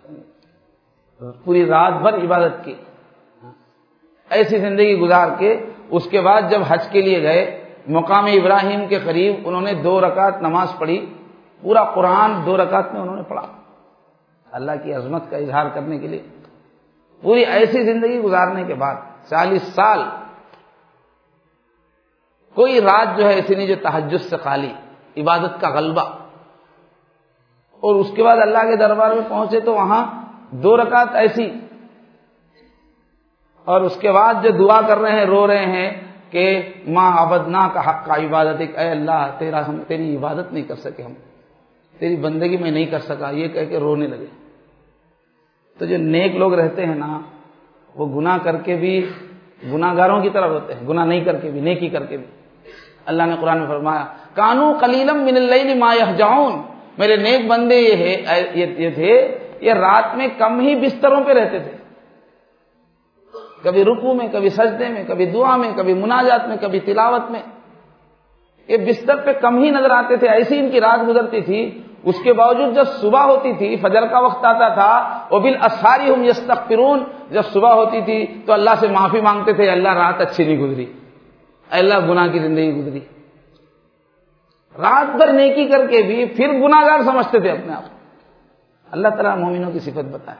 پوری رات بھر عبادت کی. ایسی زندگی گزار کے اس کے بعد جب حج کے لیے گئے، مقام ابراہیم کے قریب انہوں نے 2 رکعت نماز پڑھی. پورا قرآن 2 رکعت میں انہوں نے پڑھا اللہ کی عظمت کا اظہار کرنے کے لیے. پوری ایسی زندگی گزارنے کے بعد 40 سال کوئی رات جو ہے ایسی نہیں جو تہجد سے خالی، عبادت کا غلبہ. اور اس کے بعد اللہ کے دربار میں پہنچے تو وہاں 2 رکعت ایسی، اور اس کے بعد جو دعا کر رہے ہیں، رو رہے ہیں کہ ما عبدنا کا حق کا عبادت، اے اللہ ہم تیری عبادت نہیں کر سکے، ہم تیری بندگی میں نہیں کر سکا، یہ کہہ کے رونے لگے. تو جو نیک لوگ رہتے ہیں نا وہ گناہ کر کے بھی گناہ گاروں کی طرح ہوتے ہیں، گناہ نہیں کر کے بھی، نیکی کر کے بھی. اللہ نے قرآن میں فرمایا کانوا قلیلا من اللیل ما یہجعون. میرے نیک بندے یہ تھے، یہ رات میں کم ہی بستروں پہ رہتے تھے. کبھی رکوع میں، کبھی سجدے میں، کبھی دعا میں، کبھی مناجات میں، کبھی تلاوت میں. یہ بستر پہ کم ہی نظر آتے تھے. ایسی ان کی رات گزرتی تھی. اس کے باوجود جب صبح ہوتی تھی، فجر کا وقت آتا تھا، وبالاسحار هم یستغفرون، جب صبح ہوتی تھی تو اللہ سے معافی مانگتے تھے، اللہ رات اچھی نہیں گزری، اللہ گناہ کی زندگی گزری. رات بھر نیکی کر کے بھی پھر گناہ گار سمجھتے تھے اپنے آپ. اللہ تعالیٰ مومنوں کی صفت بتائے.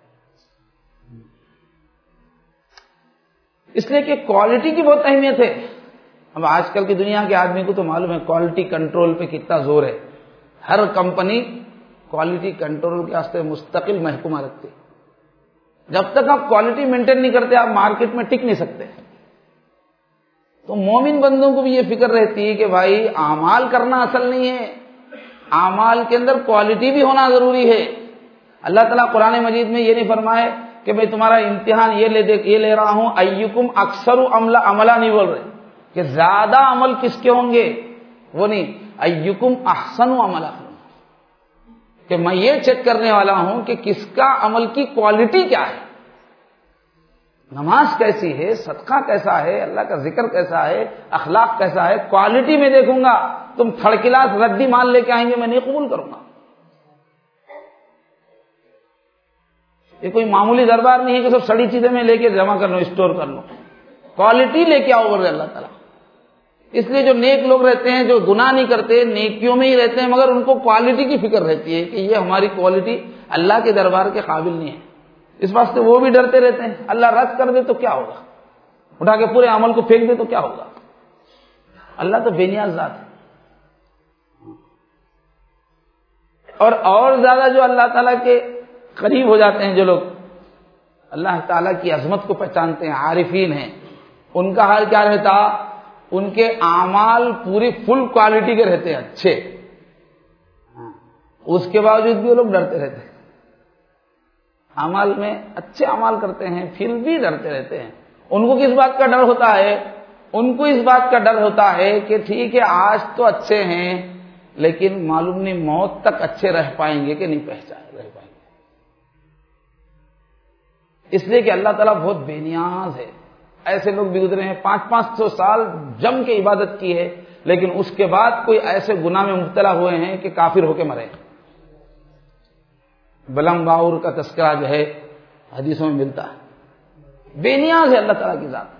اس لیے کہ کوالٹی کی بہت اہمیت ہے. اب آج کل کی دنیا کے آدمی کو تو معلوم ہے کوالٹی کنٹرول پہ کتنا زور ہے. ہر کمپنی کوالٹی کنٹرول کے واسطے مستقل محکمہ رکھتی. جب تک آپ کوالٹی مینٹین نہیں کرتے آپ مارکیٹ میں ٹک نہیں سکتے. تو مومن بندوں کو بھی یہ فکر رہتی ہے کہ بھائی اعمال کرنا اصل نہیں ہے، اعمال کے اندر کوالٹی بھی ہونا ضروری ہے. اللہ تعالیٰ قرآن مجید میں یہ نہیں فرمائے کہ میں تمہارا امتحان یہ لے رہا ہوں ایکم اکثر عملہ نہیں بول رہے کہ زیادہ عمل کس کے ہوں گے، وہ نہیں، ایکم احسن عملہ، کہ میں یہ چیک کرنے والا ہوں کہ کس کا عمل کی کوالٹی کیا ہے. نماز کیسی ہے، صدقہ کیسا ہے، اللہ کا ذکر کیسا ہے، اخلاق کیسا ہے، کوالٹی میں دیکھوں گا. تم تھرڈ کلاس ردی مال لے کے آئیں گے میں نہیں قبول کروں گا. یہ کوئی معمولی دربار نہیں ہے کہ سب سڑی چیزیں میں لے کے جمع کر لوں، اسٹور کر لوں. کوالٹی لے کے آؤ بولے اللہ تعالیٰ. اس لیے جو نیک لوگ رہتے ہیں، جو گناہ نہیں کرتے، نیکیوں میں ہی رہتے ہیں، مگر ان کو کوالٹی کی فکر رہتی ہے کہ یہ ہماری کوالٹی اللہ کے دربار کے قابل نہیں ہے. اس واسطے وہ بھی ڈرتے رہتے ہیں. اللہ رد کر دے تو کیا ہوگا، اٹھا کے پورے عمل کو پھینک دے تو کیا ہوگا. اللہ تو بے نیاز ذات ہے. اور زیادہ جو اللہ تعالیٰ کے قریب ہو جاتے ہیں، جو لوگ اللہ تعالیٰ کی عظمت کو پہچانتے ہیں، عارفین ہیں، ان کا حال کیا رہتا؟ ان کے اعمال پوری فل کوالٹی کے رہتے ہیں، اچھے. اس کے باوجود بھی وہ لوگ ڈرتے رہتے ہیں. اعمال میں اچھے اعمال کرتے ہیں پھر بھی ڈرتے رہتے ہیں. ان کو کس بات کا ڈر ہوتا ہے؟ ان کو اس بات کا ڈر ہوتا ہے کہ ٹھیک ہے آج تو اچھے ہیں لیکن معلوم نہیں موت تک اچھے رہ پائیں گے کہ نہیں رہ پائیں گے. اس لیے کہ اللہ تعالیٰ بہت بے نیاز ہے. ایسے لوگ بھی گزرے ہیں 500 سال جم کے عبادت کی ہے لیکن اس کے بعد کوئی ایسے گناہ میں مبتلا ہوئے ہیں کہ کافر ہو کے مرے. بلم باور کا تذکرہ جو ہے حدیثوں میں ملتا ہے. بے نیاز ہے اللہ تعالیٰ کی ذات.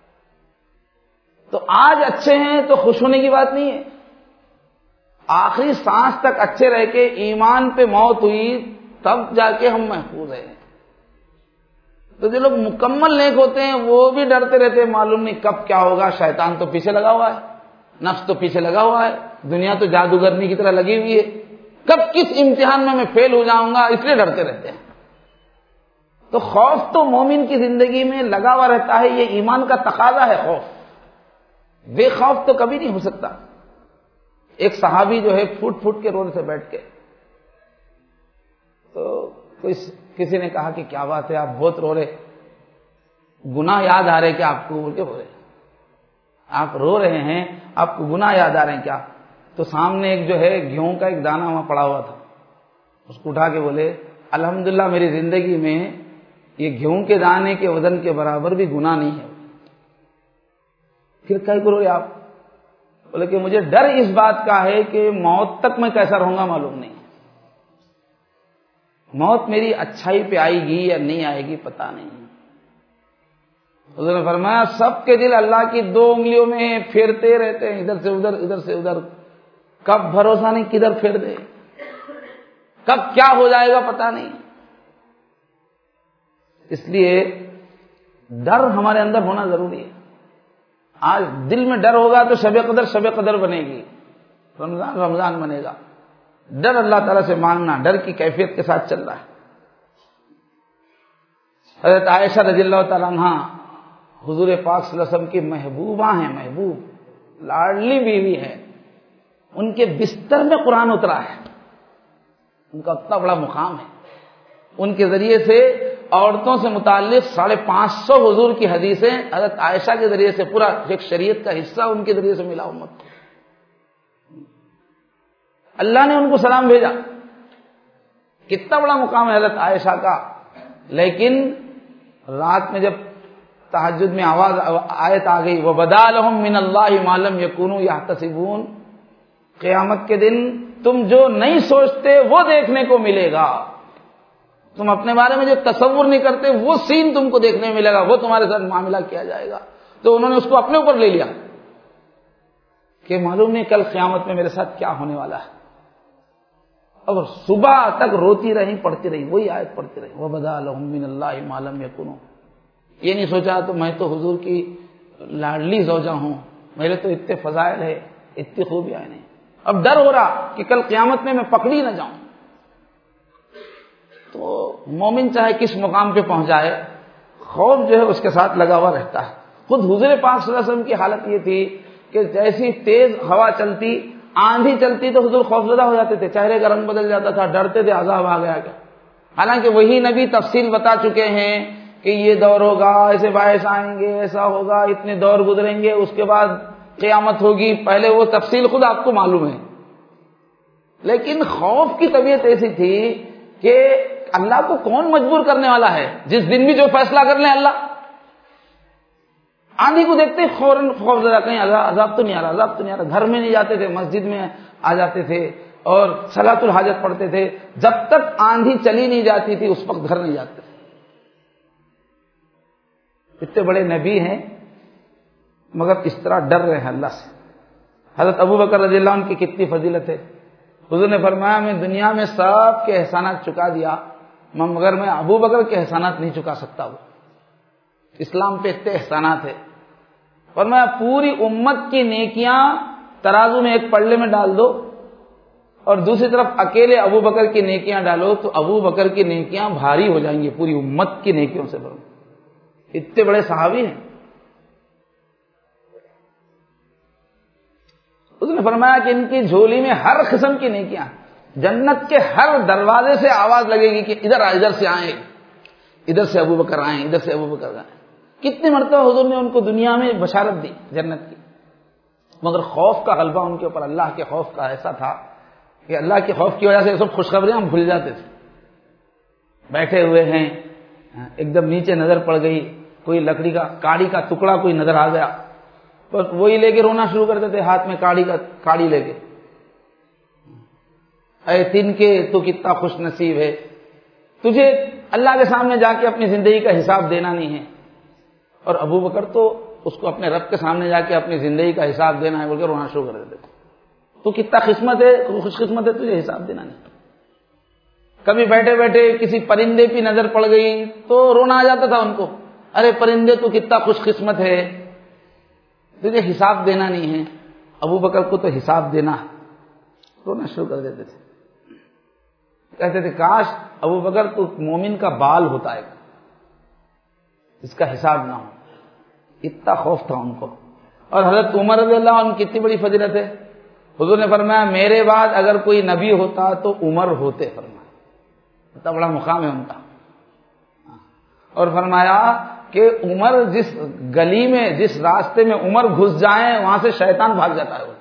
تو آج اچھے ہیں تو خوش ہونے کی بات نہیں ہے. آخری سانس تک اچھے رہ کے ایمان پہ موت ہوئی تب جا کے ہم محفوظ ہیں. تو جو لوگ مکمل نیک ہوتے ہیں وہ بھی ڈرتے رہتے ہیں، معلوم نہیں کب کیا ہوگا. شیطان تو پیچھے لگا ہوا ہے، نفس تو پیچھے لگا ہوا ہے، دنیا تو جادوگرنی کی طرح لگی ہوئی ہے. کب کس امتحان میں فیل ہو جاؤں گا، اس لیے ڈرتے رہتے ہیں. تو خوف تو مومن کی زندگی میں لگا ہوا رہتا ہے. یہ ایمان کا تقاضا ہے خوف. بے خوف تو کبھی نہیں ہو سکتا. ایک صحابی جو ہے پھوٹ پھوٹ کے رو رہے تھے بیٹھ کے. تو کسی نے کہا کہ کیا بات ہے آپ بہت رو رہے، گناہ یاد آ رہے کیا آپ کو؟ بول کے بولے آپ رو رہے ہیں، آپ کو گناہ یاد آ رہے ہیں کیا؟ تو سامنے ایک جو ہے گیہوں کا ایک دانہ وہاں پڑا ہوا تھا، اس کو اٹھا کے بولے الحمدللہ میری زندگی میں یہ گیہوں کے دانے کے وزن کے برابر بھی گناہ نہیں ہے. پھر کیا کرو گے آپ؟ بولے کہ مجھے ڈر اس بات کا ہے کہ موت تک میں کیسا رہوں گا معلوم نہیں. موت میری اچھائی پہ آئے گی یا نہیں آئے گی پتہ نہیں. حضور نے فرمایا سب کے دل اللہ کی 2 انگلیوں میں پھیرتے رہتے ہیں، ادھر سے ادھر ادھر سے ادھر. کب بھروسہ نہیں کدھر پھیر دے، کب کیا ہو جائے گا پتہ نہیں. اس لیے ڈر ہمارے اندر ہونا ضروری ہے. آج دل میں ڈر ہوگا تو شب قدر بنے گی، رمضان بنے گا. ڈر اللہ تعالیٰ سے مانگنا، ڈر کی کیفیت کے ساتھ چل رہا ہے. حضرت عائشہ رضی اللہ تعالیٰ عنہ حضور پاک صلی اللہ علیہ وسلم کی محبوبہ ہیں، محبوب لاڈلی بیوی ہے. ان کے بستر میں قرآن اترا ہے. ان کا اتنا بڑا مقام ہے. ان کے ذریعے سے عورتوں سے متعلق 550 حضور کی حدیثیں حضرت عائشہ کے ذریعے سے، پورا ایک شریعت کا حصہ ان کے ذریعے سے ملا امت کو. اللہ نے ان کو سلام بھیجا. کتنا بڑا مقام ہے حضرت عائشہ کا. لیکن رات میں جب تہجد میں آیت آ گئی وَبَدَا لَهُم مِّنَ اللَّهِ مَا لَمْ يَكُونُوا يَحْتَسِبُونَ، قیامت کے دن تم جو نہیں سوچتے وہ دیکھنے کو ملے گا. تم اپنے بارے میں جو تصور نہیں کرتے وہ سین تم کو دیکھنے میں ملے گا، وہ تمہارے ساتھ معاملہ کیا جائے گا. تو انہوں نے اس کو اپنے اوپر لے لیا کہ معلوم نہیں کل قیامت میں میرے ساتھ کیا ہونے والا ہے. اور صبح تک روتی رہی، پڑھتی رہی، وہی آیت پڑھتی رہی وَبَدَا لَهُم مِّنَ اللَّهِ مَا لَمْ يَكُونُوا. یہ نہیں سوچا تو میں تو حضور کی لاڈلی زوجہ ہوں، میرے تو اتنے فضائل ہے، اتنی خوبیاں نہیں. اب ڈر ہو رہا کہ کل قیامت میں پکڑی نہ جاؤں. تو مومن چاہے کس مقام پہ پہنچ جائے، خوف جو ہے اس کے ساتھ لگا ہوا رہتا ہے. خود حضور پاک صلی اللہ علیہ وسلم کی حالت یہ تھی کہ جیسی تیز ہوا چلتی، آندھی چلتی تو حضور خوفزدہ ہو جاتے تھے، چہرے کا رنگ بدل جاتا تھا، ڈرتے تھے عذاب آ گیا کیا. حالانکہ وہی نبی تفصیل بتا چکے ہیں کہ یہ دور ہوگا، ایسے باعث آئیں گے، ایسا ہوگا، اتنے دور گزریں گے، اس کے بعد قیامت ہوگی. پہلے وہ تفصیل خود آپ کو معلوم ہے. لیکن خوف کی طبیعت ایسی تھی کہ اللہ کو کون مجبور کرنے والا ہے. جس دن بھی جو فیصلہ کر لیں اللہ، آندھی کو دیکھتے فوراً خوف زدہ، کہیں عذاب تو نہیں آ رہا، عذاب تو نہیں آ رہا. گھر میں نہیں جاتے تھے، مسجد میں آ جاتے تھے اور صلاۃ الحاجت پڑھتے تھے. جب تک آندھی چلی نہیں جاتی تھی اس وقت گھر نہیں جاتے تھے. اتنے بڑے نبی ہیں مگر اس طرح ڈر رہے ہیں اللہ سے. حضرت ابو بکر رضی اللہ عنہ کی کتنی فضیلت ہے. حضور نے فرمایا میں دنیا میں سب کے احسانات چکا دیا مگر میں ابو بکر کے احسانات نہیں چکا سکتا. وہ اسلام پہ اتنے احسانات ہے. فرمایا پوری امت کی نیکیاں ترازو میں ایک پلڑے میں ڈال دو اور دوسری طرف اکیلے ابو بکر کی نیکیاں ڈالو تو ابو بکر کی نیکیاں بھاری ہو جائیں گی پوری امت کی نیکیوں سے بڑھ. اتنے بڑے صحابی ہیں. اس نے فرمایا کہ ان کی جھولی میں ہر قسم کی نیکیاں، جنت کے ہر دروازے سے آواز لگے گی کہ ادھر سے آئیں، ادھر سے ابو بکر آئیں، ادھر سے ابو بکر آئیں. کتنی مرتبہ حضور نے ان کو دنیا میں بشارت دی جنت کی، مگر خوف کا غلبہ ان کے اوپر اللہ کے خوف کا ایسا تھا کہ اللہ کے خوف کی وجہ سے سب خوشخبریاں ہم بھول جاتے تھے. بیٹھے ہوئے ہیں، ایک دم نیچے نظر پڑ گئی، کوئی لکڑی کا کاڑی کا ٹکڑا کوئی نظر آ گیا، بس وہی لے کے رونا شروع کرتے تھے ہاتھ میں کاڑی لے کے. اے تن کے تو کتنا خوش نصیب ہے، تجھے اللہ کے سامنے جا کے اپنی زندگی کا حساب دینا نہیں ہے. اور ابو بکر تو اس کو اپنے رب کے سامنے جا کے اپنی زندگی کا حساب دینا ہے بول کے رونا شروع کر دیتے تھے. تو کتنا خوش قسمت ہے تجھے حساب دینا نہیں. کبھی بیٹھے بیٹھے کسی پرندے کی نظر پڑ گئی تو رونا آ جاتا تھا ان کو، ارے پرندے تو کتنا خوش قسمت ہے تجھے حساب دینا نہیں ہے. ابو بکر کو تو حساب دینا ہے، رونا شروع کر دیتے تھے. کہتے تھے کاش ابو بکر تو مومن کا بال ہوتا ہے، اس کا حساب نہ ہو. اتنا خوف تھا ان کو. اور حضرت عمر رضی اللہ عنہ کتنی بڑی فضیلت ہے. حضور نے فرمایا میرے بعد اگر کوئی نبی ہوتا تو عمر ہوتے. فرمایا اتنا بڑا مقام ہے ان کا. اور فرمایا کہ عمر جس گلی میں جس راستے میں عمر گھس جائیں وہاں سے شیطان بھاگ جاتا ہے.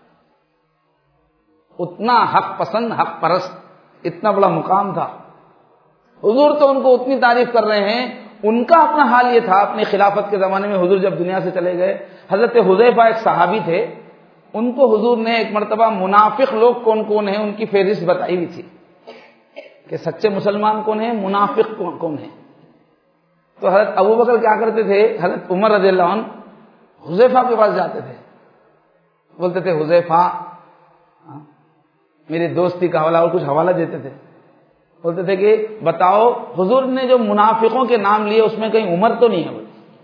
اتنا حق پسند، حق پرست، اتنا بڑا مقام تھا. حضور تو ان کو اتنی تعریف کر رہے ہیں. ان کا اپنا حال یہ تھا اپنی خلافت کے زمانے میں. حضور جب دنیا سے چلے گئے، حضرت حذیفہ ایک صحابی تھے، ان کو حضور نے ایک مرتبہ منافق لوگ کون کون ہیں ان کی فہرست بتائی ہوئی تھی کہ سچے مسلمان کون ہیں، منافق کون ہیں. تو حضرت ابو بکر کیا کرتے تھے، حضرت عمر رضی اللہ عنہ حذیفہ کے پاس جاتے تھے، بولتے تھے حذیفہ میری دوستی کا حوالہ، اور کچھ حوالہ دیتے تھے. بولتے تھے کہ بتاؤ حضور نے جو منافقوں کے نام لیے اس میں کہیں عمر تو نہیں ہے.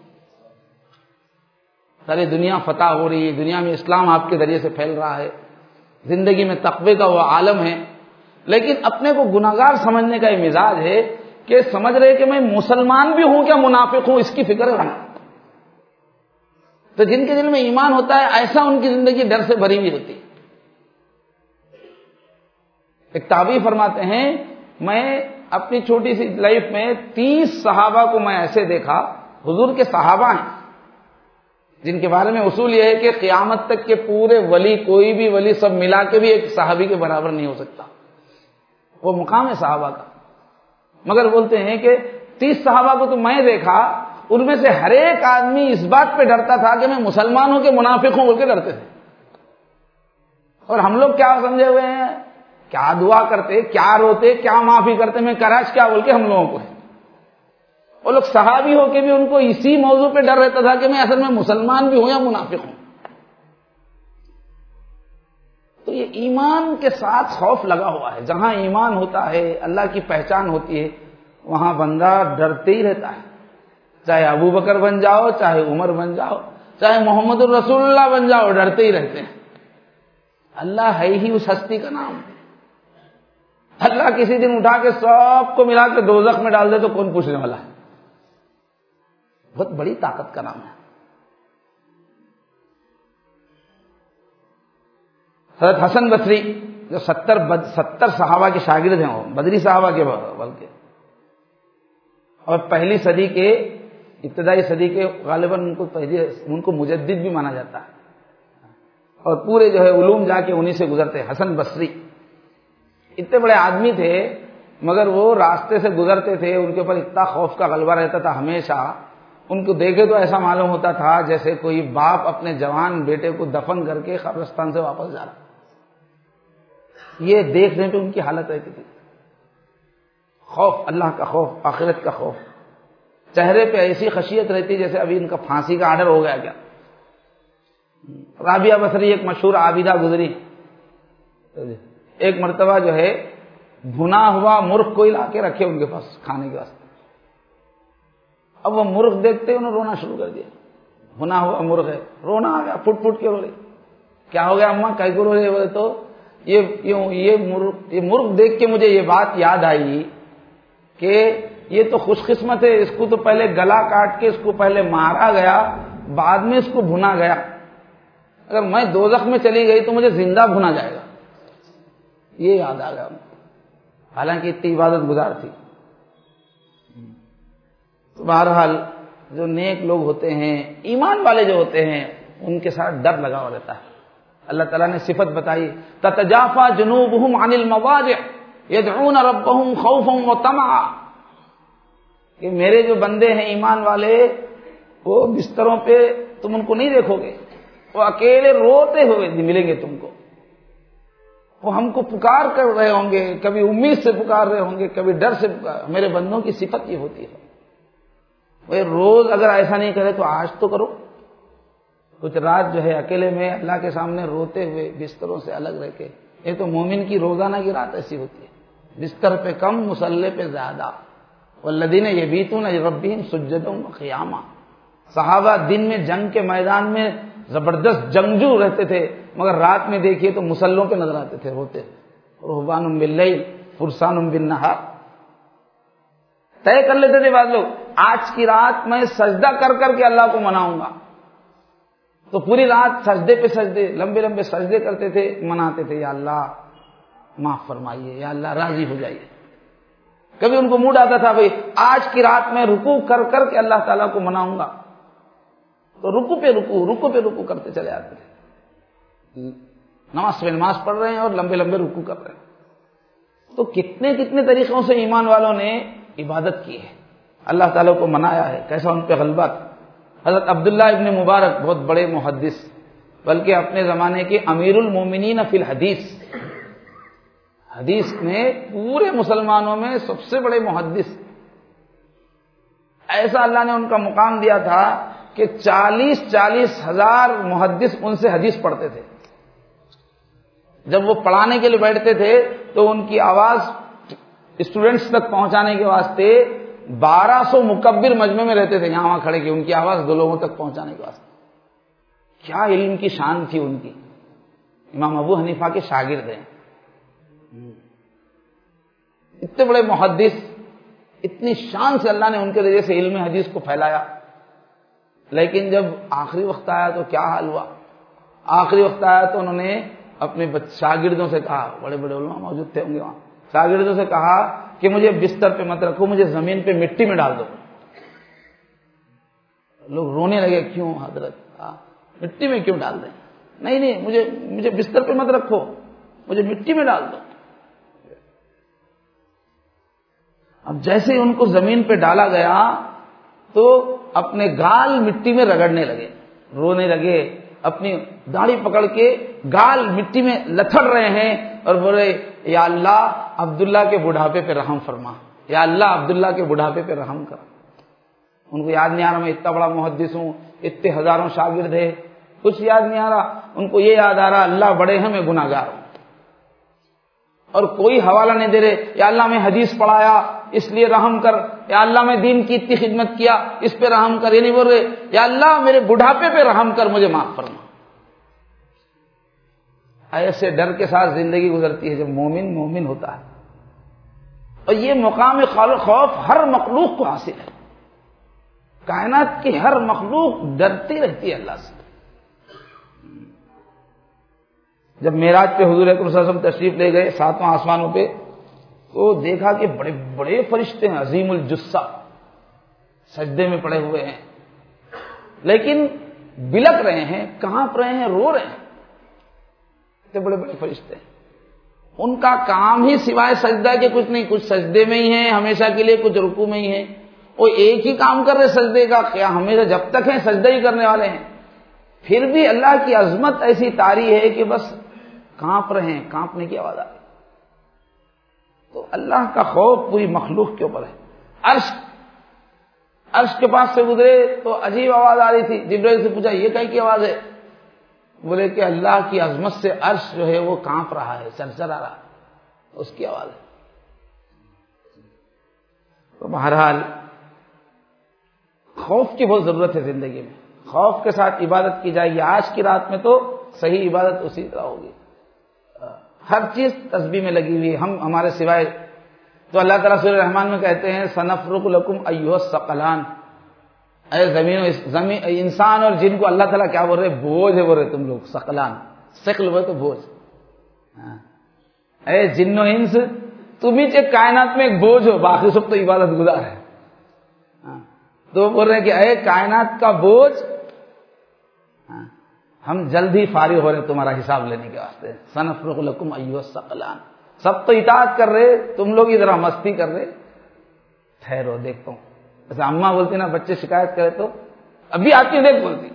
ساری دنیا فتح ہو رہی ہے، دنیا میں اسلام آپ کے ذریعے سے پھیل رہا ہے، زندگی میں تقوی کا وہ عالم ہے، لیکن اپنے کو گناہگار سمجھنے کا یہ مزاج ہے کہ سمجھ رہے کہ میں مسلمان بھی ہوں کیا منافق ہوں، اس کی فکر ہے. تو جن کے دل میں ایمان ہوتا ہے ایسا ان کی زندگی ڈر سے بھری ہوئی ہوتی ہے. ایک تابعی فرماتے ہیں میں اپنی چھوٹی سی لائف میں 30 صحابہ کو میں ایسے دیکھا، حضور کے صحابہ ہیں جن کے بارے میں اصول یہ ہے کہ قیامت تک کے پورے ولی، کوئی بھی ولی سب ملا کے بھی ایک صحابی کے برابر نہیں ہو سکتا. وہ مقام ہے صحابہ کا. مگر بولتے ہیں کہ 30 صحابہ کو تو میں دیکھا، ان میں سے ہر ایک آدمی اس بات پہ ڈرتا تھا کہ میں مسلمان ہوں کہ منافق ہوں بول کے ڈرتے تھے. اور ہم لوگ کیا سمجھے ہوئے ہیں، کیا دعا کرتے، کیا روتے، کیا معافی کرتے، میں کراچ کیا بول کے ہم لوگوں کو ہے. وہ لوگ صحابی ہو کے بھی ان کو اسی موضوع پہ ڈر رہتا تھا کہ میں اصل میں مسلمان بھی ہوں یا منافق ہوں. تو یہ ایمان کے ساتھ خوف لگا ہوا ہے. جہاں ایمان ہوتا ہے، اللہ کی پہچان ہوتی ہے، وہاں بندہ ڈرتے ہی رہتا ہے. چاہے ابو بکر بن جاؤ، چاہے عمر بن جاؤ، چاہے محمد الرسول اللہ بن جاؤ، ڈرتے ہی رہتے ہیں. اللہ ہے ہی اس ہستی کا نام. اللہ کسی دن اٹھا کے سب کو ملا کے دوزخ میں ڈال دے تو کون پوچھنے والا ہے. بہت بڑی طاقت کا نام ہے. حضرت حسن بصری جو 70 صحابہ کے شاگرد ہیں، وہ بدری صحابہ کے بلکہ، اور پہلی صدی کے، ابتدائی صدی کے غالباً ان کو مجدد بھی مانا جاتا ہے، اور پورے جو ہے علوم جا کے انہی سے گزرتے. حسن بصری اتنے بڑے آدمی تھے مگر وہ راستے سے گزرتے تھے، ان کے اوپر اتنا خوف کا غلبہ رہتا تھا ہمیشہ. ان کو دیکھے تو ایسا معلوم ہوتا تھا جیسے کوئی باپ اپنے جوان بیٹے کو دفن کر کے قبرستان سے واپس جا رہا، یہ دیکھنے پہ ان کی حالت رہتی تھی۔ خوف، اللہ کا خوف، آخرت کا خوف، چہرے پہ ایسی خشیت رہتی جیسے ابھی ان کا پھانسی کا آرڈر ہو گیا کیا۔ رابعہ بصری ایک مشہور عابدہ گزری، ایک مرتبہ جو ہے بھنا ہوا مرغ کوئی لا کے رکھے ان کے پاس کھانے کے واسطے، اب وہ مرغ دیکھتے انہوں نے رونا شروع کر دیا، بھنا ہوا مرغ ہے، رونا آ گیا، پھٹ پھٹ کے رو رہی۔ کیا ہو گیا اماں، کہیں کو رو رہے؟ بولے تو یہ مرغ دیکھ کے مجھے یہ بات یاد آئی کہ یہ تو خوش قسمت ہے، اس کو تو پہلے گلا کاٹ کے اس کو پہلے مارا گیا، بعد میں اس کو بھنا گیا، اگر میں دوزخ میں چلی گئی تو مجھے زندہ بھنا جائے گا، یہ یاد آ گیا۔ حالانکہ اتنی عبادت گزار تھی۔ تو بہرحال جو نیک لوگ ہوتے ہیں، ایمان والے جو ہوتے ہیں، ان کے ساتھ ڈر لگا ہوا رہتا ہے۔ اللہ تعالیٰ نے صفت بتائی، تتجافا جنوبہم عن المضاجع یدعون ربہم خوفا وطمعا، کہ میرے جو بندے ہیں ایمان والے، وہ بستروں پہ تم ان کو نہیں دیکھو گے، وہ اکیلے روتے ہوئے ملیں گے تم کو، وہ ہم کو پکار کر رہے ہوں گے، کبھی امید سے پکار رہے ہوں گے، کبھی ڈر سے پکار۔ میرے بندوں کی صفت یہ ہوتی ہے، وہ روز اگر ایسا نہیں کرے تو آج تو کرو، کچھ رات جو ہے اکیلے میں اللہ کے سامنے روتے ہوئے بستروں سے الگ رہ کے، یہ تو مومن کی روزانہ کی رات ایسی ہوتی ہے، بستر پہ کم مصلے پہ زیادہ، والذین یبیتون لربہم سجدا وقیاما۔ صحابہ دن میں جنگ کے میدان میں زبردست جنگجو رہتے تھے، مگر رات میں دیکھیے تو مصلوں پہ نظر آتے تھے روتے، رہبان باللیل فرسان بالنہار۔ طے کر لیتے تھے بعض لوگ، آج کی رات میں سجدہ کر کر کے اللہ کو مناؤں گا، تو پوری رات سجدے پہ سجدے، لمبے لمبے سجدے کرتے تھے، مناتے تھے، یا اللہ معاف فرمائیے، یا اللہ راضی ہو جائیے۔ کبھی ان کو موڈ آتا تھا بھئی آج کی رات میں رکوع کر کر کے اللہ تعالیٰ کو مناؤں گا، تو رکوع پہ رکوع کرتے چلے آتے تھے، نماز پڑھ رہے ہیں اور لمبے لمبے رکوع کر رہے ہیں۔ تو کتنے کتنے طریقوں سے ایمان والوں نے عبادت کی ہے، اللہ تعالیٰ کو منایا ہے، کیسا ان پہ غلبہ تھا۔ حضرت عبداللہ ابن مبارک بہت بڑے محدث، بلکہ اپنے زمانے کے امیر المومنین فی الحدیث، حدیث میں پورے مسلمانوں میں سب سے بڑے محدث، ایسا اللہ نے ان کا مقام دیا تھا کہ 40 ہزار محدث ان سے حدیث پڑھتے تھے۔ جب وہ پڑھانے کے لیے بیٹھتے تھے تو ان کی آواز اسٹوڈنٹس تک پہنچانے کے واسطے 1200 مکبر مجمع میں رہتے تھے، یہاں وہاں کھڑے کہ ان کی آواز دو لوگوں تک پہنچانے کے واسطے۔ کیا علم کی شان تھی ان کی، امام ابو حنیفہ کے شاگرد ہیں، اتنے بڑے محدث، اتنی شان سے اللہ نے ان کے ذریعے سے علم حدیث کو پھیلایا۔ لیکن جب آخری وقت آیا تو کیا حال ہوا، آخری وقت آیا تو انہوں نے اپنے شاگردوں سے کہا، بڑے بڑے علماء موجود تھے ہوں گے وہاں، شاگردوں سے کہا کہ مجھے بستر پہ مت رکھو، مجھے زمین پہ مٹی میں ڈال دو۔ لوگ رونے لگے، کیوں حضرت، مٹی میں کیوں ڈال دیں؟ نہیں مجھے بستر پہ مت رکھو، مجھے مٹی میں ڈال دو۔ اب جیسے ان کو زمین پہ ڈالا گیا تو اپنے گال مٹی میں رگڑنے لگے، رونے لگے، اپنی داڑھی پکڑ کے گال مٹی میں لتھڑ رہے ہیں اور بولے، یا اللہ عبداللہ کے بڑھاپے پہ رحم فرما، یا اللہ عبداللہ کے بڑھاپے پہ رحم کر۔ ان کو یاد نہیں آ رہا میں اتنا بڑا محدث ہوں، اتنے ہزاروں شاگرد ہے، کچھ یاد نہیں آ رہا، ان کو یہ یاد آ رہا اللہ بڑے ہیں میں گناہ گار ہوں، اور کوئی حوالہ نہیں دے رہے، یا اللہ میں حدیث پڑھایا اس لیے رحم کر، یا اللہ میں دین کی اتنی خدمت کیا اس پہ رحم کر، یہ نہیں بول رہے یا اللہ میرے بڑھاپے پہ رحم کر، مجھے معاف فرما۔ ایسے ڈر کے ساتھ زندگی گزرتی ہے جب مومن ہوتا ہے، اور یہ مقام خوف ہر مخلوق کو حاصل ہے، کائنات کی ہر مخلوق ڈرتی رہتی ہے اللہ سے۔ جب معراج پہ حضور اکرم صلی اللہ علیہ وسلم تشریف لے گئے 7واں آسمانوں پہ، تو دیکھا کہ بڑے بڑے فرشتے ہیں، عظیم الجثہ، سجدے میں پڑے ہوئے ہیں، لیکن بلک رہے ہیں، کانپ رہے ہیں، رو رہے ہیں، اتنے بڑے بڑے فرشتے ہیں۔ ان کا کام ہی سوائے سجدہ کے کچھ نہیں، کچھ سجدے میں ہی ہیں ہمیشہ کے لیے، کچھ رکوع میں ہی ہیں۔ وہ ایک ہی کام کر رہے سجدے کا، کیا ہمیشہ جب تک ہیں سجدہ ہی کرنے والے ہیں، پھر بھی اللہ کی عظمت ایسی طاری ہے کہ بس کانپ رہے ہیں، کانپنے کی آواز آ رہی۔ تو اللہ کا خوف پوری مخلوق کے اوپر ہے۔ عرش کے پاس سے گزرے تو عجیب آواز آ رہی تھی، جبرائیل سے پوچھا یہ کیا کی آواز ہے؟ بولے کہ اللہ کی عظمت سے عرش جو ہے وہ کانپ رہا ہے، چرچر آ رہا ہے، اس کی آواز ہے۔ تو بہرحال خوف کی بہت ضرورت ہے زندگی میں، خوف کے ساتھ عبادت کی جائے گی۔ آج کی رات میں تو صحیح عبادت اسی طرح ہوگی، ہر چیز تسبیح میں لگی ہوئی، ہمارے سوائے تو اللہ تعالیٰ سورہ رحمان میں کہتے ہیں سنفرغ لکم ایھا الثقلان، اے زمین انسان اور جن کو اللہ تعالیٰ کیا بول رہے؟ بوجھ ہے بول رہے تم لوگ، ثقلان، ثقل بولے تو بوجھ، اے جن و انس تم ہی ایک کائنات میں ایک بوجھ ہو، باقی سب تو عبادت گزار ہے۔ تو بول رہے ہیں کہ اے کائنات کا بوجھ، ہم جلد ہی فارغ ہو رہے تمہارا حساب لینے کے واسطے، سنفرغ لکم ایھا الثقلان۔ سب تو اطاعت کر رہے، تم لوگ ادھر مستی کر رہے، ٹھہرو دیکھتا ہوں۔ جیسے اماں بولتی نا بچے شکایت کرے تو ابھی آپ کی دیکھ بولتی،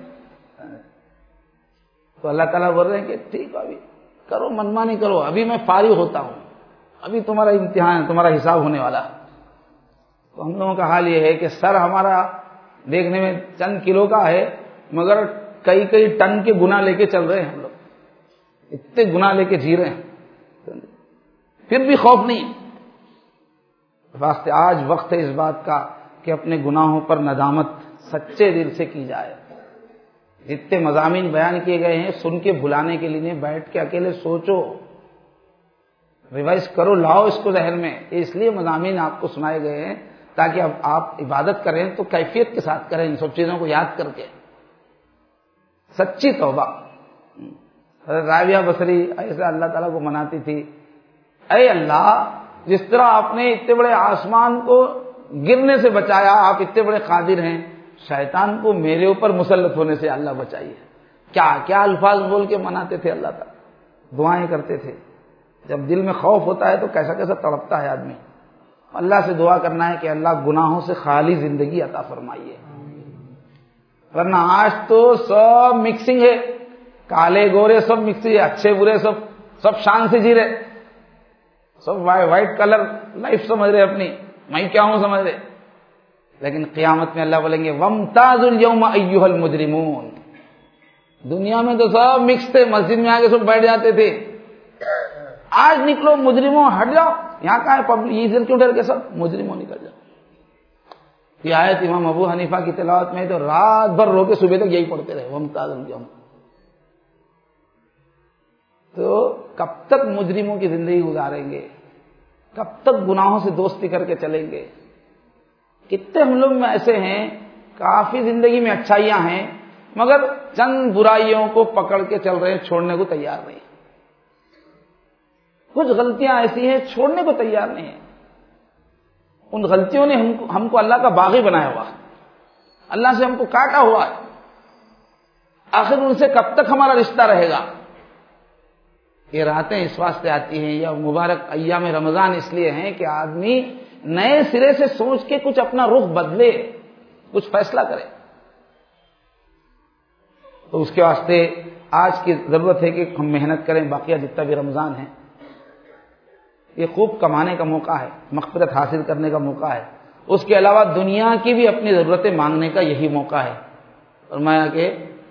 تو اللہ تعالیٰ بول رہے ہیں کہ ٹھیک ہے ابھی کرو، منمانی کرو، ابھی میں فارغ ہوتا ہوں، ابھی تمہارا امتحان ہے، تمہارا حساب ہونے والا۔ تو ہم لوگوں کا حال یہ ہے کہ سر ہمارا دیکھنے میں چند کلو کا ہے، مگر کئی کئی ٹن کے گناہ لے کے چل رہے ہیں، ہم لوگ اتنے گناہ لے کے جی رہے ہیں، پھر بھی خوف نہیں۔ واسطے آج وقت ہے اس بات کا کہ اپنے گناہوں پر ندامت سچے دل سے کی جائے۔ جتنے مضامین بیان کیے گئے ہیں سن کے بھلانے کے لیے بیٹھ کے اکیلے سوچو، ریوائز کرو، لاؤ اس کو ذہن میں۔ اس لیے مضامین آپ کو سنائے گئے ہیں تاکہ اب آپ عبادت کریں تو کیفیت کے ساتھ کریں، ان سب چیزوں کو یاد کر کے، سچی توبہ۔ حضرت رابعہ بصری ایسا اللہ تعالیٰ کو مناتی تھی، اے اللہ جس طرح آپ نے اتنے بڑے آسمان کو گرنے سے بچایا، آپ اتنے بڑے قادر ہیں، شیطان کو میرے اوپر مسلط ہونے سے اللہ بچائیے۔ کیا کیا الفاظ بول کے مناتے تھے اللہ تعالیٰ، دعائیں کرتے تھے۔ جب دل میں خوف ہوتا ہے تو کیسا کیسا تڑپتا ہے آدمی۔ اللہ سے دعا کرنا ہے کہ اللہ گناہوں سے خالی زندگی عطا فرمائیے، ورنہ آج تو سب مکسنگ ہے، کالے گورے سب مکس ہے، اچھے برے سب شان سے جی رہے، سب وائٹ کلر لائف سمجھ رہے اپنی، میں کیا ہوں سمجھ رہے۔ لیکن قیامت میں اللہ بولیں گے وَامْتَازُوا الْيَوْمَ أَيُّهَا الْمُجْرِمُونَ۔ دنیا میں تو سب مکس تھے، مسجد میں آگے سب بیٹھ جاتے تھے، آج نکلو مجرموں، ہٹ جاؤ، یہاں کہاں ہے پبلک، یہ کیوں ڈر کے سب مجرموں نکل جاؤ۔ یہ آیت امام ابو حنیفہ کی تلاوت میں تو رات بھر رو کے صبح تک یہی پڑھتے رہے وَامْتَازُوا الْيَوْمَ۔ تو کب تک مجرموں کی زندگی گزاریں گے، کب تک گناہوں سے دوستی کر کے چلیں گے؟ کتنے ہم لوگ میں ایسے ہیں، کافی زندگی میں اچھائیاں ہیں مگر چند برائیوں کو پکڑ کے چل رہے ہیں، چھوڑنے کو تیار نہیں۔ کچھ غلطیاں ایسی ہیں چھوڑنے کو تیار نہیں ہیں، ان غلطیوں نے ہم کو اللہ کا باغی بنایا ہوا، اللہ سے ہم کو کاٹا ہوا ہے، آخر ان سے کب تک ہمارا رشتہ رہے گا؟ یہ راتیں اس واسطے آتی ہیں یا مبارک ایام رمضان اس لیے ہیں کہ آدمی نئے سرے سے سوچ کے کچھ اپنا رخ بدلے، کچھ فیصلہ کرے۔ تو اس کے واسطے آج کی ضرورت ہے کہ ہم محنت کریں، باقیہ جتنا بھی رمضان ہے یہ خوب کمانے کا موقع ہے، مغفرت حاصل کرنے کا موقع ہے، اس کے علاوہ دنیا کی بھی اپنی ضرورتیں مانگنے کا یہی موقع ہے۔ فرمایا کہ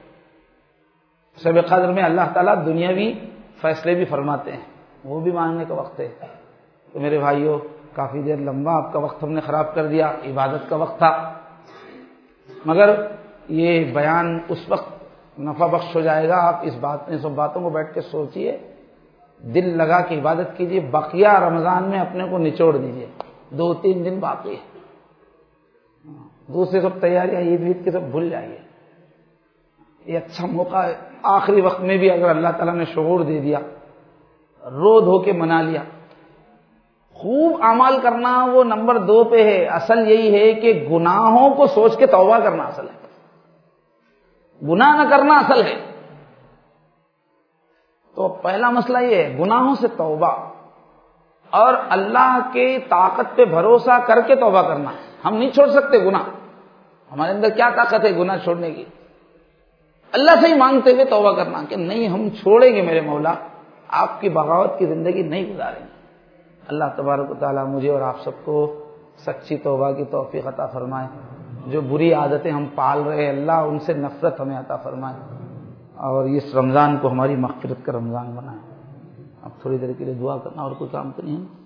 شب قدر میں اللہ تعالیٰ دنیاوی فیصلے بھی فرماتے ہیں، وہ بھی مانگنے کا وقت ہے۔ تو میرے بھائیوں کافی دیر لمبا آپ کا وقت ہم نے خراب کر دیا، عبادت کا وقت تھا، مگر یہ بیان اس وقت نفع بخش ہو جائے گا، آپ اس سب باتوں کو بیٹھ کے سوچئے، دل لگا کے عبادت کیجئے، بقیہ رمضان میں اپنے کو نچوڑ دیجئے، 2-3 دن باقی ہے، دوسرے سب تیاریاں عید کے سب بھول جائیے، یہ اچھا موقع ہے۔ آخری وقت میں بھی اگر اللہ تعالیٰ نے شعور دے دیا، رو دھو کے منا لیا، خوب اعمال کرنا وہ نمبر 2 پہ ہے۔ اصل یہی ہے کہ گناہوں کو سوچ کے توبہ کرنا اصل ہے، گناہ نہ کرنا اصل ہے۔ تو پہلا مسئلہ یہ ہے گناہوں سے توبہ، اور اللہ کی طاقت پہ بھروسہ کر کے توبہ کرنا. ہم نہیں چھوڑ سکتے گناہ، ہمارے اندر کیا طاقت ہے گناہ چھوڑنے کی؟ اللہ سے ہی مانگتے ہوئے توبہ کرنا کہ نہیں ہم چھوڑیں گے میرے مولا، آپ کی بغاوت کی زندگی نہیں گزاریں گے. اللہ تبارک و تعالیٰ مجھے اور آپ سب کو سچی توبہ کی توفیق عطا فرمائے. جو بری عادتیں ہم پال رہے ہیں اللہ ان سے نفرت ہمیں عطا فرمائے، اور اس رمضان کو ہماری مغفرت کا رمضان بنائے. اب تھوڑی دیر کے لیے دعا کرنا، اور کوئی کام تو نہیں ہے.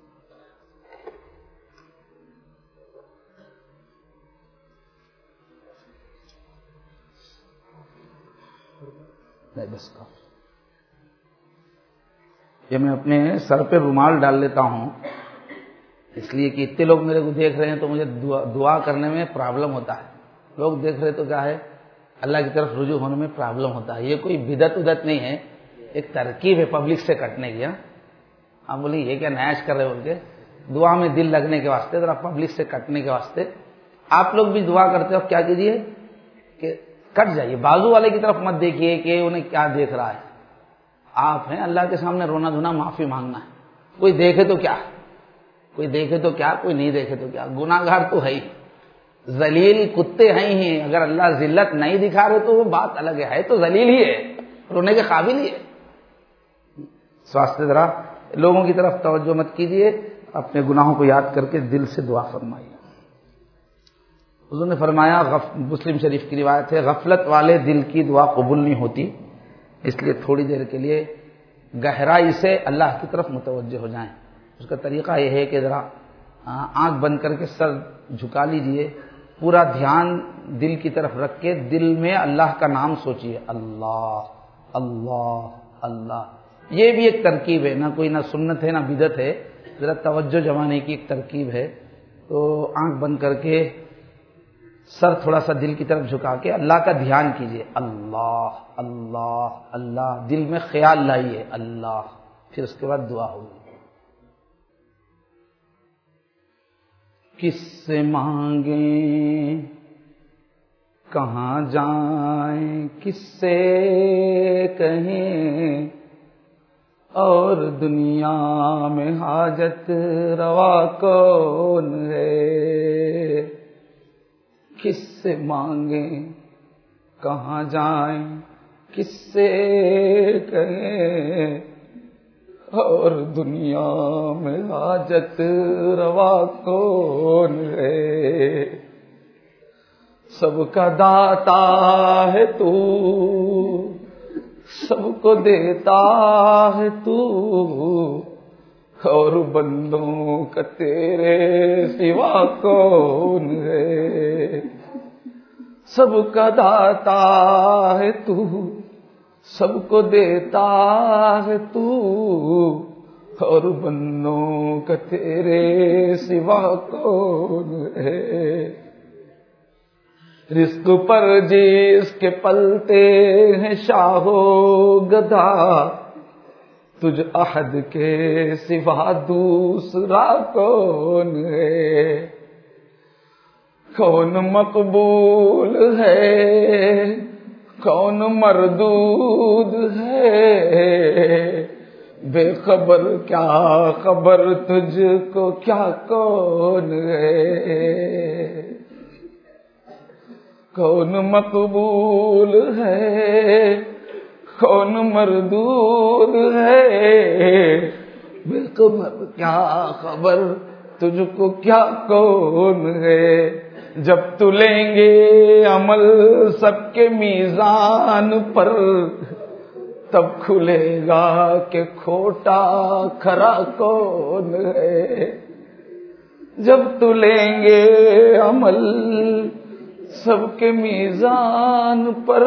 بس یہ میں اپنے سر پہ رومال ڈال لیتا ہوں اس لیے کہ اتنے لوگ میرے کو دیکھ رہے ہیں تو مجھے دعا کرنے میں پرابلم ہوتا ہے. لوگ دیکھ رہے تو کیا ہے، اللہ کی طرف رجوع ہونے میں پرابلم ہوتا ہے. یہ کوئی بدعت ادت نہیں ہے، ایک ترکیب ہے پبلک سے کٹنے کی. آپ بولیں یہ کیا نیاش کر رہے بول کے، دعا میں دل لگنے کے واسطے، ذرا پبلک سے کٹنے کے واسطے. آپ لوگ بھی دعا کرتے ہو کیا کیجئے کہ کٹ جائیے، بازو والے کی طرف مت دیکھیے کہ انہیں کیا دیکھ رہا ہے. آپ ہیں اللہ کے سامنے رونا دھونا معافی مانگنا ہے. کوئی دیکھے تو کیا، کوئی دیکھے تو کیا، کوئی نہیں دیکھے تو کیا، گناہگار تو ہے ہی، ذلیل کتے ہیں ہی. اگر اللہ ذلت نہیں دکھا رہے تو وہ بات الگ ہے تو ذلیل ہی ہے، رونے کے قابل ہی ہے. واسطے ذرا لوگوں کی طرف توجہ مت کیجیے، اپنے گناہوں کو یاد کر کے دل سے دعا فرمائیے. حضور نے فرمایا، مسلم شریف کی روایت ہے، غفلت والے دل کی دعا قبول نہیں ہوتی، اس لیے تھوڑی دیر کے لیے گہرائی سے اللہ کی طرف متوجہ ہو جائیں. اس کا طریقہ یہ ہے کہ ذرا آنکھ بند کر کے سر جھکا لیجئے، پورا دھیان دل کی طرف رکھ کے دل میں اللہ کا نام سوچیے، اللہ اللہ اللہ. یہ بھی ایک ترکیب ہے، نہ کوئی نہ سنت ہے نہ بدعت ہے، ذرا توجہ جمانے کی ایک ترکیب ہے. تو آنکھ بند کر کے سر تھوڑا سا دل کی طرف جھکا کے اللہ کا دھیان کیجئے، اللہ اللہ اللہ، دل میں خیال لائیے اللہ، پھر اس کے بعد دعا ہوگی. کس سے مانگیں کہاں جائیں، کس سے کہیں، اور دنیا میں حاجت روا کون ہے. کس سے مانگیں کہاں جائیں، کس سے کہیں، اور دنیا میں حاجت روا کون ہے. سب کا داتا ہے تو، سب کو دیتا ہے تو، اور بندوں کا تیرے سوا کون ہے. سب کا داتا ہے تو، سب کو دیتا ہے تو، اور بندوں کا تیرے سوا کون ہے. رزق پر جس کے پلتے ہیں شاہ و گدا، تجھ احد کے سوا دوسرا کون ہے. کون مقبول ہے کون مردود ہے، بے خبر کیا خبر تجھ کو کیا کون ہے. کون مقبول ہے کون مردود ہے، بے خبر کیا خبر تجھ کو کیا کون ہے. جب تو لیں گے عمل سب کے میزان پر، تب کھلے گا کہ کھوٹا کھرا کون ہے. جب تو لیں گے عمل سب کے میزان پر،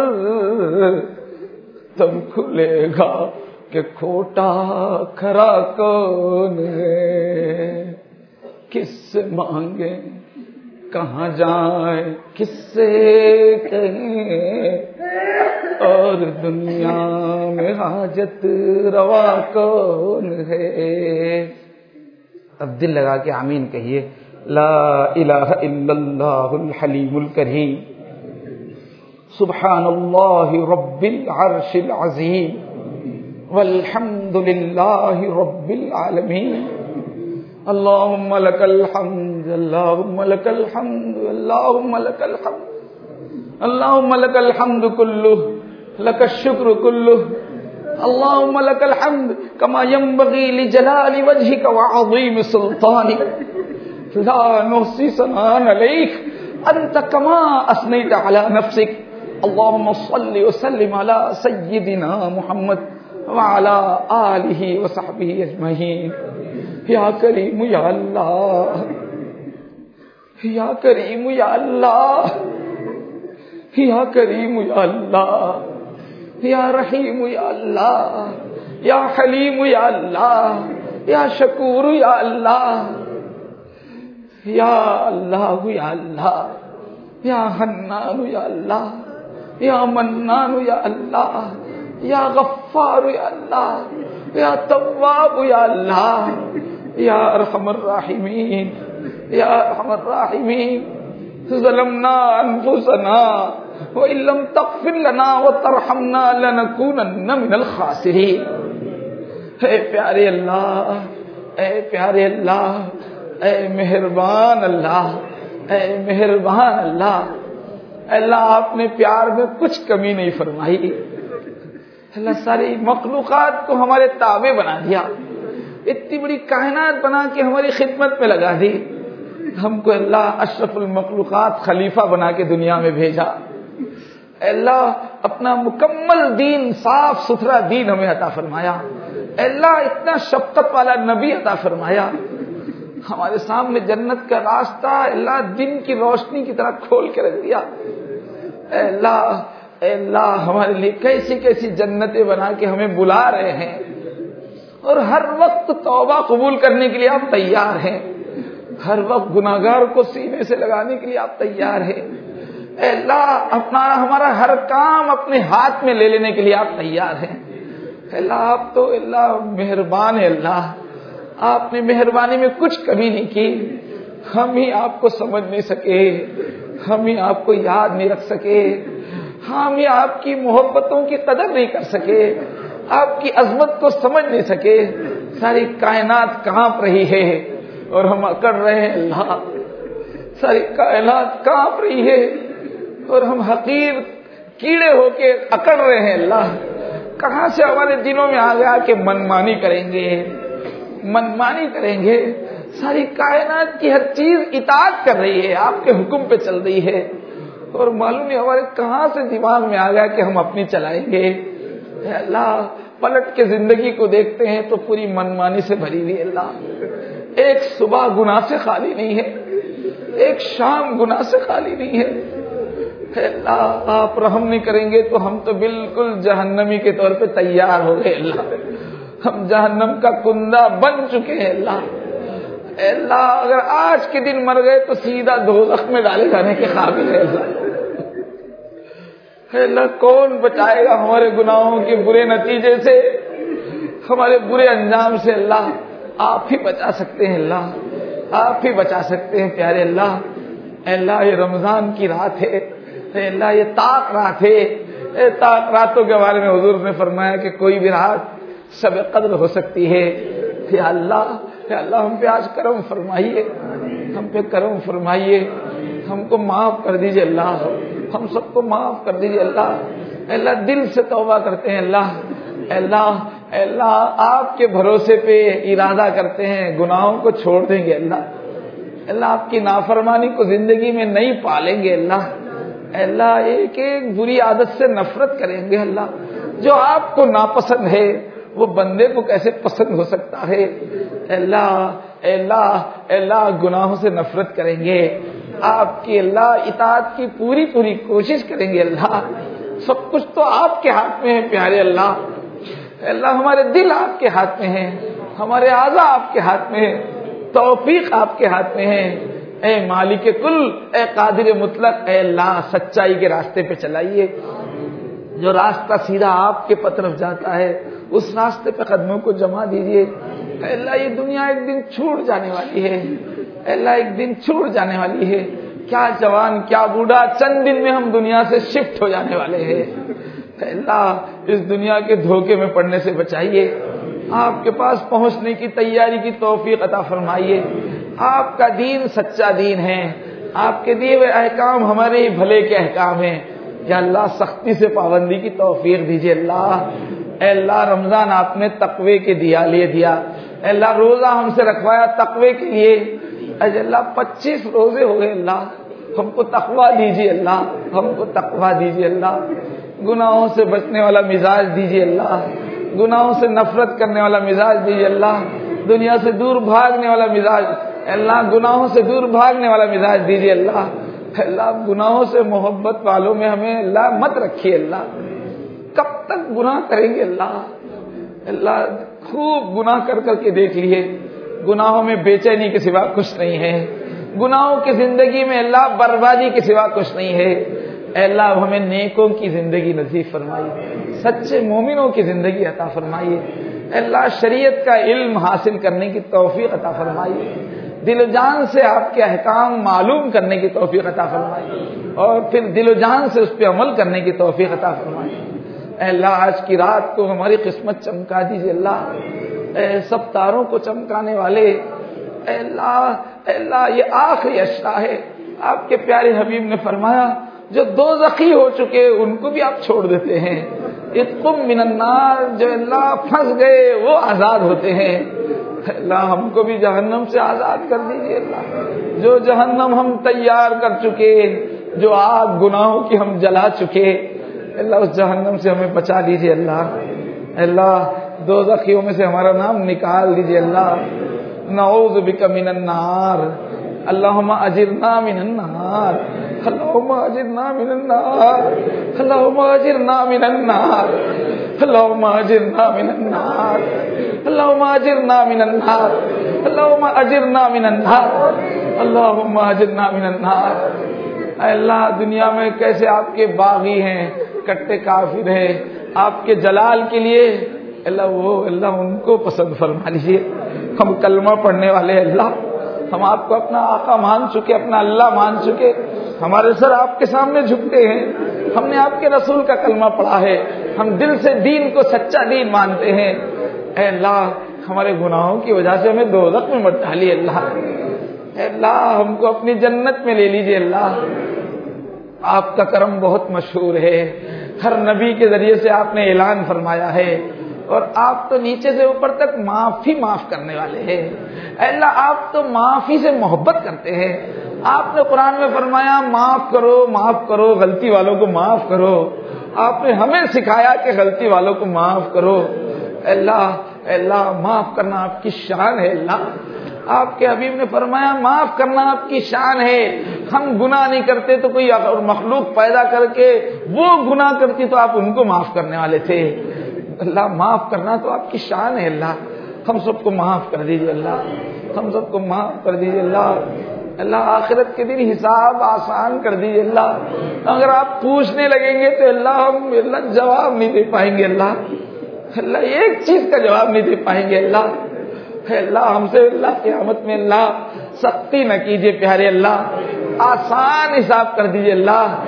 تب کھلے گا کہ کھوٹا کھرا کون ہے. کس سے مانگیں کہاں جائیں، کس سے کہیں، اور دنیا میں حاجت روا کون ہے. اب دل لگا کے آمین کہیے. لا الہ الا اللہ الحلیم الکریم، سبحان اللہ رب العرش العظیم، والحمد للہ رب العالمین، اللهم لك الحمد اللهم لك الحمد اللهم لك الحمد اللهم لك الحمد كله لك الشكر كله اللهم لك الحمد كما ينبغي لجلال وجهك وعظيم سلطانك لا نحصي ثناء عليك أنت كما أثنيت على نفسك اللهم صل وسلم على سيدنا محمد وعلى آله وصحبه أجمعين یا کریم یا اللہ یا کریم یا اللہ یا کریم یا اللہ یا رحیم یا اللہ یا حلیم یا اللہ یا شکور یا اللہ یا اللہ یا اللہ یا حنان یا اللہ یا منان یا اللہ یا غفار یا اللہ یا تواب یا اللہ یا ارحم الراحمین یا ارحم الراحمین ظلمنا انفسنا وان لم تغفر لنا وترحمنا لنكونن من الخاسرین. اے پیارے اللہ اے پیارے اللہ اے مہربان اللہ اے مہربان اللہ اللہ آپ نے پیار میں کچھ کمی نہیں فرمائی. اللہ ساری مخلوقات کو ہمارے تابع بنا دیا, اتنی بڑی کائنات بنا کے ہماری خدمت میں لگا دی. ہم کو اللہ اشرف المخلوقات خلیفہ بنا کے دنیا میں بھیجا. اللہ اپنا مکمل دین صاف ستھرا دین ہمیں عطا فرمایا. اللہ اتنا شفقت والا نبی عطا فرمایا. ہمارے سامنے جنت کا راستہ اللہ دن کی روشنی کی طرح کھول کے رکھ دیا. اے اللہ ہمارے لیے کیسی کیسی جنتیں بنا کے ہمیں بلا رہے ہیں, اور ہر وقت توبہ قبول کرنے کے لیے آپ تیار ہیں. ہر وقت گناہگار کو سینے سے لگانے کے لیے آپ تیار ہیں. اے اللہ ہمارا ہر کام اپنے ہاتھ میں لے لینے کے لیے آپ تیار ہیں. اللہ آپ تو اللہ مہربان ہے. اللہ آپ نے مہربانی میں کچھ کمی نہیں کی. ہم ہی آپ کو سمجھ نہیں سکے, ہم ہی آپ کو یاد نہیں رکھ سکے, ہم ہی آپ کی محبتوں کی قدر نہیں کر سکے, آپ کی عظمت کو سمجھ نہیں سکے. ساری کائنات کانپ رہی ہے اور ہم اکڑ رہے ہیں. اللہ ساری کائنات کانپ رہی ہے اور ہم حقیر کیڑے ہو کے اکڑ رہے ہیں. اللہ کہاں سے ہمارے دلوں میں آ گیا کہ منمانی کریں گے, منمانی کریں گے. ساری کائنات کی ہر چیز اطاعت کر رہی ہے, آپ کے حکم پہ چل رہی ہے, اور معلوم نہیں ہمارے کہاں سے دماغ میں آ گیا کہ ہم اپنی چلائیں گے. اے اللہ پلٹ کے زندگی کو دیکھتے ہیں تو پوری منمانی سے بھری ہوئی. اللہ ایک صبح گناہ سے خالی نہیں ہے, ایک شام گناہ سے خالی نہیں ہے. اے اللہ آپ رحم نہیں کریں گے تو ہم تو بالکل جہنمی کے طور پہ تیار ہو گئے. اللہ ہم جہنم کا کندہ بن چکے ہیں. اللہ اے اللہ اگر آج کے دن مر گئے تو سیدھا دوزخ میں ڈالے جانے کے قابل ہے. اللہ کون بچائے گا ہمارے گناہوں کے برے نتیجے سے, ہمارے برے انجام سے. اللہ آپ ہی بچا سکتے ہیں. اللہ آپ ہی بچا سکتے ہیں. پیارے اللہ اے اللہ یہ رمضان کی رات ہے. اے اللہ یہ طاق رات ہے. طاق راتوں کے بارے میں حضور نے فرمایا کہ کوئی بھی رات شب قدر ہو سکتی ہے. یا اللہ ہم پہ آج کرم فرمائیے, ہم پہ کرم فرمائیے, ہم کو معاف کر دیجئے. اللہ ہم سب کو معاف کر دیجئے. اللہ دل سے توبہ کرتے ہیں. اللہ آپ کے بھروسے پہ ارادہ کرتے ہیں گناہوں کو چھوڑ دیں گے. اللہ آپ کی نافرمانی کو زندگی میں نہیں پالیں گے. اللہ ایک ایک بری عادت سے نفرت کریں گے. اللہ جو آپ کو ناپسند ہے وہ بندے کو کیسے پسند ہو سکتا ہے. اللہ گناہوں سے نفرت کریں گے. آپ کی اللہ اطاعت کی پوری کوشش کریں گے. اللہ سب کچھ تو آپ کے ہاتھ میں ہے پیارے اللہ. ہمارے دل آپ کے ہاتھ میں ہیں, ہمارے اعضاء آپ کے ہاتھ میں ہیں, توفیق آپ کے ہاتھ میں ہے. اے مالک کل, اے قادر مطلق, اے اللہ سچائی کے راستے پہ چلائیے. جو راستہ سیدھا آپ کے طرف جاتا ہے اس راستے پہ قدموں کو جما دیجیے. اے اللہ یہ دنیا ایک دن چھوٹ جانے والی ہے. اے اللہ ایک دن چھوٹ جانے والی ہے. کیا جوان کیا بوڑھا, چند دن میں ہم دنیا سے شفٹ ہو جانے والے ہیں. اے اللہ اس دنیا کے دھوکے میں پڑنے سے بچائیے. آپ کے پاس پہنچنے کی تیاری کی توفیق عطا فرمائیے. آپ کا دین سچا دین ہے, آپ کے دیے ہوئے احکام ہمارے ہی بھلے کے احکام ہیں. یا اللہ سختی سے پابندی کی توفیق دیجیے اللہ. اے اللہ رمضان آپ نے تقوی کے لیے دیا. اے اللہ روزہ ہم سے رکھوایا تقوی کے لیے. اے اللہ 25 روزے ہو گئے اللہ, ہم کو تقوی دیجیے اللہ, ہم کو تقوی دیجیے اللہ. گناہوں سے بچنے والا مزاج دیجیے اللہ, گناہوں سے نفرت کرنے والا مزاج دیجیے اللہ, دنیا سے دور بھاگنے والا مزاج اللہ, گناہوں سے دور بھاگنے والا مزاج دیجیے اللہ. اللہ گناہوں سے محبت والوں میں ہمیں اللہ مت رکھیے اللہ. کب تک گناہ کریں گے اللہ. اللہ خوب گناہ کر کر کے دیکھ لیے, گناہوں میں بے چینی کے سوا کچھ نہیں ہے, گناہوں کی زندگی میں اللہ بربادی کے سوا کچھ نہیں ہے. اے اللہ ہمیں نیکوں کی زندگی نصیب فرمائیے, سچے مومنوں کی زندگی عطا فرمائیے. اے اللہ شریعت کا علم حاصل کرنے کی توفیق عطا فرمائیے, دل و جان سے آپ کے احکام معلوم کرنے کی توفیق عطا فرمائیے, اور پھر دل و جان سے اس پہ عمل کرنے کی توفیق عطا فرمائیے. اے اللہ آج کی رات کو ہماری قسمت چمکا دیجیے اللہ. اے سب تاروں کو چمکانے والے اے اللہ یہ آخری اشرا ہے. آپ کے پیارے حبیب نے فرمایا جو دوزخی ہو چکے ان کو بھی آپ چھوڑ دیتے ہیں. اتقم من النار, جو اللہ پھنس گئے وہ آزاد ہوتے ہیں. اللہ ہم کو بھی جہنم سے آزاد کر دیجیے اللہ. جو جہنم ہم تیار کر چکے, جو آگ گناہوں کی ہم جلا چکے, اللہ اس جہنم سے ہمیں بچا دیجیے اللہ. اللہ دوزخیوں میں سے ہمارا نام نکال دیجیے اللہ. نعوذ بک من النار, اللہم اجرنا من النار, اللہم اجرنا من النار, اللہم اجرنا من النار, اللہم اجرنا من النار, اللہم اجرنا من النار, اللہم اجرنا من النار, اللہم اجرنا من النار. اے اللہ دنیا میں کیسے آپ کے باغی ہیں, کٹے کافر ہیں, آپ کے جلال کے لیے اللہ ان کو پسند فرما لیجیے. ہم کلمہ پڑھنے والے اللہ, ہم آپ کو اپنا آقا مان چکے, اپنا اللہ مان چکے, ہمارے سر آپ کے سامنے جھکتے ہیں. ہم نے آپ کے رسول کا کلمہ پڑھا ہے, ہم دل سے دین کو سچا دین مانتے ہیں. اے اللہ ہمارے گناہوں کی وجہ سے ہمیں دوزخ میں مت ڈالیے اللہ. اے اللہ ہم کو اپنی جنت میں لے لیجیے اللہ. آپ کا کرم بہت مشہور ہے, ہر نبی کے ذریعے سے آپ نے اعلان فرمایا ہے, اور آپ تو نیچے سے اوپر تک معاف کرنے والے ہیں. اے اللہ آپ تو معافی سے محبت کرتے ہیں. آپ نے قرآن میں فرمایا معاف کرو, غلطی والوں کو معاف کرو. آپ نے ہمیں سکھایا کہ غلطی والوں کو معاف کرو. اے اللہ معاف کرنا آپ کی شان ہے اللہ. آپ کے حبیب نے فرمایا معاف کرنا آپ کی شان ہے. ہم گناہ نہیں کرتے تو کوئی اور مخلوق پیدا کر کے وہ گناہ کرتی تو آپ ان کو معاف کرنے والے تھے. اللہ معاف کرنا تو آپ کی شان ہے اللہ. ہم سب کو معاف کر دیجیے اللہ, ہم سب کو معاف کر دیجیے اللہ. اللہ آخرت کے دن حساب آسان کر دیجیے اللہ. اگر آپ پوچھنے لگیں گے تو اللہ جواب نہیں دے پائیں گے اللہ. اللہ ایک چیز کا جواب نہیں دے پائیں گے اللہ. اللہ ہم سے اللہ قیامت میں اللہ سختی نہ کیجیے پیارے اللہ, آسان حساب کر دیجیے اللہ.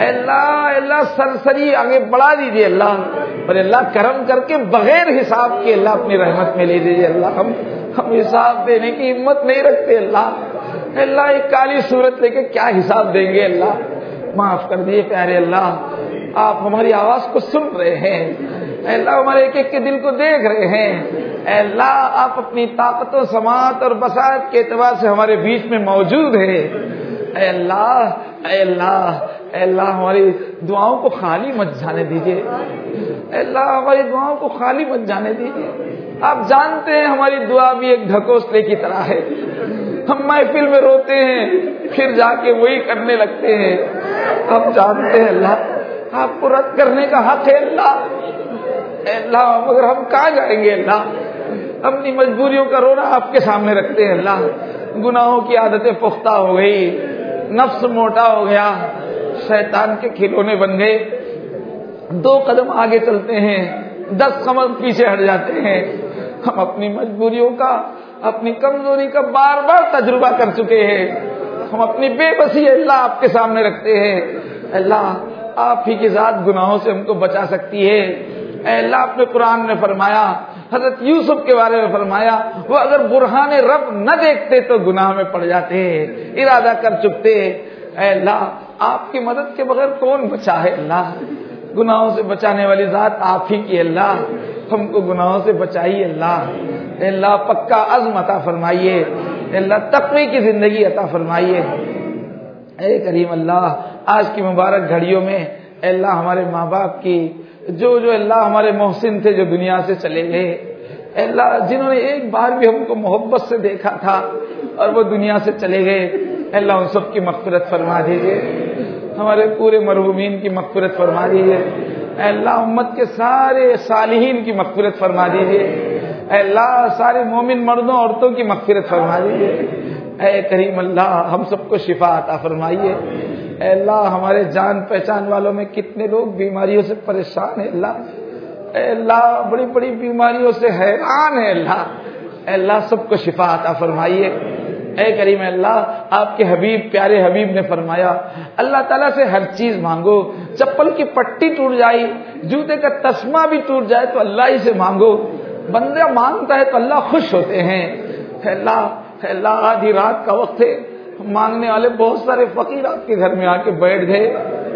اللہ سرسری آگے بڑھا دیجیے اللہ, اور اللہ کرم کر کے بغیر حساب کے اللہ اپنی رحمت میں لے دیجیے اللہ. ہم حساب دینے کی ہمت نہیں رکھتے اللہ. اللہ ایک کالی صورت لے کے کیا حساب دیں گے اللہ. معاف کر دیجیے پیارے اللہ. آپ ہماری آواز کو سن رہے ہیں, اے اللہ ہمارے ایک ایک کے دل کو دیکھ رہے ہیں. اے اللہ آپ اپنی طاقت و سماعت اور بصارت کے اعتبار سے ہمارے بیچ میں موجود ہیں. اے اللہ ہماری دعاؤں کو خالی مت جانے دیجیے. اے اللہ ہماری دعاؤں کو خالی مت جانے دیجیے. آپ جانتے ہیں ہماری دعا بھی ایک ڈھکوسلے کی طرح ہے. ہم محفل میں روتے ہیں, پھر جا کے وہی کرنے لگتے ہیں. ہم جانتے ہیں اللہ آپ کو رد کرنے کا حق ہے اللہ. اے اللہ مگر ہم کہاں جائیں گے اللہ. اپنی مجبوریوں کا رونا آپ کے سامنے رکھتے ہیں اللہ. گناہوں کی عادتیں پختہ ہو گئی, نفس موٹا ہو گیا, شیطان کے کھلونے بن گئے. 2 قدم آگے چلتے ہیں, 10 قدم پیچھے ہٹ جاتے ہیں. ہم اپنی مجبوریوں کا, اپنی کمزوری کا بار بار تجربہ کر چکے ہیں. ہم اپنی بے بسی اللہ آپ کے سامنے رکھتے ہیں. اللہ آپ ہی کی ذات گناہوں سے ہم کو بچا سکتی ہے. اے اللہ اپنے قرآن نے فرمایا حضرت یوسف کے بارے میں فرمایا وہ اگر برہان رب نہ دیکھتے تو گناہ میں پڑ جاتے، ارادہ کر چکتے۔ اے اللہ آپ کی مدد کے بغیر کون بچا ہے؟ اللہ گناہوں سے بچانے والی ذات آپ ہی کی، اللہ ہم کو گناہوں سے بچائیے اللہ۔ اے اللہ پکا عزم عطا فرمائیے، اے اللہ تقوی کی زندگی عطا فرمائیے۔ اے کریم اللہ آج کی مبارک گھڑیوں میں اے اللہ ہمارے ماں باپ کی جو اللہ ہمارے محسن تھے جو دنیا سے چلے گئے، اے اللہ جنہوں نے ایک بار بھی ہم کو محبت سے دیکھا تھا اور وہ دنیا سے چلے گئے، اے اللہ ان سب کی مغفرت فرما دیجیے، ہمارے پورے مرحومین کی مغفرت فرما دیجیے، اے اللہ امت کے سارے صالحین کی مغفرت فرما دیجیے، اے اللہ سارے مومن مردوں عورتوں کی مغفرت فرما دیجیے۔ اے کریم اللہ ہم سب کو شفا عطا فرمائیے۔ اے اللہ ہمارے جان پہچان والوں میں کتنے لوگ بیماریوں سے پریشان ہیں اللہ، اے اللہ بڑی بڑی بیماریوں سے حیران ہے اللہ، اے اللہ سب کو شفا عطا فرمائیے۔ اے کریم اللہ آپ کے حبیب پیارے حبیب نے فرمایا اللہ تعالیٰ سے ہر چیز مانگو، چپل کی پٹی ٹوٹ جائے، جوتے کا تسمہ بھی ٹوٹ جائے تو اللہ ہی سے مانگو، بندہ مانگتا ہے تو اللہ خوش ہوتے ہیں۔ اے اللہ آدھی رات کا وقت ہے، مانگنے والے بہت سارے فقیر آپ کے گھر میں آ کے بیٹھ گئے،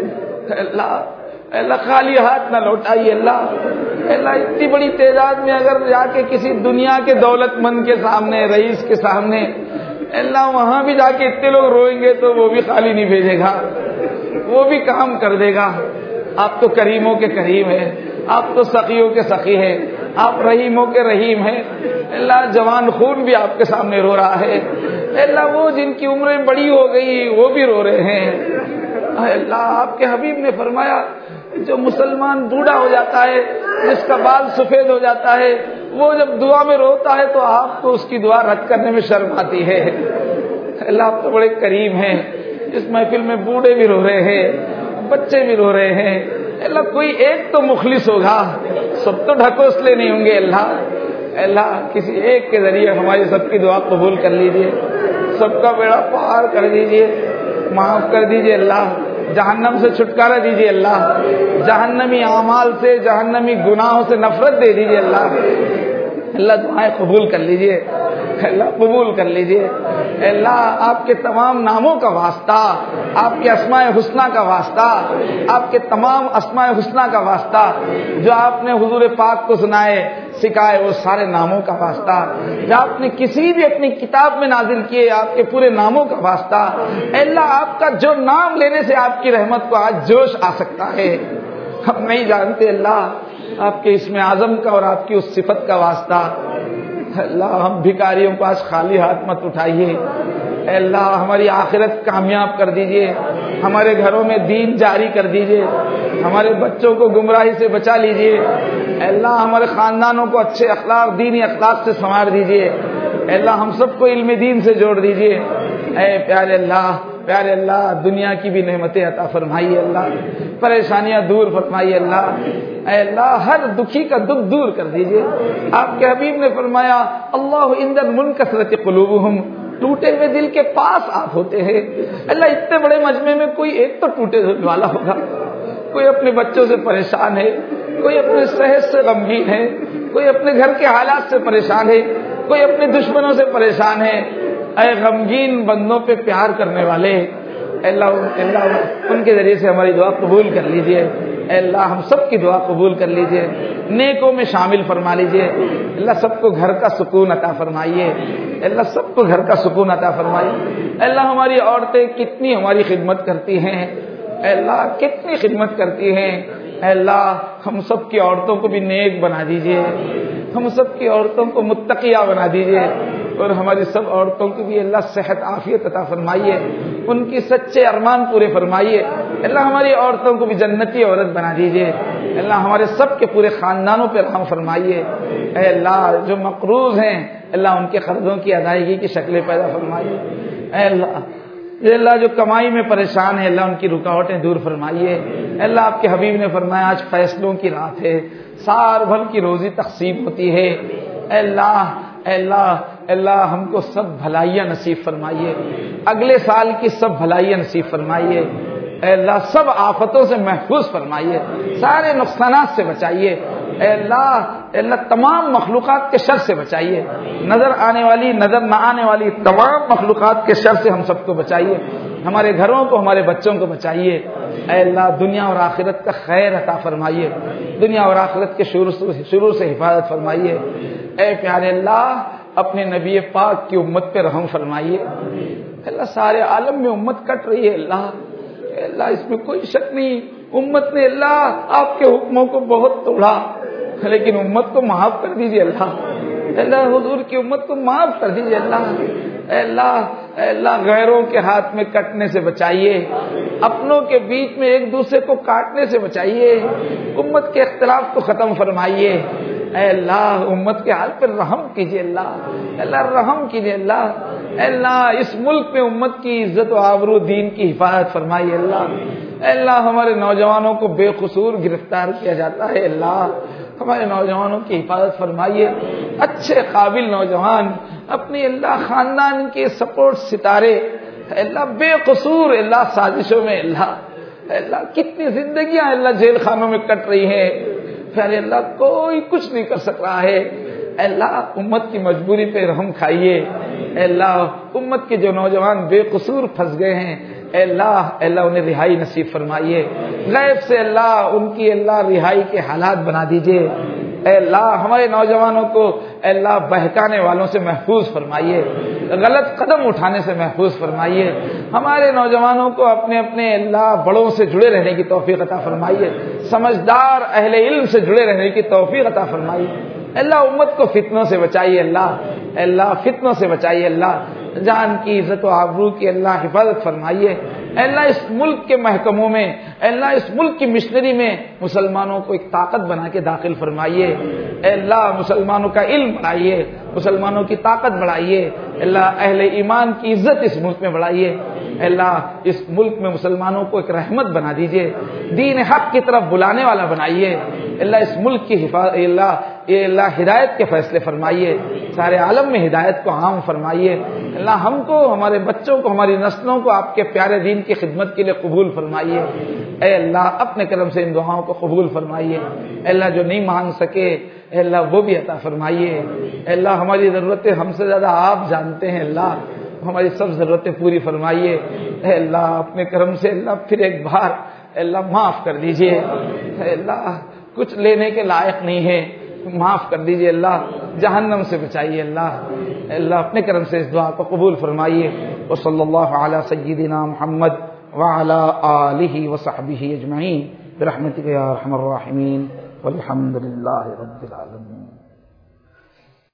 اللہ خالی ہاتھ نہ لوٹائیے اللہ اتنی بڑی تعداد میں اگر جا کے کسی دنیا کے دولت مند کے سامنے رئیس کے سامنے اللہ وہاں بھی جا کے اتنے لوگ روئیں گے تو وہ بھی خالی نہیں بھیجے گا، وہ بھی کام کر دے گا۔ آپ تو کریموں کے کریم ہیں، آپ تو سخیوں کے سخی ہیں، آپ رحیموں کے رحیم ہیں۔ اللہ جوان خون بھی آپ کے سامنے رو رہا ہے، اللہ وہ جن کی عمریں بڑی ہو گئی وہ بھی رو رہے ہیں۔ اللہ آپ کے حبیب نے فرمایا جو مسلمان بوڑھا ہو جاتا ہے، جس کا بال سفید ہو جاتا ہے، وہ جب دعا میں روتا ہے تو آپ کو اس کی دعا رد کرنے میں شرم آتی ہے۔ اللہ آپ تو بڑے کریم ہیں، اس محفل میں بوڑھے بھی رو رہے ہیں، بچے بھی رو رہے ہیں، اللہ کوئی ایک تو مخلص ہوگا، سب تو ڈھکوسلے نہیں ہوں گے۔ اللہ کسی ایک کے ذریعے ہماری سب کی دعا قبول کر لیجئے، سب کا بیڑا پار کر دیجئے، معاف کر دیجئے اللہ، جہنم سے چھٹکارا دیجئے اللہ، جہنمی اعمال سے جہنمی گناہوں سے نفرت دے دیجئے اللہ دعائیں قبول کر لیجئے، اللہ قبول کر لیجئے۔ اللہ آپ کے تمام ناموں کا واسطہ، آپ کے اسماء حسنہ کا واسطہ، آپ کے تمام اسماء حسنہ کا واسطہ جو آپ نے حضور پاک کو سکھائے وہ سارے ناموں کا واسطہ جو آپ نے کسی بھی اپنی کتاب میں نازل کیے آپ کے پورے ناموں کا واسطہ، اللہ آپ کا جو نام لینے سے آپ کی رحمت کو آج جوش آ سکتا ہے، ہم نہیں جانتے اللہ آپ کے اسم اعظم کا اور آپ کی اس صفت کا واسطہ۔ اللہ ہم بھکاریوں کو آج خالی ہاتھ مت اٹھائیے، اے اللہ ہماری آخرت کامیاب کر دیجئے، ہمارے گھروں میں دین جاری کر دیجئے، ہمارے بچوں کو گمراہی سے بچا لیجئے، اے اللہ ہمارے خاندانوں کو اچھے اخلاق دینی اخلاق سے سنوار دیجئے، اے اللہ ہم سب کو علم دین سے جوڑ دیجئے۔ اے پیارے اللہ دنیا کی بھی نعمتیں عطا فرمائیے اللہ، پریشانیاں دور فرمائیے اللہ، اے اللہ ہر دکھی کا دکھ دور کر دیجئے۔ آپ کے حبیب نے فرمایا اللہ عند المنکسرۃ قلوبہم، ٹوٹے ہوئے دل کے پاس آپ ہوتے ہیں۔ اللہ اتنے بڑے مجمع میں کوئی ایک تو ٹوٹے دل والا ہوگا، کوئی اپنے بچوں سے پریشان ہے، کوئی اپنے صحت سے غمگین ہے، کوئی اپنے گھر کے حالات سے پریشان ہے، کوئی اپنے دشمنوں سے پریشان ہے۔ اے غمگین بندوں پہ پیار کرنے والے اللہ ان کے ذریعے سے ہماری دعا قبول کر لیجئے، اے اللہ ہم سب کی دعا قبول کر لیجئے، نیکوں میں شامل فرما لیجئے، اللہ سب کو گھر کا سکون عطا فرمائیے، اللہ سب کو گھر کا سکون عطا فرمائیے۔ اللہ ہماری عورتیں کتنی ہماری خدمت کرتی ہیں، اے اللہ کتنی خدمت کرتی ہیں، اے اللہ ہم سب کی عورتوں کو بھی نیک بنا دیجئے، ہم سب کی عورتوں کو متقیہ بنا دیجئے، اور ہماری سب عورتوں کو بھی اللہ صحت عافیت عطا فرمائیے، ان کی سچے ارمان پورے فرمائیے، اللہ ہماری عورتوں کو بھی جنتی عورت بنا دیجئے، اللہ ہمارے سب کے پورے خاندانوں پہ رحم فرمائیے، اے اللہ جو مقروض ہیں اللہ ان کے قرضوں کی ادائیگی کی شکلیں پیدا فرمائیے، اے اللہ جو کمائی میں پریشان ہے اللہ ان کی رکاوٹیں دور فرمائیے، اللہ آپ کے حبیب نے فرمایا آج فیصلوں کی رات ہے، سال بھر کی روزی تقسیم ہوتی ہے، اے اللہ ہم کو سب بھلائیاں نصیب فرمائیے، اگلے سال کی سب بھلائیاں نصیب فرمائیے، اے اللہ سب آفتوں سے محفوظ فرمائیے، سارے نقصانات سے بچائیے، اے اللہ اللہ تمام مخلوقات کے شر سے بچائیے، نظر آنے والی نظر نہ آنے والی تمام مخلوقات کے شر سے ہم سب کو بچائیے، ہمارے گھروں کو ہمارے بچوں کو بچائیے، اے اللہ دنیا اور آخرت کا خیر عطا فرمائیے، دنیا اور آخرت کے شروع سے حفاظت فرمائیے، اے پیارے اللہ اپنے نبی پاک کی امت پہ رحم فرمائیے، اللہ سارے عالم میں امت کٹ رہی ہے، اللہ اس میں کوئی شک نہیں، امت نے اللہ آپ کے حکموں کو بہت توڑا، لیکن امت کو معاف کر دیجیے اللہ حضور کی امت کو معاف کر دیجیے اللہ غیروں کے ہاتھ میں کٹنے سے بچائیے، اپنوں کے بیچ میں ایک دوسرے کو کاٹنے سے بچائیے، امت کے اختلاف کو ختم فرمائیے، اے اللہ امت کے حال پر رحم کیجیے اللہ رحم کیجیے اللہ اس ملک میں امت کی عزت و آبرو دین کی حفاظت فرمائیے اللہ ہمارے نوجوانوں کو بے قصور گرفتار کیا جاتا ہے، اللہ ہمارے نوجوانوں کی حفاظت فرمائیے، اچھے قابل نوجوان اپنی اللہ خاندان کے سپورٹ ستارے اللہ بے قصور اللہ سازشوں میں اللہ کتنی زندگیاں اللہ جیل خانوں میں کٹ رہی ہیں، پھر اللہ کوئی کچھ نہیں کر سک رہا ہے، اللہ امت کی مجبوری پہ رحم کھائیے، اللہ امت کے جو نوجوان بے قصور پھنس گئے ہیں اللہ انہیں رہائی نصیب فرمائیے، غیب سے اللہ ان کی اللہ رہائی کے حالات بنا دیجئے، اے اللہ ہمارے نوجوانوں کو اللہ بہکانے والوں سے محفوظ فرمائیے، غلط قدم اٹھانے سے محفوظ فرمائیے، ہمارے نوجوانوں کو اپنے اللہ بڑوں سے جڑے رہنے کی توفیق عطا فرمائیے، سمجھدار اہل علم سے جڑے رہنے کی توفیق عطا فرمائیے، اللہ امت کو فتنوں سے بچائیے اللہ فتنوں سے بچائیے اللہ جان کی عزت و آبرو کی اللہ حفاظت فرمائیے، اللہ اس ملک کے محکموں میں اللہ اس ملک کی مشنری میں مسلمانوں کو ایک طاقت بنا کے داخل فرمائیے، اللہ مسلمانوں کا علم بڑھائیے، مسلمانوں کی طاقت بڑھائیے، اللہ اہل ایمان کی عزت اس ملک میں بڑھائیے، اللہ اس ملک میں مسلمانوں کو ایک رحمت بنا دیجئے، دین حق کی طرف بلانے والا بنائیے، اللہ اس ملک کی حفاظت اللہ ہدایت کے فیصلے فرمائیے، سارے عالم میں ہدایت کو عام فرمائیے، اللہ ہم کو ہمارے بچوں کو ہماری نسلوں کو آپ کے پیارے دین کی خدمت کے لیے قبول فرمائیے، اے اللہ اپنے کرم سے ان دعاؤں کو قبول فرمائیے، اے اللہ جو نہیں مانگ سکے اے اللہ وہ بھی عطا فرمائیے، اے اللہ ہماری ضرورتیں ہم سے زیادہ آپ جانتے ہیں، اللہ ہماری سب ضرورتیں پوری فرمائیے، اے اللہ اپنے کرم سے اللہ پھر ایک بار اے اللہ معاف کر دیجئے، اے اللہ کچھ لینے کے لائق نہیں ہے، معاف کر دیجئے اللہ، جہنم سے بچائیے اللہ اپنے کرم سے اس دعا کو قبول فرمائیے، وصلی اللہ علی سیدنا محمد وعلی آلہ وصحبہ اجمعین برحمتک یا ارحم الراحمین والحمد للہ رب العالمین۔